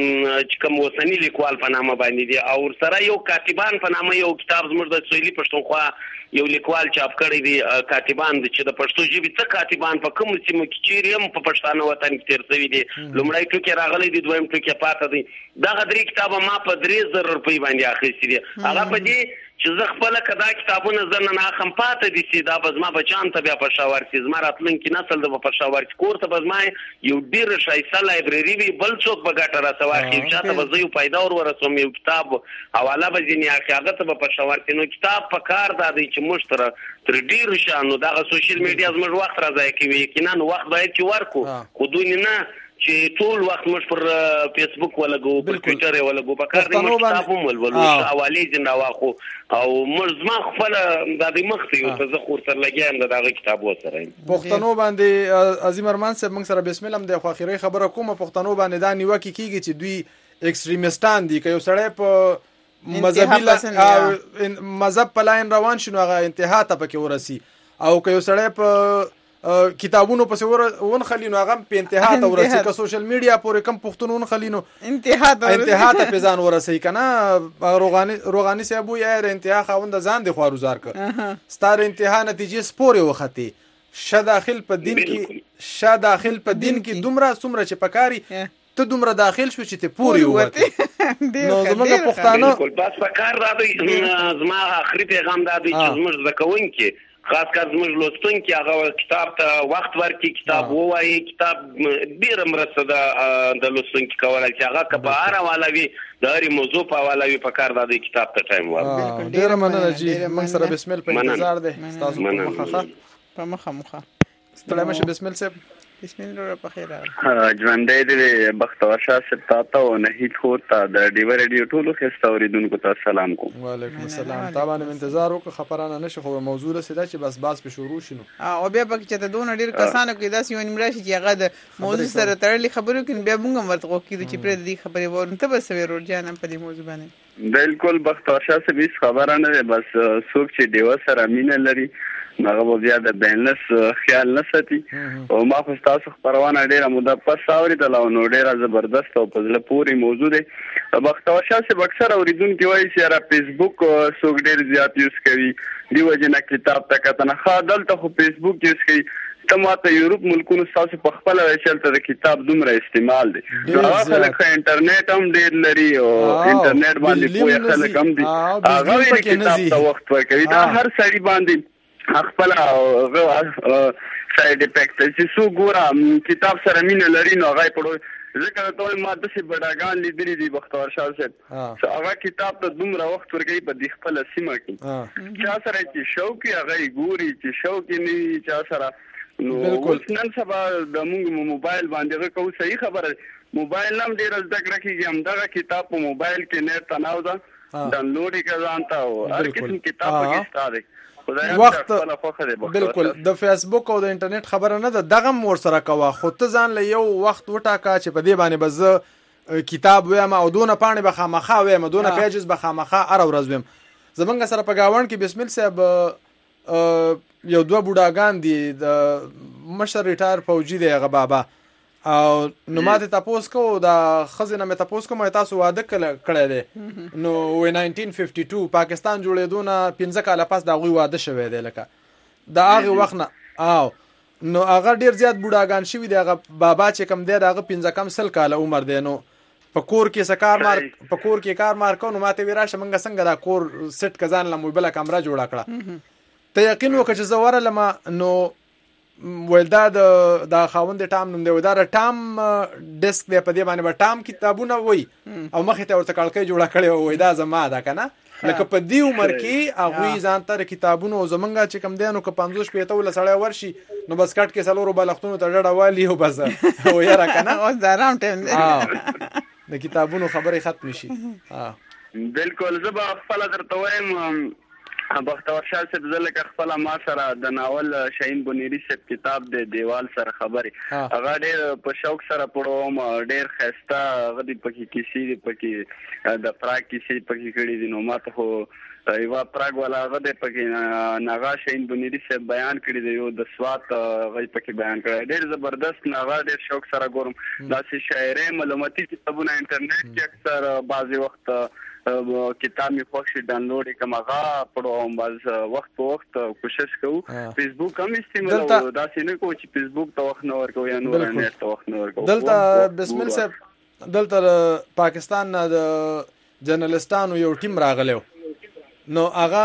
چې کوم وسنی لیکوال په نامه باندې دی او سره یو کاتبان په نامه یو کتاب زموږ د سویلي پښتونخوا یو لیکوال چاپ کړی دی کاتبان چې د پښتو ژبې څخه کاتبان په کوم سیمه کې چیرې هم په پښتانه وطن کې تیر شوي دي لومړی ټوکی راغلی دی دویم ټوکی پاته دی دغه درې کتابه ما په درې زره روپۍ باندې اخیستي دي هغه په دې چې زه خپله که دا کتابونه زه نه اخلم پاته دي سي دا به زما بچیانو ته بیا پېښور سي زما راتلونکي نسل د به پېښور سي کور ته به زما یو ډېره ښایسته لایبرري وي بل څوک به ګټه راته واخلي یو چا ته به زه یو پیدا ور ورسوم یو کتاب حواله به ځینې اخلي هغه ته به پېښور سي نو کتاب په کار دا دی چې موږ تر تر ډېرو شیانو دغه سوشل میډیا زموږ وخت را ضایع کوي یقینا وخت باید چې ورکړو خو دوی نه چې ټول وخت موږ پر فیسبوک ولګو پر ټویټر ولګو په کار دی موږ کتاب هم ولولو حوالې ځین راواخو او موږ زما خپل د دې مخته یو ته زه خور سره لګیام د دغه کتاب وسره پښتنو باندې عظیم ارمان صاحب موږ سره بسم الله د خواخیری خبره کومه پښتنو باندې دا نیوکه کیږي چې دوی ایکستریمیستان دي که یو سړی په مذهبي مذهب په لاین روان شنو هغه انتها ته پکې ورسي او که یو سړی په کتابونو پس ون خلینو هغه په انتها ته ورسي که سوشل میډیا پورې کم پښتون خلینو انتها ته انتها ته پېزان ورسي کنه روغاني روغاني صاحب یې انتها خوند ځان د خوارو زار ک ستاره انتها نتیجې سپوري وختي ش داخل په دین کې ش داخل په دین کې دومره څومره چې پکاري ته دومره داخل شو چې ته پوری وته نو زموږ پښتانه بالکل بس پکار را دی زما اخري پیغام دا دی چې زموږ زکوون کې خاص کار زموږ لوستونکي هغه کتاب ته وخت ورکړي کتاب ووایي کتاب ډېره مرسته ده د لوستونکي کولی چې هغه که په هر حواله وي د هرې موضوع په حواله وي پکار دا دی کتاب ته ټایم ورکړي ډېره مننه جي موږ سره بسمل په انتظار دی ستاسو په مخه په مخه مخه ستړی مشه بسمل صاحب بسم الله په خیر راغلی ژوندی دې بختور شاه صاحب تاته او نهید خور ته د ډیوه ریډیو ټولو ښایسته اورېدونکو ته سلام کوم وعلیکم السلام تا باندې انتظار وکړه خبرانه نشي خو موضوع رسېده چې بس باس په شروع شي نو او بیا پکې چې ته دونه ډېر کسانو کې داسې یو نیمه راشي چې هغه د موضوع سره تړلې خبرې کوي بیا موږ هم ورته وکړو چې پرې دې خبرې وورو ته به څه ورور جان په دې موضوع باندې بالکل بختور شاه صاحب هیڅ خبره نه ده بس څوک چې ډیوه سره مینه لري هغه به بیا د بینلس خیال نه ساتي او ما خو ستاسو خپرونه ډېره موده پس اورېدله او نو ډېره زبردست او په زړه پورې موضوع دی بختور شاه صاحب اکثر اورېدونکي وایي چې یاره فیسبوک څوک ډېر زیات یوز کوي دې وجې نه کتاب ته کتنه ښه دلته خو فیسبوک یوز کوي ته ماته یورپ ملکونو ستاسو په خپله وایي چې هلته د کتاب دومره استعمال دی نو هغه خلک ښه انټرنیټ هم ډېر لري او انټرنیټ باندې پوهه خلک هم دي هغه وایي کتاب ته وخت ورکوي دا هر سړي باندې خپل سایډ افیکټ چې څو ګوره کتاب سره مینه لري نو هغه پړو ځکه ته ما داسې بډاګان لیدلي دي بختور شاه صاحب هغه کتاب ته دومره وخت ورکوي په دې خپله سیمه کې چا سره چې شوق یې هغه یې ګوري چې شوق یې نه وي چا سره نو اوس نن سبا د موږ موبایل باندې هغه کوو صحیح خبره موبایل نه هم ډېره زده کړه کېږي همدغه کتاب په موبایل کې نیټ ته ناو ده ډاونلوډ یې کړه ځان ته او هر قسم کتاب پکې شته دی وخت بالکل د فیسبوک او د انټرنیټ خبره نه ده دغه ور سره کوه خو ته ځان له یو وخت وټاکه چې په دې باندې به زه کتاب وایم او دونه پاڼې به خامخا وایم دونه پیجز به خامخا هره ورځ وایم زمونږ سره په ګاونډ کې بسمل صاحب یو دوه بوډاګان دي د مشر ریټایر فوجي دی هغه بابا او نو ماته تاسو کو دا خزینه مې تاسو کومه تاسو واده کړی دی نو و ناینټین ففټي ټو پاکستان جوړېدو نه پنځه کاله پس دا غوي واده شوی دی لکه دا هغه وخت نه او نو هغه ډیر زیات بوډاګان شوی دی هغه بابا چې کم دی هغه پنځه کم سل کاله عمر دی نو په کور کې سکار مار په کور کې کار مار کو نو ماته ویراشه منګه څنګه دا کور سټ کزان لمو بل کمره جوړه کړه ته یقین وکړه چې زوره لما نو ولدا د دا خاوند ټام نوم دی ودا د ټام ډیسک دی په دې باندې به ټام کتابونه وای او مخې ته ورته کړکۍ جوړه کړې وای دا زما ده کنه لکه په دې عمر کې هغه ځان ته کتابونه او زمونږه چې کم دی نو که پنځوس پېته ول سړی ورشي نو بس کټ کې سلورو بلختونو ته ډډه والی او بس او یاره کنه اوس دا رام ټیم د کتابونو خبرې ختم شي ها بالکل زه به خپل درته وایم بختور شاه صاحب زله خپل ما سره د ناول شاهین بنيري صاحب کتاب د دیوال سره خبري هغه ډېر په شوق سره پړوم ډېر خسته غدي پکې کیسې پکې د پراګ کیسې پکې کړې دي نو ماته خو یو پراګ والا غدي پکې ناغا شاهین بنيري صاحب بیان کړی دی یو د سوات غي پکې بیان کړی ډېر زبردست ناغا ډېر شوق سره ګورم داسې شاعرې معلوماتي کتابونه انټرنیټ کې اکثر بعضي وخت کتاب می خوښ ډاونلوډ کوم هغه پړوم باز وخت په وخت کوشش کوو فیسبوک هم استعمال دا سینه کو چې فیسبوک ته وخت نه ورکو یا نور نه ته وخت نه ورکو دلته بسم الله صاحب دلته پاکستان نه د جرنالستانو یو ټیم راغلو نو هغه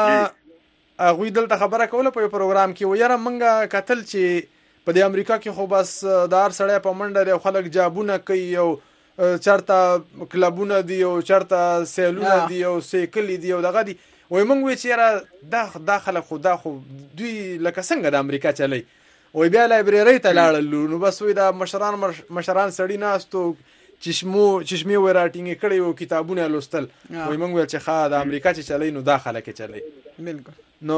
هغه دلته خبره کوله په پروګرام کې ویره منګه قتل چې په د امریکا کې خو بس دار سړی په منډه خلک جابونه کوي او چرته کلبونه دی او چرته سیلونه دی او سیکل دی او دغه دی وای مونږ وی چیرې دا داخله خدا خو دوی لکه څنګه د امریکا چلی وای بیا لایبرری ته لاړل نو بس وی دا مشران مشران سړی ناستو چشمو چشمه وراتینګ کړي او کتابونه لوستل وای مونږ وی چې ښه د امریکا چې چلی نو داخله کې چلی بالکل نو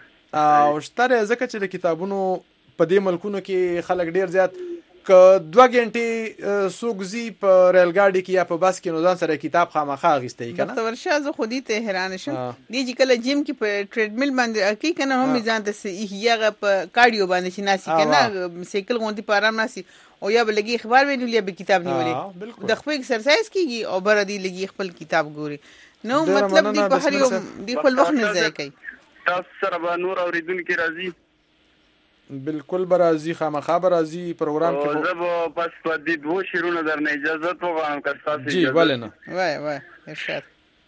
او شتره ځکه چې د کتابونو په دې ملکونو کې خلک ډیر زیات ک دوه غنټې سوګزي په ریل ګاډي کې یا په بس کې نو ځان سره کتاب خامخا غیستې کنه د ورشه زه خو دې ته حیران شم دی چې کله جیم کې په ټریډ میل باندې اکی کنه هم ځان ته یغه په کارډیو باندې شي ناسي کنه سایکل غونډي په آرام ناسي او یا بلګي اخبار ویني یا به کتاب نیولې د خپل ایکسرسایز کیږي او بر دې لګي خپل کتاب ګوري نو مطلب دی په هر یو دی خپل وخت نه ځای کوي تاسو سره به نور اوریدونکو راځي بالکل برازي خامخا برازي پروګرام کې زه به پس په دې دوه شیرونو درنه اجازه وغواړم که تاسو جی ولنه وای وای ارشاد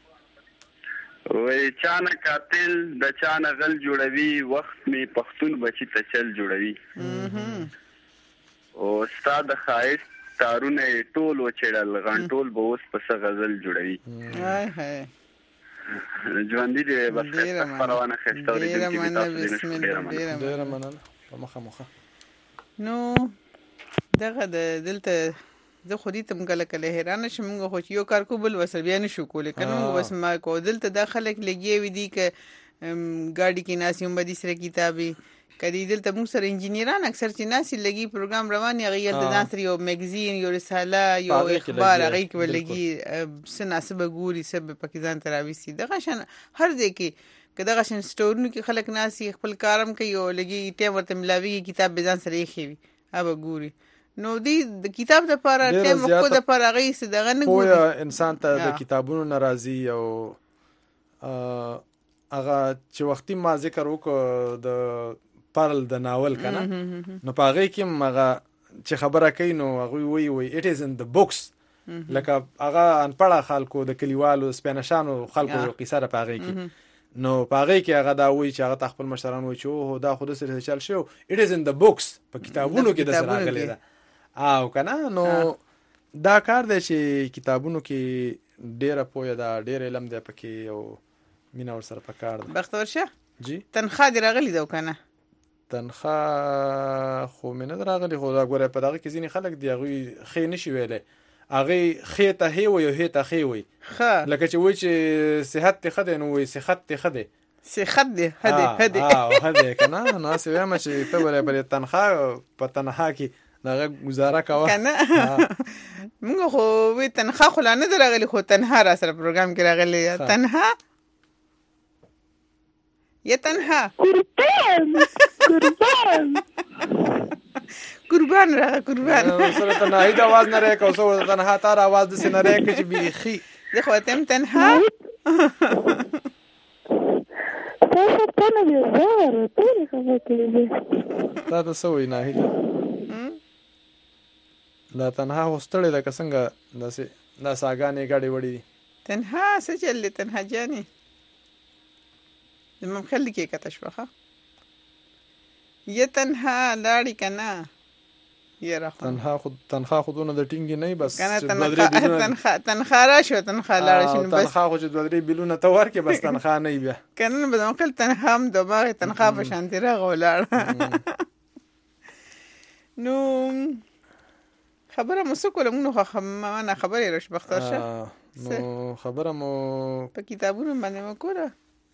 وای چانه قاتل د چانه غل جوړوي وخت می پښتون بچی ته چل جوړوي او استاد خایس تارونه ټول وچړل غنټول به اوس پس غزل جوړوي هاي هاي ژوند دې بس پروانه خستوري دې بسم الله ډیر مننه مخه مخه نو دغه د دلته زه خو دې تم کله کله حیران شم موږ خو یو کار کو بل وسر بیا نشو کولای کنه موږ بس ما کو دلته د خلک لګي وي دي ک ګاډي کې ناسیم بدی سره کتابي کدی دلته موږ سره انجینران اکثر چې ناسي لګي پروګرام روان یې غیر د ناصر یو میگزین یو رساله یو اخبار هغه کې ولګي سناسبه ګوري سبب پاکستان تراويسي دغه شان هر ځای کې کداغه شن سټورونو کې خلک ناسي خپل کارم کوي او لګي ټیم ورته ملاوي کتاب به ځان سره یې خوي ابا ګوري نو دی د کتاب د لپاره ټیم خو د لپاره غي څه دغه نه ګوري پوهه انسان ته د کتابونو ناراضي او هغه چې وختي ما ذکر وکړ د پارل د ناول کنه نو پاغه کې مغه چې خبره کوي نو هغه وی وی اټ از ان د بوکس لکه هغه ان پړه خلکو د کلیوالو سپینشانو خلکو قصه را پاغه کې نو پاغه کې هغه دا وی چې هغه خپل مشران وی چې او دا خود سره چل شو اټ از ان د بوکس په کتابونو کې د سره غلې ده او کنه نو دا کار دی چې کتابونو کې ډیره پوهه ده ډیر علم دی پکې او مینا ور سره پکار ده بختور شه جی تنخواه دی راغلی ده کنه تنخواه خو مینه راغلی خو دا ګوره په دغه کې ځینې خلک دی هغه خې نشي ویلې هغه خې ته هی وي هی ته خې وي ښه لکه چې وای چې صحت ته خده نو وي صحت ته خده صحت دی هدي هدي اه هدي کنه نو څه وایم چې ته ولې بل تنخواه په تنها کې دغه گزاره کاوه کنه موږ خو وی تنخواه خو نه درغلی خو تنها را سره پروګرام کې راغلی تنها یا تنها قربان قربان قربان راغه قربان سره تنهایی د आवाज نه راکو سو تنها تار आवाज د سینه راکو چې بيخي زه خو تم تنها تاسو ته نه دی زار ټول خبرې کوي دا څه وای نه هیله لا تنها هوستړې لکه څنګه داسې دا ساګانې غاډي وړي دي تنها څه چلې تنها جاني زموږ خلک کې کته شوخه یا تنها لاړی کنه یا راخو تنها خود تنها خودونه د ټینګ نه بس تنخوا تنخوا تنخوا را شو تنخوا لاړ شنو بس تنخوا خو چې دوه درې بیلونه ته ورکې بس تنخوا نه بیا کنه به مقل تنها هم دماغ تنخوا په شان دی راغو لاړ نو خبره مو څه کوله نو خو ما خبره رش بختار شه نو خبره مو په کتابونو باندې مو کوله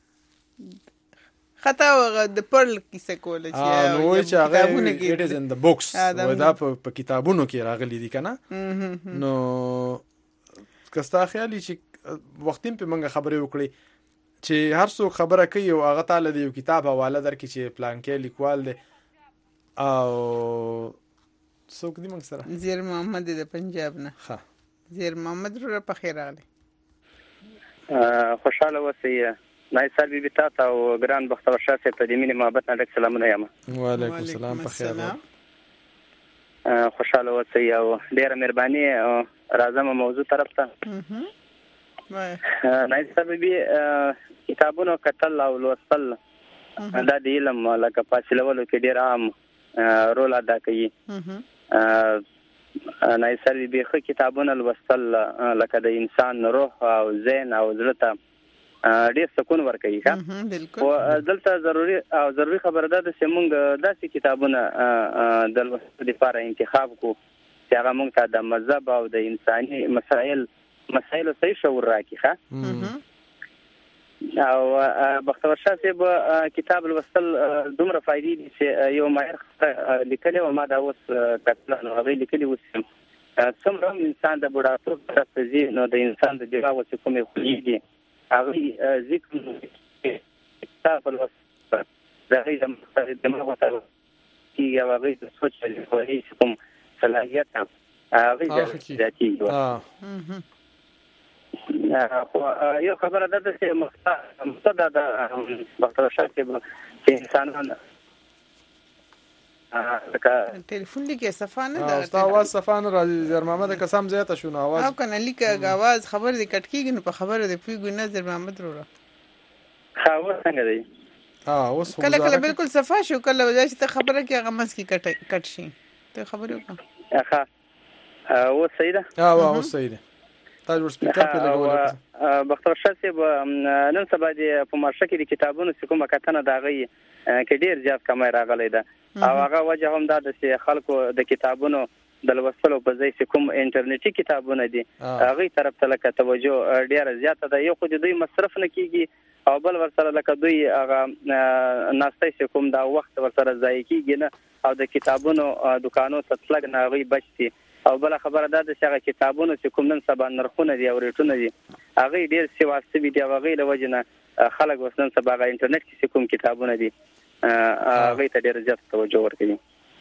خطا وغه د پرل کیسه کوله چې نو چې هغه it is in the books ودا په کتابونو کې راغلي دي کنه نو کستا خیالي چې وختیم په منګه خبرې وکړي چې هر څوک خبره کوي او هغه تعالی د یو کتاب حواله درکې چې پلان کې لیکوال دي او څوک دی موږ سره زیر محمد د پنجاب نه ها زیر محمد رو په خیر راغلی خوشاله اوسئ نای سر بي بي تاسو او ګران بختور شاه په دې مینه محبت نه ډک سلامونه یم وعلیکم السلام په خیر خوشاله اوسئ او ډیره مهرباني راځم موضوع طرف ته نای سر بي بي کتابونو کتل او لوستل دا د علم لکه فاصلولو کې ډیر عام رول ادا کوي نای سر بي بي خو کتابونه لوستل لکه د انسان روح او ذهن او زړه ته ډیر سکون ورکوي ښه بالکل او دلته ضروري او ضروري خبره ده چې موږ داسې کتابونه د لوستلو لپاره انتخاب کو چې هغه موږ ته د مذهب او د انساني مسائل مسایلو صحیح شعور راکړي ښه او بختور شاه صاحب کتاب لوستل دومره فائدې دي چې یو ماهر لیکلی او ما دا اوس کتل نو هغه لیکلی اوس څومره انسان د بوډاتوب طرف ته ځي نو د انسان د دماغ چې کومې خولېږي هغه ذکر کتاب لوستل د هغې د دماغ ته کېږي او هغې د سوچ لپاره کوم صلاحیت هغې زیاتېږي خو یو خبره ده چې مقصد د بختور شاه صاحب چې انسانان ټلیفون لیکه صفه نه ده ستا आवाज صفه نه راځي زیر محمد قسم زیاته شو نو आवाज او کنه لیکه आवाज خبر دې کټ کیږي نو په خبره دې پیګو نظر محمد وروره خاور څنګه دی ها اوس کله کله بالکل صفه شو کله وځي چې ته خبره کې هغه مس کې کټ کټ شي ته خبرې وکړه ها او صحیح ده ها او صحیح ده تاسو سپیکر په لګول بختور شاه صاحب نن سبا دې په مارشه کې د کتابونو کومه کتنه دا غي کې ډیر زیات کمای راغلی ده او هغه وجه هم دا چې خلکو د کتابونو د لوستلو په ځای چې کوم انټرنیټي کتابونه دي هغه طرف ته لکه توجه ډیره زیاته ده یو خو د دوی مصرف نه کیږي او بل ورسره لکه دوی هغه ناستای چې کوم دا وخت ورسره ضایع کیږي نه او د کتابونو دکانو تطلق نه غي بچتي او بل خبره ده چې هغه کتابونو چې کوم نن سبا نرخونه دي او ریټونه دي هغه ډیر سیواسي دي هغه له وجنه خلک وسنن سبا هغه انټرنیټ کې کوم کتابونه دي هغه ته ډیر زیات توجه ورکوي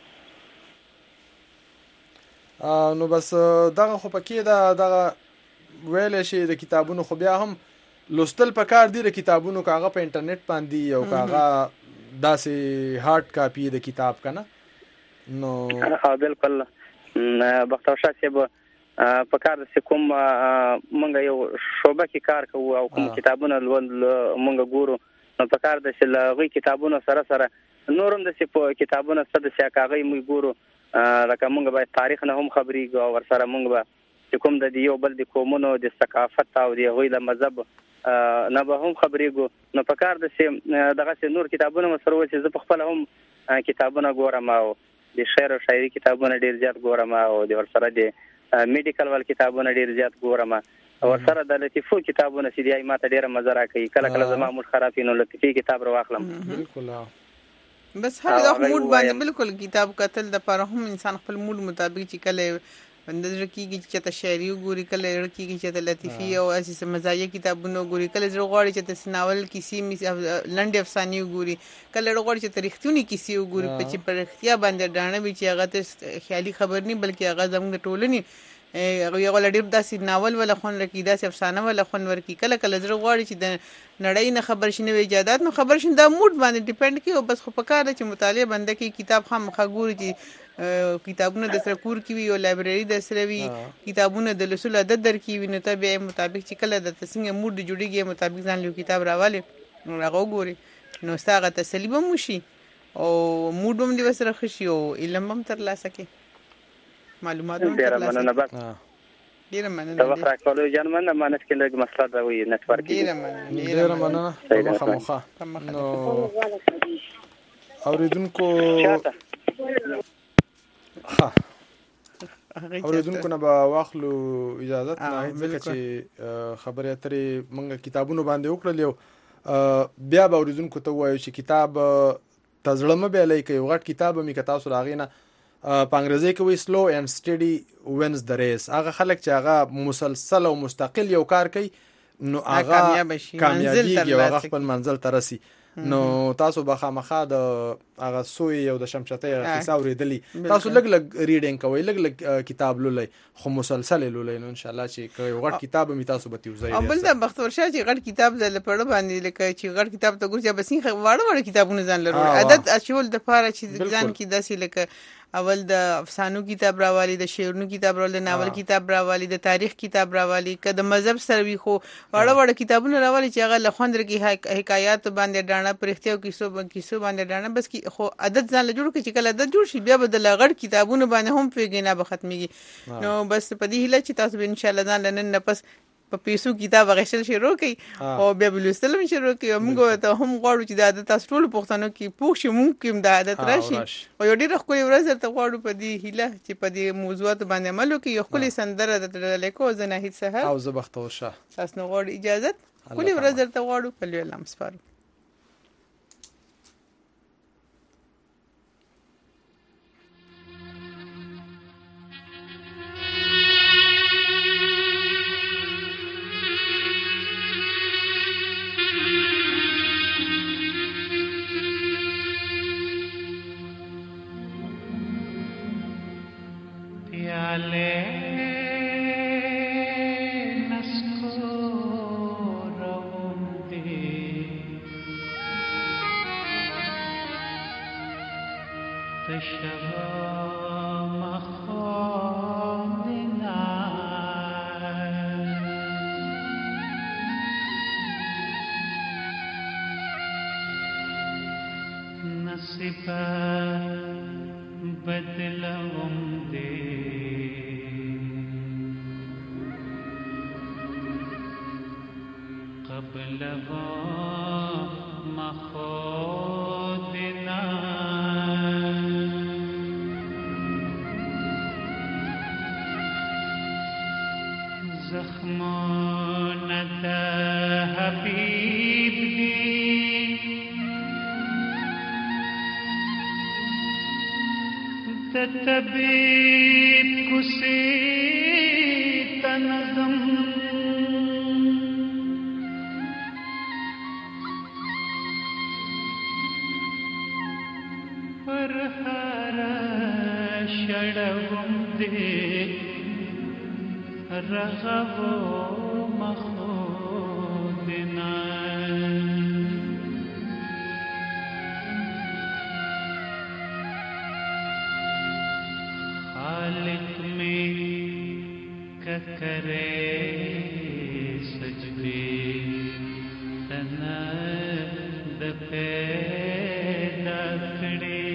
نو بس دغه خو پکې دا دغه ویل شي د کتابونو خو بیا هم لوستل پکار دي د کتابونو کاغه په انټرنیټ باندې او کاغه داسې هارد کاپی د کتاب کنه نو ها بالکل بختور شاه صاحب په کار د کوم مونږ یو شوبه کې کار کوو او کوم کتابونه مونږ ګورو نو په کار د لغوي کتابونو سره سره نورم د کتابونو سره د سیاقاغي مونږ ګورو لکه مونږ به تاریخ نه هم خبرېږو او ورسره مونږ به کوم د یو بل د قومونو د ثقافت او د هغوی د مذهب نه به هم خبرېږو نو په کار د دغه نور کتابونه مسره و چې زه په خپل هم کتابونه ګورم او د شعر او شاعري کتابونه ډیر زیات ګورم او د ورسره د میډیکل ول کتابونه ډیر زیات ګورم او سره د لطیفو کتابونه چې دی ماته ډیره مزه راکوي کله کله زما موډ خراب وي نو لطیفي کتاب راواخلم بالکل بس هر د موډ باندې بالکل کتاب کتل د پر هم انسان خپل موډ مطابق چې کله بنده زړه کېږي چې چېرته شاعري وګوري، کله زړه کېږي چې چېرته لطیفي او هسې مزاحیه کتابونه وګوري، کله زړه غواړي چې ته ناول کیسې لنډې افسانې وګوري، کله زړه غواړي چې ته رښتونې کیسې وګوري په چې په رښتیا باندې ډاڼه وي چې هغه ته خیالي خبر نه بلکې هغه زموږ د ټولنې هغوی ولا ډېر داسې ناول ولا خوند ورکړي، داسې افسانه ولا خوند ورکړي. کله کله زړه غواړي چې د نړۍ نه خبر شي، نوې ایجادات نه خبر شي، دا موډ باندې ډیپینډ کوي. او بس خو په کار ده چې مطالعه بنده کوي، کتاب خامخا ګوري چې کتابونه د سره کور کې وي او لایبرري د سره وي، کتابونه د لوستلو عادت درکې وي، نو ته بیا مطابق چې کله درته څنګه موډ جوړېږي مطابق ځان له کتاب راولې نو هغه وګورې، نو ستا هغه تسلي به هم وشي او موډ هم دې ورسره ښه شي او علم هم ترلاسه کړې، معلومات هم ترلاسه کړې. ډیره مننه. د وخت راکولو جان مننه. مانس کې لږ مسله دا وي نتورک. ډیره مننه. ډیره مننه. مخه مخه نو اوریدونکو ها اوریدونکو نه به واخلو اجازه نه ځکه چې خبرې اترې موږ کتابونو باندې وکړل، یو بیا به اوریدونکو ته وایو چې کتاب تزړه مې بیلای کوي غټ کتاب مې که تاسو راغی نه په انګریزي کې وایي سلو اینڈ سټډي وینز د ریس. هغه خلک چې هغه مسلسل او مستقل یو کار کوي نو هغه کامیابیږي او هغه خپل منزل ته رسي. نو تاسو به خامخا د هغه سوی او د شمشتۍ قصه اورېدلي، تاسو لږ لږ ریډینګ کوئ، لږ لږ کتاب لولئ، خو مسلسل لولئ، نو انشاءالله چې یو غټ کتاب مې تاسو به تیوځئ. او بل دا بختور شاه چې غټ کتاب ځل پړه باندې لکه چې غټ کتاب ته ګورځي بس نه واړه واړه کتابونه ځان لرو عادت اچول د پاره چې ځان کې داسې لکه اول د افسانو کتاب راوالي، د شعرونو کتاب راوالي، د ناول کتاب راوالي، د تاریخ کتاب راوالي، که د مذهب سره وي خو واړه واړه کتابونه راوالي چې هغه له خوند کې حکایات باندې ډاڼه پرختیا او کیسو کیسو باندې ډاڼه بس کی خو عادت ځان له جوړ کې چې کله عادت جوړ شي بیا به د لغړ کتابونه باندې هم پیګې نه به ختميږي. نو بس په دې هیله چې تاسو به ان شاء الله ځان لنن نه پس په پیسو کتاب غشل شروع کړي او بیا بلوستل شروع کړي. موږ ته هم غواړو چې د عادت تاسو ټول پښتنو کې پوښ شي، موږ کوم د عادت راشي او یو ډیر خو یو ورځ ته غواړو په دې هیله چې په دې موضوعات باندې عمل وکړي. یو خپل سندره د لیکو زناهید سهار او زبختور شه تاسو نو غواړو اجازه کولې ورځ ته غواړو په لوی لام سپارو. طبیب کسی تنظم پر هر شړوم دې رغو مخودنا करे सजदे तना द पैदा कड़े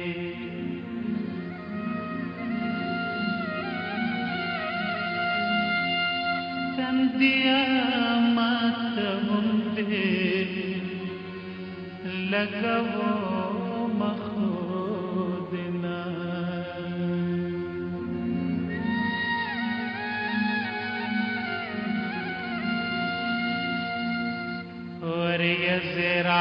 तंदिया मातम दे लगवो मखूदना यज़रा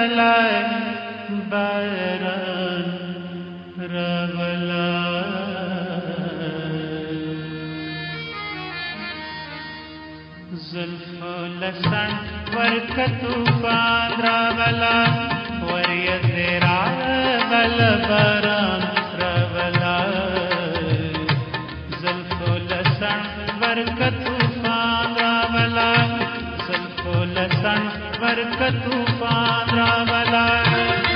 गला बरन रवला زلفو لسن ورکتو پاندرا بلا وریت را غل بران ربلا زلفو لسن ورکتو پاندرا بلا زلفو لسن ورکتو پاندرا بلا